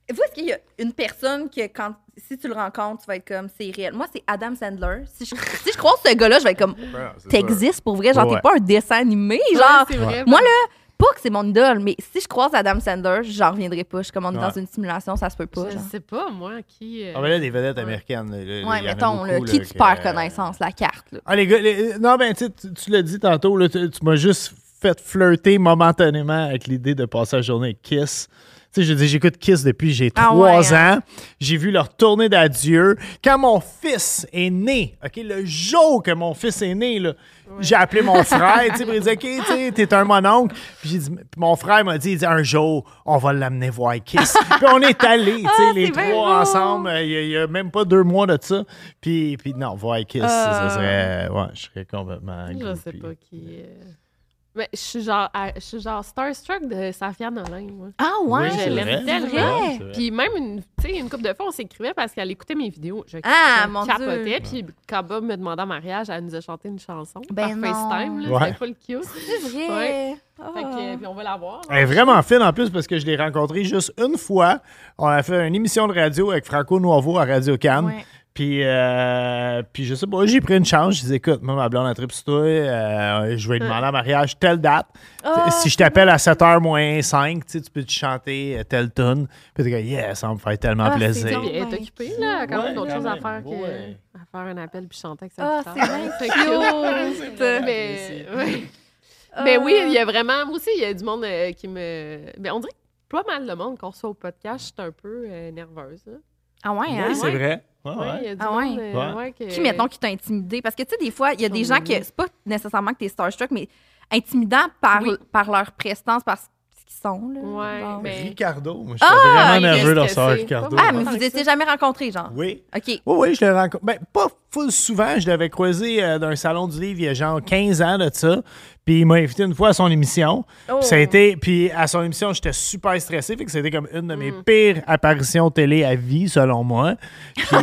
vous, est-ce qu'il y a une personne que, quand, si tu le rencontres, tu vas être comme, c'est réel? Moi, c'est Adam Sandler. Si je, si je croise ce gars-là, je vais être comme, t'existes pour vrai? Genre, Ouais. t'es pas un dessin animé? Genre, Ouais, c'est vrai. moi, là, pas que c'est mon idole, mais si je croise Adam Sandler, j'en reviendrai pas. Je suis comme, on est Ouais. dans une simulation, ça se peut pas. Je Genre. sais pas, moi, qui... euh, Ah, mais là, des vedettes Ouais. américaines. Là, là, il y en Ouais, a mettons, beaucoup, là, là, qui tu que- perds connaissance? La carte, là. Ah, les gars, les- non, ben, tu sais, tu tu l'as dit tantôt, là, tu, tu m'as juste fait flirter momentanément avec l'idée de passer la journée avec Kiss. Tu sais, je dis, j'écoute Kiss depuis j'ai Ah trois ouais, hein? ans. J'ai vu leur tournée d'adieu. Quand mon fils est né, OK, le jour que mon fils est né, là, j'ai appelé mon frère, tu sais, pour lui dire, OK, tu sais, t'es un mononcle. Puis j'ai dit, puis mon frère m'a dit, il dit, un jour, on va l'amener voir Kiss. Puis on est allés, tu sais, Ah, les c'est bien trois beau. ensemble. euh, Il y, a même pas deux mois de ça. Puis, puis non, voir Kiss, ça Euh. serait, ouais, je serais complètement Je sais groupie. pas qui... euh, Mais je suis genre, à- je suis genre starstruck de Safia Nolin, moi. Ah, ouais? Oui, je c'est l'aime vrai. tellement. C'est vrai? Ouais, c'est vrai. Puis même, une, tu sais, une couple de fois, on s'écrivait parce qu'elle écoutait mes vidéos. Je Ah, je mon capotais. Dieu. Puis quand Bob me demandait en mariage, elle nous a chanté une chanson Ben par non. FaceTime. Là, Ouais. C'était full cute. C'est vrai. Ouais. Ah. Fait que, puis on va la voir. Elle est vraiment fine en plus parce que je l'ai rencontrée juste une fois. On a fait une émission de radio avec Franco Nuovo à Radio Cannes. Ouais. Puis, euh, puis je sais pas, j'ai pris une chance. Je disais, écoute, moi, ma blonde a trippé sur toi. euh, je vais lui demander en mariage telle date. Ah, si je t'appelle à sept heures moins cinq, tu sais, tu peux te chanter euh, telle tune. Puis t'es comme, yeah, ça va me faire tellement Ah, c'est plaisir. donc Puis elle est ben occupée, là. Elle a quand Ouais, même d'autres quand choses à même. faire que Ouais. à faire un appel puis chanter avec sa Ah, guitare. c'est bien Fait cute. que- Mais, ouais. Ah. Ben oui, il y a vraiment... Moi aussi, il y a du monde euh, qui me... Ben on dirait que pas mal de monde qu'on reçoit au podcast, je suis un peu euh, nerveuse. Là. Ah ouais, hein? Oui, c'est vrai. Ouais, Ouais, ouais. il y a du Ah ouais? monde euh, Ouais. ouais, que... Qui, mettons, qui t'a intimidé? Parce que, tu sais, des fois, il y a des Sur gens le que moment. c'est pas nécessairement que t'es starstruck, mais intimidants par, Oui. par leur prestance, parce qu'ils sont, là. Ouais, genre. mais- Ricardo, moi, je suis Ah, vraiment il nerveux de reste recevoir stressé. Ricardo. Ah, Ouais. mais vous Avec étiez ça. jamais rencontrés, genre? Oui. OK. Oui, oui, je l'ai rencontré. Ben, pas full souvent. Je l'avais croisé euh, d'un salon du livre il y a genre quinze ans de ça. Puis il m'a invité une fois à son émission. Oh. Puis ça a été. Puis à son émission, j'étais super stressé. Fait que c'était comme une de mes Mm. pires apparitions télé à vie, selon moi. Puis.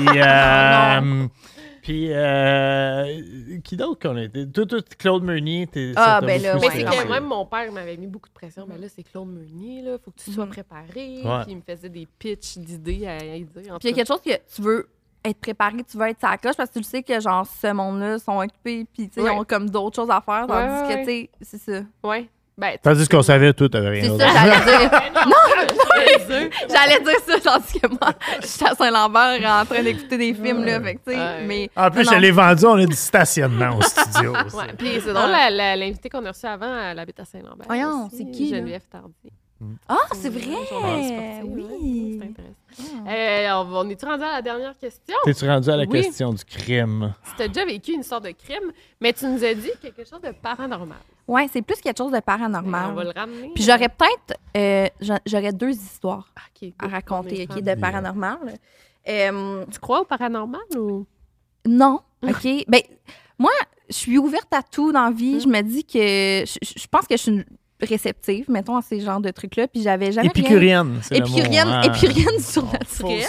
euh, Puis, euh, qui d'autre qu'on a été? Toi, toi, Claude Meunier, t'es. Ah, ça t'a ben là, beaucoup Mais ouais, c'est quand que même. même mon père m'avait mis beaucoup de pression. Ben là, c'est Claude Meunier, là. Faut que tu sois Mhm. préparé. Ouais. Puis il me faisait des pitchs d'idées à, à y dire. En Puis il y a tout quelque chose que tu veux être préparé, tu veux être sa coche, parce que tu le sais que, genre, ce monde-là sont occupés, puis, tu sais, Ouais. ils ont comme d'autres choses à faire, tandis Ouais, ouais, que, tu sais, c'est ça. cas. Ouais. Ben, Tandis qu'on savait tout, t'avais rien C'est d'autre. ça, j'allais dire. non! J'allais dire ça, tandis que moi, j'étais à Saint-Lambert en train d'écouter des films, là, fait que, tu sais, Ouais. mais... En plus, non, je non. l'ai vendu, on a du stationnement au studio. ça. Ouais, puis c'est drôle, la- la- l'invité qu'on a reçu avant, elle habite à Saint-Lambert. Voyons, aussi, c'est qui, là? Geneviève Tardy. Ah, c'est vrai! Journaliste sportive, ouais. Oui! C'est intéressant. Euh, on, on est-tu rendu à la dernière question? T'es-tu rendu à la Oui. question du crime? Si t'as déjà vécu une sorte de crime, mais tu nous as dit quelque chose de paranormal. Ouais, c'est plus quelque chose de Ben, on va paranormal. le ramener. Puis j'aurais peut-être... euh, j'a- j'aurais deux histoires Ah, ok, à good. raconter, On est OK, rendu. de paranormal. Euh, Tu crois au paranormal ou... non, OK. Ben, moi, je suis ouverte à tout dans la vie. Je me dis que... Je, je- je pense que je suis une réceptive, mettons, à ces genres de trucs-là. Puis j'avais jamais rien... Épicurienne, c'est le mot. Épicurienne, hein. épicurienne Full surnaturelle.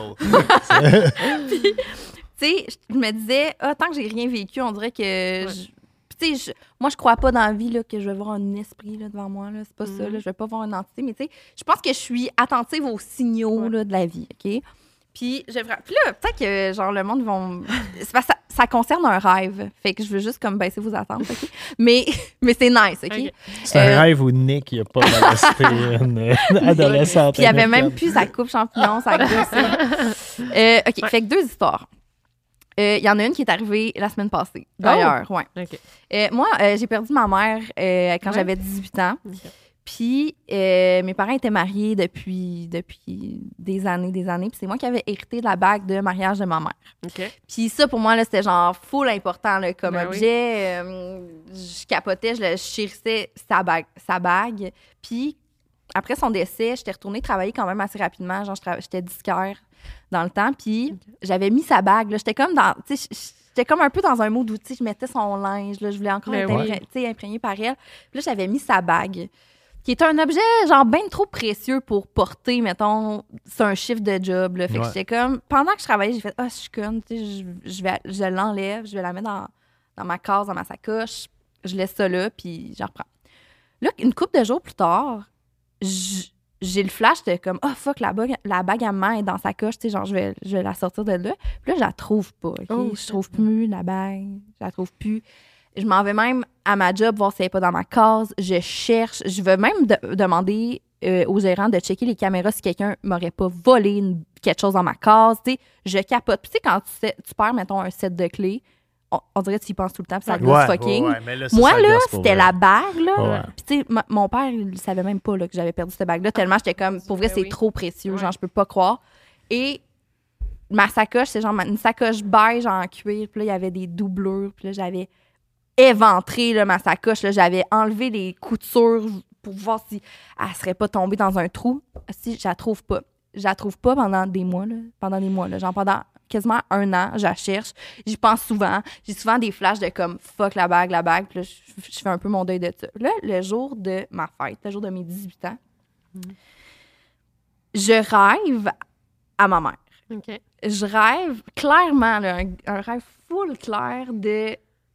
circle. Tu sais, je me disais, ah, tant que j'ai rien vécu, on dirait que... je- Puis, tu sais, je- moi, je crois pas dans la vie là, que je vais voir un esprit là, devant moi. Là. C'est pas ça. Mhm. Là. Je vais pas voir une entité. Mais tu sais, je pense que je suis attentive aux signaux Ouais. là, de la vie. OK? Puis, je... Puis là, peut-être que genre, le monde vont... C'est parce que ça, ça concerne un rêve. Fait que je veux juste comme baisser vos attentes. OK? Mais, mais c'est nice. OK? Ok. C'est un Euh, rêve où Nick, il a pas molesté une une adolescente. Puis il y avait même américaine. plus sa coupe champignon, sa gosse. euh, OK, fait que deux histoires. Euh, Il y en a une qui est arrivée la semaine passée, d'ailleurs. Ouais. OK. Euh, moi, euh, j'ai perdu ma mère euh, quand Ouais. j'avais dix-huit ans. Ok. Puis euh, mes parents étaient mariés depuis, depuis des années, des années. Puis c'est moi qui avais hérité de la bague de mariage de ma mère. OK. Puis ça, pour moi, là, c'était genre full important là, comme Ben oui. objet. Euh, je capotais, je, le- je chérissais sa bague, sa bague. Puis après son décès, j'étais retournée travailler quand même assez rapidement. Genre, je trava- j'étais disquaire dans le temps. Puis j'avais mis sa bague. là. J'étais comme dans... tu sais, j'étais comme un peu dans un mode où, tu sais, je mettais son linge. Là, je voulais encore Ben être oui. impré- tu sais, imprégnée par elle. Puis là, j'avais mis sa bague, qui est un objet, genre, bien trop précieux pour porter, mettons, c'est un chiffre de job, là. Fait que Ouais. j'étais comme... Pendant que je travaillais, j'ai fait « Ah, je suis conne, tu sais, je, je, vais, je l'enlève, je vais la mettre dans, dans ma case, dans ma sacoche. Je laisse ça là, puis j'en reprends. » Là, une couple de jours plus tard, je, j'ai le flash de comme, oh fuck, la bague, la bague à main est dans sa coche, tu sais, genre, je vais, je vais la sortir de là. Puis là, je la trouve pas, OK? Oh, je trouve plus la bague, je la trouve plus. Je m'en vais même à ma job voir si elle n'est pas dans ma case. Je cherche. Je veux même de- demander euh, au gérant de checker les caméras si quelqu'un m'aurait pas volé une- quelque chose dans ma case. Tu sais, je capote. Puis tu sais, quand tu, sais, tu perds, mettons, un set de clés, on, on dirait que tu y penses tout le temps, puis ça te gosse Ouais, fucking. ouais, ouais, mais là, ça, Moi, ça là, gosse pour c'était vrai. la bague, là. Ouais. Puis tu sais, ma- mon père, il savait même pas là, que j'avais perdu cette bague-là, tellement j'étais comme, pour vrai, Ben c'est oui. trop précieux. Ouais. Genre, je peux pas croire. Et ma sacoche, c'est genre ma- une sacoche beige en cuir. Puis là, il y avait des doublures. Puis là, j'avais éventré là, ma sacoche. Là, j'avais enlevé les coutures pour voir si elle serait pas tombée dans un trou. Si, je la trouve pas. Je la trouve pas pendant des mois. Là. Pendant des mois. Là. Genre pendant quasiment un an, je la cherche. J'y pense souvent. J'ai souvent des flashs de comme fuck la bague, la bague. Puis là, je, je fais un peu mon deuil de ça. Là, le jour de ma fête, le jour de mes dix-huit ans, je rêve à ma mère. OK. Je rêve clairement, là, un, un rêve full clair de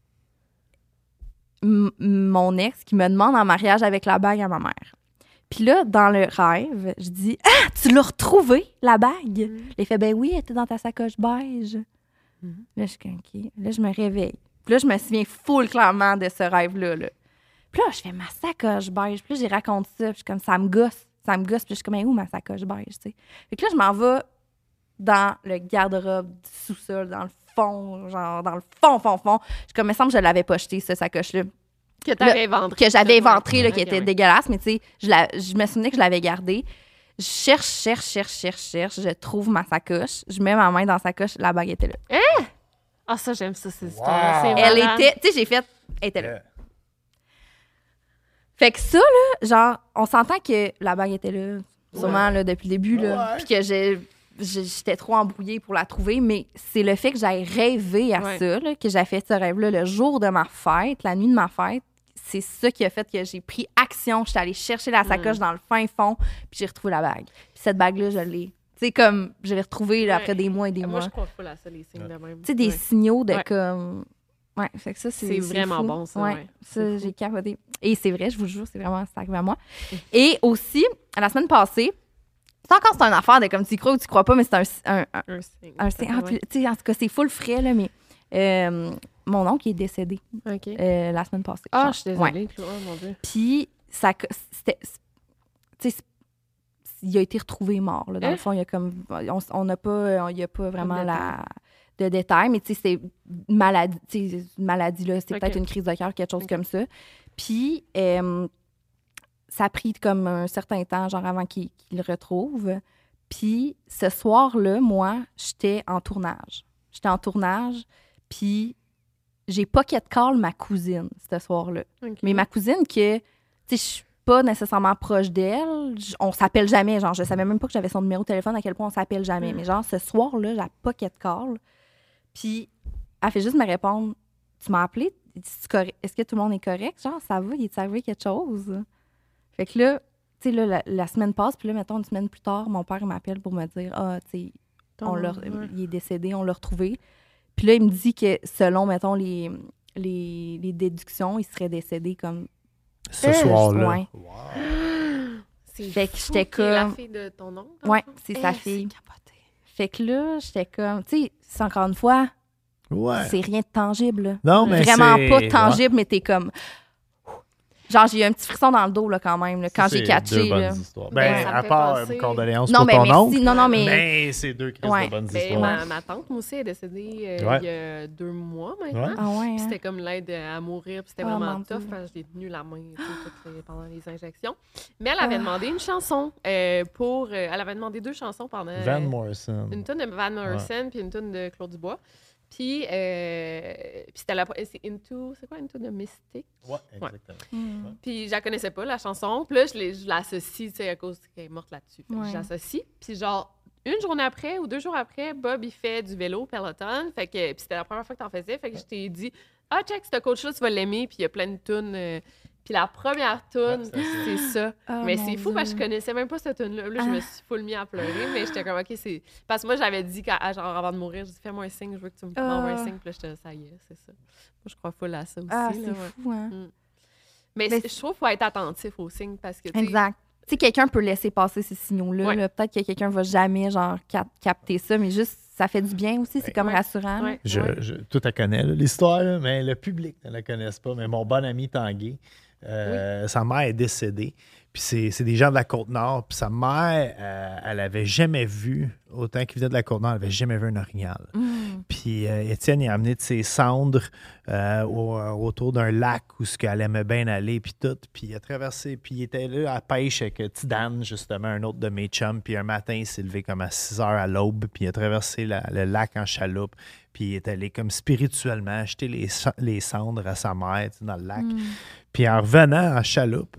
m- mon ex qui me demande en mariage avec la bague à ma mère. Puis là, dans le rêve, je dis « Ah, tu l'as retrouvée, la bague? Mm. Il fait « Ben oui, elle était dans ta sacoche beige. Mm. Là, je suis comme, OK. Là, je me réveille. Puis là, je me souviens full clairement de ce rêve-là. Là. Puis là, je fais ma sacoche beige. Puis là, j'y raconte ça. Puis je suis comme, ça me gosse. Ça me gosse. Puis je suis comme, où ma sacoche beige, tu sais? Fait que là, je m'en vais dans le garde-robe du sous-sol, dans le fond, genre dans le fond, fond, fond. Je suis comme, il me semble que je l'avais pas jeté, cette sacoche-là. Que t'avais éventré. Que j'avais éventré, là, Ok, qui était ouais. dégueulasse, mais tu sais, je, la- je me souvenais que je l'avais gardée. Je cherche, cherche, cherche, cherche, cherche. Je trouve ma sacoche. Je mets ma main dans la sacoche. La bague était là. Ah, ça, j'aime ça, ces histoires. Wow. C'est Elle malade. était, tu sais, j'ai fait, elle était là. Yeah. Fait que ça, là, genre, on s'entend que la bague était là, sûrement, là, depuis le début, là. Ouais. Puis que j'ai- j'ai- j'étais trop embrouillée pour la trouver, mais c'est le fait que j'aille rêvé à Ouais. ça, là, que j'ai fait ce rêve-là le jour de ma fête, la nuit de ma fête. C'est ça qui a fait que j'ai pris action. J'étais allée chercher la sacoche dans le fin fond, puis j'ai retrouvé la bague. Puis cette bague-là, je l'ai. Tu sais, comme, je l'ai retrouvée là, Ouais. après des mois et des Moi, mois. je crois pas à ça, les signes de même. Tu sais, des Ouais. signaux de Ouais. comme. Ouais, fait que ça, c'est. C'est vraiment fou. bon, ça, Ouais, ouais. ça, C'est fou. j'ai capoté. Et c'est vrai, je vous le jure, c'est vraiment, c'est arrivé à moi. Et aussi, la semaine passée, c'est encore, c'est une affaire de comme tu y crois ou tu crois pas, mais c'est un. un, un, Un signe. un- c'est- ah, Ouais. puis, tu sais, en tout cas, c'est full frais, là, mais. euh, mon oncle est décédé OK. euh, la semaine passée. Ah, genre. je suis Ouais. désolée, Claude. Oh, mon Dieu. Puis, ça. C'était. Tu sais, il a été retrouvé mort. Là, dans Hein? le fond, il y a comme. On n'a pas. Il n'y a pas vraiment de la. de détails, mais tu sais, c'est une maladie, tu sais, une maladie, là. C'est Ok. peut-être une crise de cœur, quelque chose Ok. comme ça. Puis, euh, ça a pris comme un certain temps, genre avant qu'il qu'il le retrouve. Puis, ce soir-là, moi, j'étais en tournage. J'étais en tournage, puis j'ai pocket call ma cousine, ce soir-là. OK. Mais ma cousine, que, tu sais, je suis pas nécessairement proche d'elle, j- on s'appelle jamais. Genre, je savais même pas que j'avais son numéro de téléphone, à quel point on s'appelle jamais. Mais genre, ce soir-là, j'ai la pocket call. Puis, elle fait juste me répondre, tu m'as appelé? Es-tu correct? Est-ce que tout le monde est correct? Genre, ça va? Il est arrivé quelque chose? Fait que là, tu sais, là, la, la semaine passe, puis là, mettons, une semaine plus tard, mon père m'appelle pour me dire, ah, tu sais, Ton- on l'a- ouais. il est décédé, on l'a retrouvé. Puis là, il me dit que selon, mettons, les, les, les déductions, il serait décédé comme. Ce Euh, soir-là. ouais. Wow. C'est Fait que fou j'étais qu'il est la comme- fille de ton oncle? dans Ouais, le fond? c'est Eh, sa fille. C'est capoté. Fait que là, j'étais comme. Tu sais, c'est encore une fois, Ouais. c'est rien de tangible. là. Non, mais Vraiment c'est- pas tangible, mais t'es comme. Genre, j'ai eu un petit frisson dans le dos, là, quand même, là, quand C'est j'ai catché. deux bonnes là. histoires. Ben, Ben, ça me à fait part penser- euh, condoléances Non, pour mais ton merci. oncle. Non, non, mais. Mais c'est deux crises Ouais. de bonnes Ben, histoires. ma, ma tante, moi aussi, est décédée euh, Ouais. il y a deux mois maintenant. Ouais. Ah ouais. Puis hein? C'était comme l'aide à mourir, puis c'était Oh, vraiment mon tough Dieu. parce que je l'ai tenu la main tu sais, toutes les- pendant les injections. Mais elle avait Ah. demandé une chanson euh, pour. euh, elle avait demandé deux chansons pendant. Van euh, Morrison. Une tonne de Van Morrison puis une tonne de Claude Dubois. Puis, euh, puis c'était la. C'est Into. C'est quoi Into the Mystic? Ouais, exactement. Hmm. Puis je la connaissais pas, la chanson. Puis là, je, l'ai- je l'associe, tu sais, à cause qu'elle est morte là-dessus. Fait que Ouais. Je l'associe. Puis genre, une journée après ou deux jours après, Bob, il fait du vélo, Peloton. Fait que, puis c'était la première fois que t'en faisais. Fait que je t'ai dit, ah, check, ce coach-là, tu vas l'aimer. Puis il y a plein de tunes. euh, puis la première tune, Ouais, c'est ça. c'est ça. Ah, mais mon c'est fou parce que je Dieu. connaissais même pas cette tune-là. Là, je me Ah. suis full mis à pleurer. Mais j'étais comme, OK, c'est. Parce que moi, j'avais dit, qu'à- à- genre, avant de mourir, j'ai dit, fais-moi un signe, je veux que tu me Ah. m'envoies un signe. Puis là, j'étais, ça y est, c'est ça. Moi, je crois full à ça aussi. Ah, là, c'est ouais. fou, hein? Mais Mais c'est- je trouve qu'il faut être attentif aux signes parce que, tu sais, Exact. Tu sais, quelqu'un peut laisser passer ces signaux-là. Ouais. là. Peut-être que quelqu'un va jamais, genre, cap- capter ça, mais juste, ça fait du bien aussi. C'est comme Ouais. rassurant. là. Ouais. Je, Ouais. je, tout à connaît là, l'histoire, là, mais le public ne la connaisse pas. Mais mon bon ami Tanguay, euh, sa mère est décédée. Puis c'est, c'est des gens de la Côte-Nord. Puis sa mère, euh, elle avait jamais vu, autant qu'il venait de la Côte-Nord, elle avait jamais vu un orignal. Mm. Puis euh, Étienne, il a amené de ses cendres euh, au- autour d'un lac où ce qu'elle aimait bien aller, puis tout. Puis il a traversé, puis il était là à pêche avec euh, Tidane, justement, un autre de mes chums. Puis un matin, il s'est levé comme à six heures à l'aube, puis il a traversé la- le lac en chaloupe. Puis il est allé comme spirituellement acheter les, sa- les cendres à sa mère, tu sais, dans le lac. Mm. Puis en revenant en chaloupe,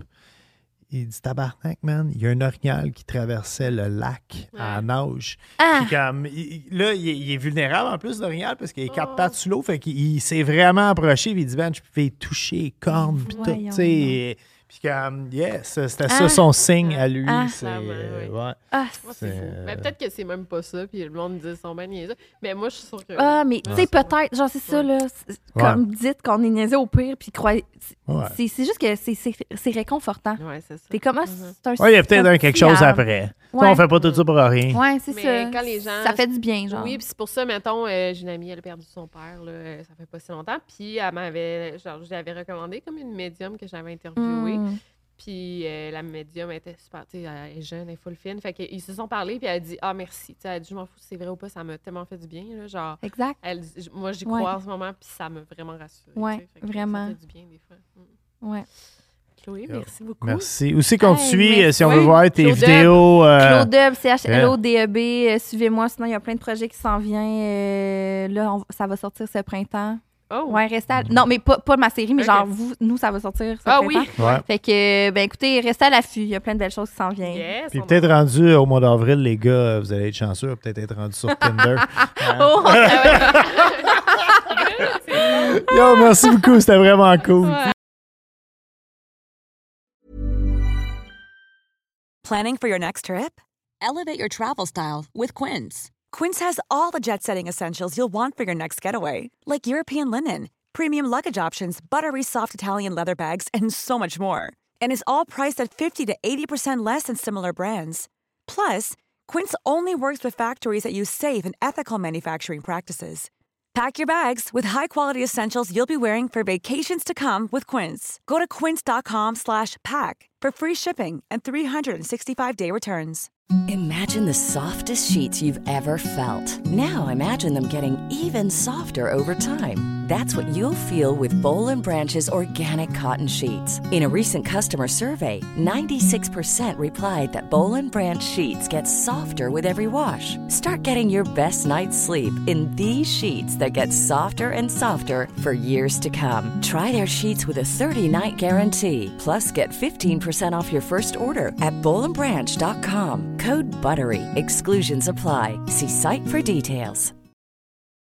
il dit tabarnak, man, il y a un orignal qui traversait le lac en nage. Ah! Puis comme, il- il- là, il est, il est vulnérable en plus, l'orignal, parce qu'il a quatre Oh. pattes sous l'eau. Fait qu'il il s'est vraiment approché. Puis il dit, ben, je pouvais y toucher les cornes. Puis tout, Voyons tu sais. et- Puis comme, yes, c'était ça Ah. son signe à lui. Ah. c'est, Clairement, euh, oui. ouais. Ah, Moi, c'est C'est- fou. Mais peut-être que c'est même pas ça, puis le monde dit qu'ils sont bien niaiseux. Mais moi, je suis sûre que. Ah, mais tu sais, Ouais. peut-être, genre, c'est ça, Ouais. là. c'est- Comme dites qu'on est niaisé au pire, puis croyez. c'est- Ouais. C'est c'est juste que c'est- c'est c'est réconfortant. Ouais, c'est ça. T'es comme, ah, Mhm. c'est un Ouais, il y a peut-être c'est un quelque chose fiable. après. Tu sais, Ouais. On fait pas tout ça pour rien. Ouais, c'est Mais ça. quand les gens- Ça fait du bien, genre. Oui, puis c'est pour ça, mettons, euh, j'ai une amie, elle a perdu son père, là, euh, ça fait pas si longtemps. Puis elle m'avait, genre, je l'avais recommandé comme une médium que j'avais interviewée. Mm. Puis euh, la médium était super, tu sais, elle est jeune, elle est full fine. Fait qu'ils se sont parlé, puis elle a dit, ah, merci. Tu sais, elle a dit, je m'en fous si c'est vrai ou pas, ça m'a tellement fait du bien, là. Genre, Exact. elle, dit- j- moi, j'y Ouais. crois en ce moment, puis ça m'a vraiment rassurée. tu Ouais, sais. Fait que vraiment. Ça fait du bien, des fois. Mm. Ouais. Chloé, merci beaucoup. Merci. Aussi qu'on te Hey, suit, merci. euh, si on veut Oui. voir tes Claude vidéos. euh, Claude Deb, C H L O D E B. euh, Suivez-moi, sinon il y a plein de projets qui s'en viennent. euh, là, on- ça va sortir ce printemps. Oh! Ouais, restez à... Non, mais pas, pas ma série, mais Ok. genre, vous, nous, ça va sortir ce Ah printemps. oui! Ouais. Fait que, ben écoutez, restez à l'affût. Il y a plein de belles choses qui s'en viennent. Yes! Puis on peut-être en- rendu au mois d'avril, les gars, vous allez être chanceux, peut-être être rendu sur Tinder. Hein? Oh! Yo, merci beaucoup, c'était vraiment cool. Ouais. Planning for your next trip? Elevate your travel style with Quince. Quince has all the jet-setting essentials you'll want for your next getaway, like European linen, premium luggage options, buttery soft Italian leather bags, and so much more. And is all priced at fifty to eighty percent less than similar brands. Plus, Quince only works with factories that use safe and ethical manufacturing practices. Pack your bags with high-quality essentials you'll be wearing for vacations to come with Quince. Go to quince.com slash pack for free shipping and three sixty-five day returns. Imagine the softest sheets you've ever felt. Now imagine them getting even softer over time. That's what you'll feel with Bowl and Branch's organic cotton sheets. In a recent customer survey, ninety-six percent replied that Bowl and Branch sheets get softer with every wash. Start getting your best night's sleep in these sheets that get softer and softer for years to come. Try their sheets with a thirty-night guarantee. Plus, get fifteen percent off your first order at bowl and branch dot com. Code BUTTERY. Exclusions apply. See site for details.